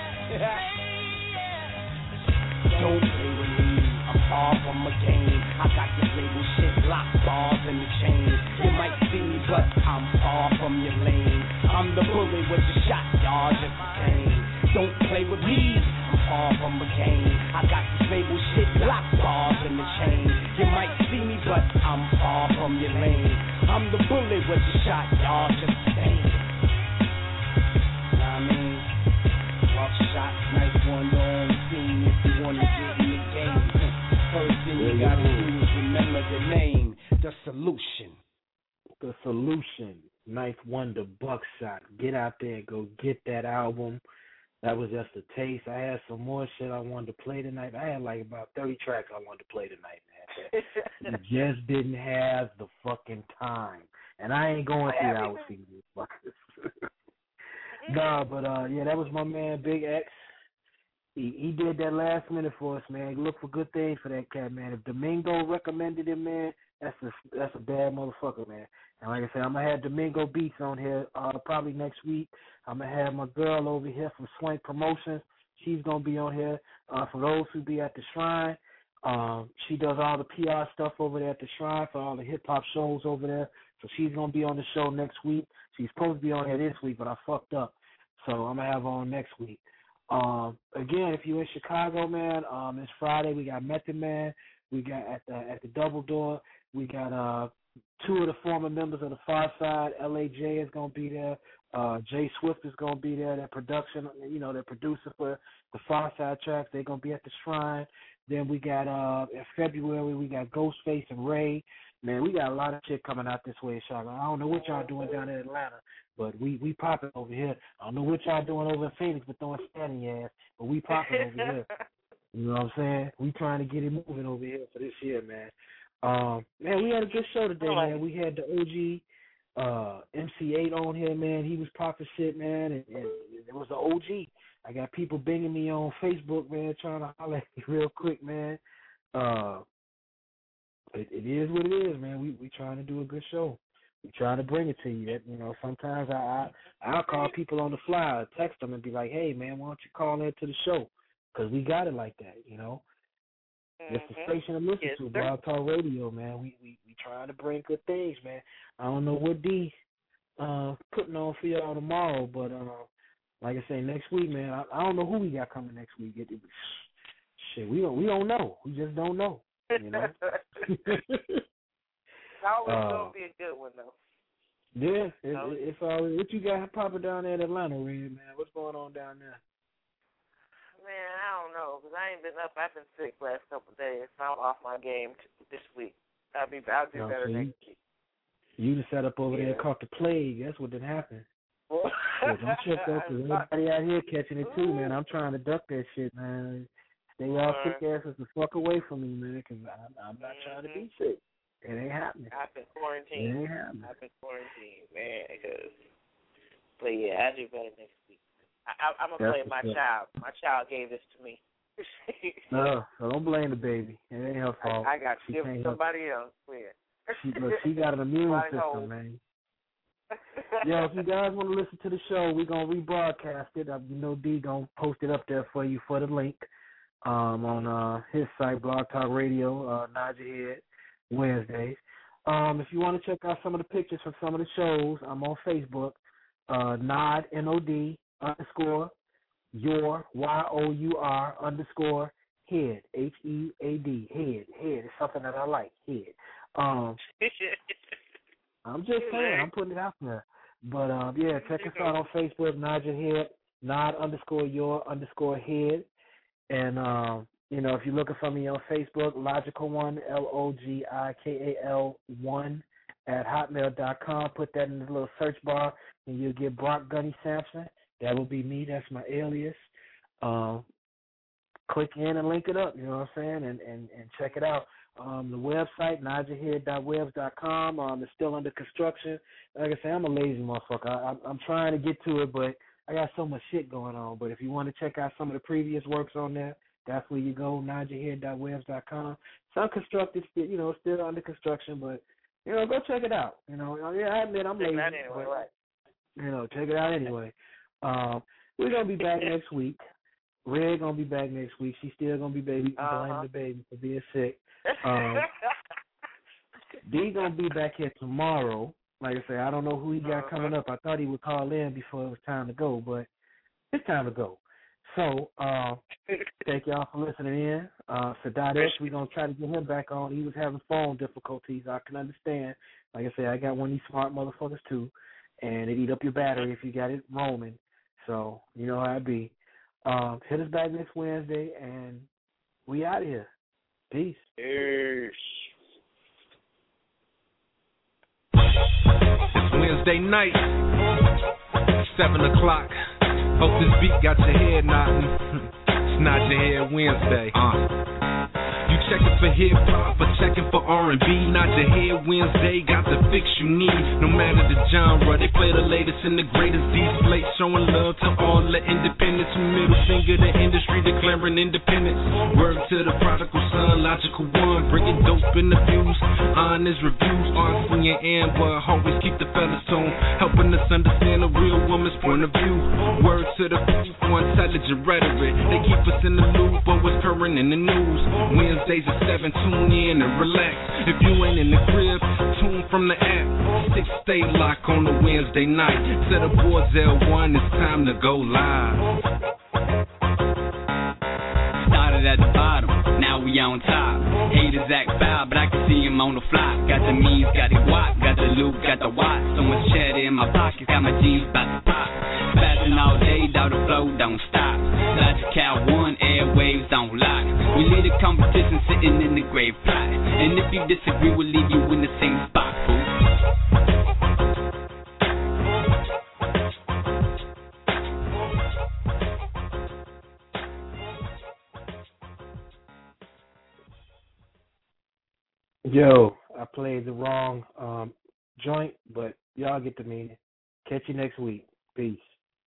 Don't play with me, I'm far from a game. I got this label shit, lock bars in the chain. You might see me, but I'm far from your lane. I'm the bully with the shot, y'all just the same. Don't play with me, I'm far from a game. I got this label shit, lock bars in the chain. You might see me, but I'm far from your lane. I'm the bully with the shot, y'all just the same. Know what I mean? Rough shots, nice one on scene if you wanna get in the game. First thing you gotta do is remember the name, the solution. The solution. Knife Wonder, Buckshot. Get out there, go get that album. That was just a taste. I had some more shit I wanted to play tonight. I had like about thirty tracks I wanted to play tonight, man. You just didn't have the fucking time. And I ain't going through that with these fuckers. Nah, but uh, yeah, that was my man, Big X. He he did that last minute for us, man. Look for good things for that cat, man. If Domingo recommended him, man, that's a that's a bad motherfucker, man. And like I said, I'm gonna have Domingo Beats on here uh, probably next week. I'm gonna have my girl over here from Swank Promotions. She's gonna be on here. Uh, for those who be at the Shrine, um, she does all the P R stuff over there at the Shrine for all the hip hop shows over there. So she's gonna be on the show next week. She's supposed to be on here this week, but I fucked up. So I'm gonna have her on next week. Um, again, if you're in Chicago, man, um, it's Friday. We got Method Man. We got at the at the Double Door. We got uh two of the former members of the Far Side. L A J is gonna be there. Uh, Jay Swift is gonna be there. That production, you know, their producer for the Far Side tracks. They're gonna be at the Shrine. Then we got uh in February we got Ghostface and Ray. Man, we got a lot of shit coming out this way in Chicago. I don't know what y'all doing down in Atlanta, but we we popping over here. I don't know what y'all doing over in Phoenix, but throwing standing ass, but we popping over here. You know what I'm saying? We trying to get it moving over here for this year, man. Um, man, we had a good show today, man. We had the O G uh, M C eight on here, man. He was popping shit, man, and, and it was the O G. I got people banging me on Facebook, man, trying to holler at me real quick, man. Uh, it, it is what it is, man. We we trying to do a good show. We trying to bring it to you. That, you know, sometimes I, I I'll call people on the fly, or text them and be like, hey man, why don't you call in to the show? Because we got it like that, you know. Mm-hmm. It's the station to listen yes, to, Blog Talk Radio, man. We we we trying to bring good things, man. I don't know what D uh putting on for y'all tomorrow, but uh, like I say, next week, man. I, I don't know who we got coming next week. It, it, shit, we don't we don't know. We just don't know, you know. It's always uh, gonna be a good one though. Yeah, it, it, it's always what you got popping down there in Atlanta, Red, man. What's going on down there? Man, I don't know, because I ain't been up. I've been sick last couple of days, so I'm off my game t- this week. I'll be, I'll do no, better so next you, week. You just sat up over yeah. there and caught the plague. That's what did happen. Well, so don't check up, because everybody out here catching it too, man. I'm trying to duck that shit, man. Stay all uh, sick asses the fuck away from me, man, because I'm, I'm not mm-hmm. trying to be sick. It ain't happening. I've been quarantined. It ain't happening. I've been quarantined, man. Cause, but yeah, I'll do better next week. I, I, I'm gonna blame my good. child. My child gave this to me. No, so don't blame the baby. It ain't her fault. I, I got she to give somebody else. Weird. She, look, she got an immune system, home. man. Yeah, if you guys want to listen to the show, we're gonna rebroadcast it. You know, D gonna post it up there for you for the link um, on uh, his site, Blog Talk Radio, uh, Nod Your Head. Wednesdays. Um, if you want to check out some of the pictures from some of the shows, I'm on Facebook. Uh, Nod N O D underscore your Y O U R underscore head H E A D head head. It's something that I like. Head. Um, I'm just saying. I'm putting it out there. But um, yeah, check us out on Facebook. Nod Your Head. Nod underscore your underscore head. And um. You know, if you're looking for me on Facebook, Logical One, L O G I K A L one at hotmail dot com. Put that in the little search bar, and you'll get Brock Gunny Sampson. That will be me. That's my alias. Um, click in and link it up, you know what I'm saying, and, and, and check it out. Um, the website, nod your head dot webs dot com, um, is still under construction. Like I say, I'm a lazy motherfucker. I, I'm, I'm trying to get to it, but I got so much shit going on. But if you want to check out some of the previous works on there, that's where you go, nod your head dot webs dot com. Some constructed, you know, still under construction, but, you know, go check it out. You know, yeah, I admit I'm lazy, anyway, but, right. you know, check it out anyway. Um, we're going to be back next week. Red going to be back next week. She's still going to be baby, uh-huh. blaming the baby for being sick. Um, D going to be back here tomorrow. Like I say, I don't know who he got uh-huh. coming up. I thought he would call in before it was time to go, but it's time to go. So, uh, thank y'all for listening in. Uh, Sadat X, we're going to try to get him back on. He was having phone difficulties. I can understand. Like I said, I got one of these smart motherfuckers, too, and it eat up your battery if you got it roaming. So, you know how it be. Um, hit us back next Wednesday, and we out of here. Peace. Peace. It's Wednesday night, seven o'clock. Hope this beat got your head nodding. It's Nod Your Head Wednesday. Uh. You checking for hip-hop or checking for R and B? Nod Your Head Wednesday got the fix you need. No matter the genre, they play the latest and the greatest. These plates showing love to all the independents. Middle finger to industry declaring independence. Word to the prodigal son, Logical One. Bringing dope in the views, honest reviews. R C and Amber always keep the fellas on, helping us understand a real woman's point of view. Word to the people, intelligent rhetoric. They keep us in the loop of what's current in the news. Wednesdays at seven, tune in and relax. If you ain't in the crib, tune from the app. Six, stay locked on the Wednesday night. Set up boards L one, it's time to go live. Started at the bottom, now we on top. Haters act foul, but I can see him on the fly. Got the means, got the guap, got the loot, got the watch. So much cheddar in my pockets, got my jeans about to pop. Spazzing all day, dog, the flow don't stop. Logical One, airwaves on lock. We lead the competition sitting in the grave plot. And if you disagree, we'll leave you in the same spot, fool. Yo, I played the wrong um, joint, but y'all get the meaning. Catch you next week. Peace.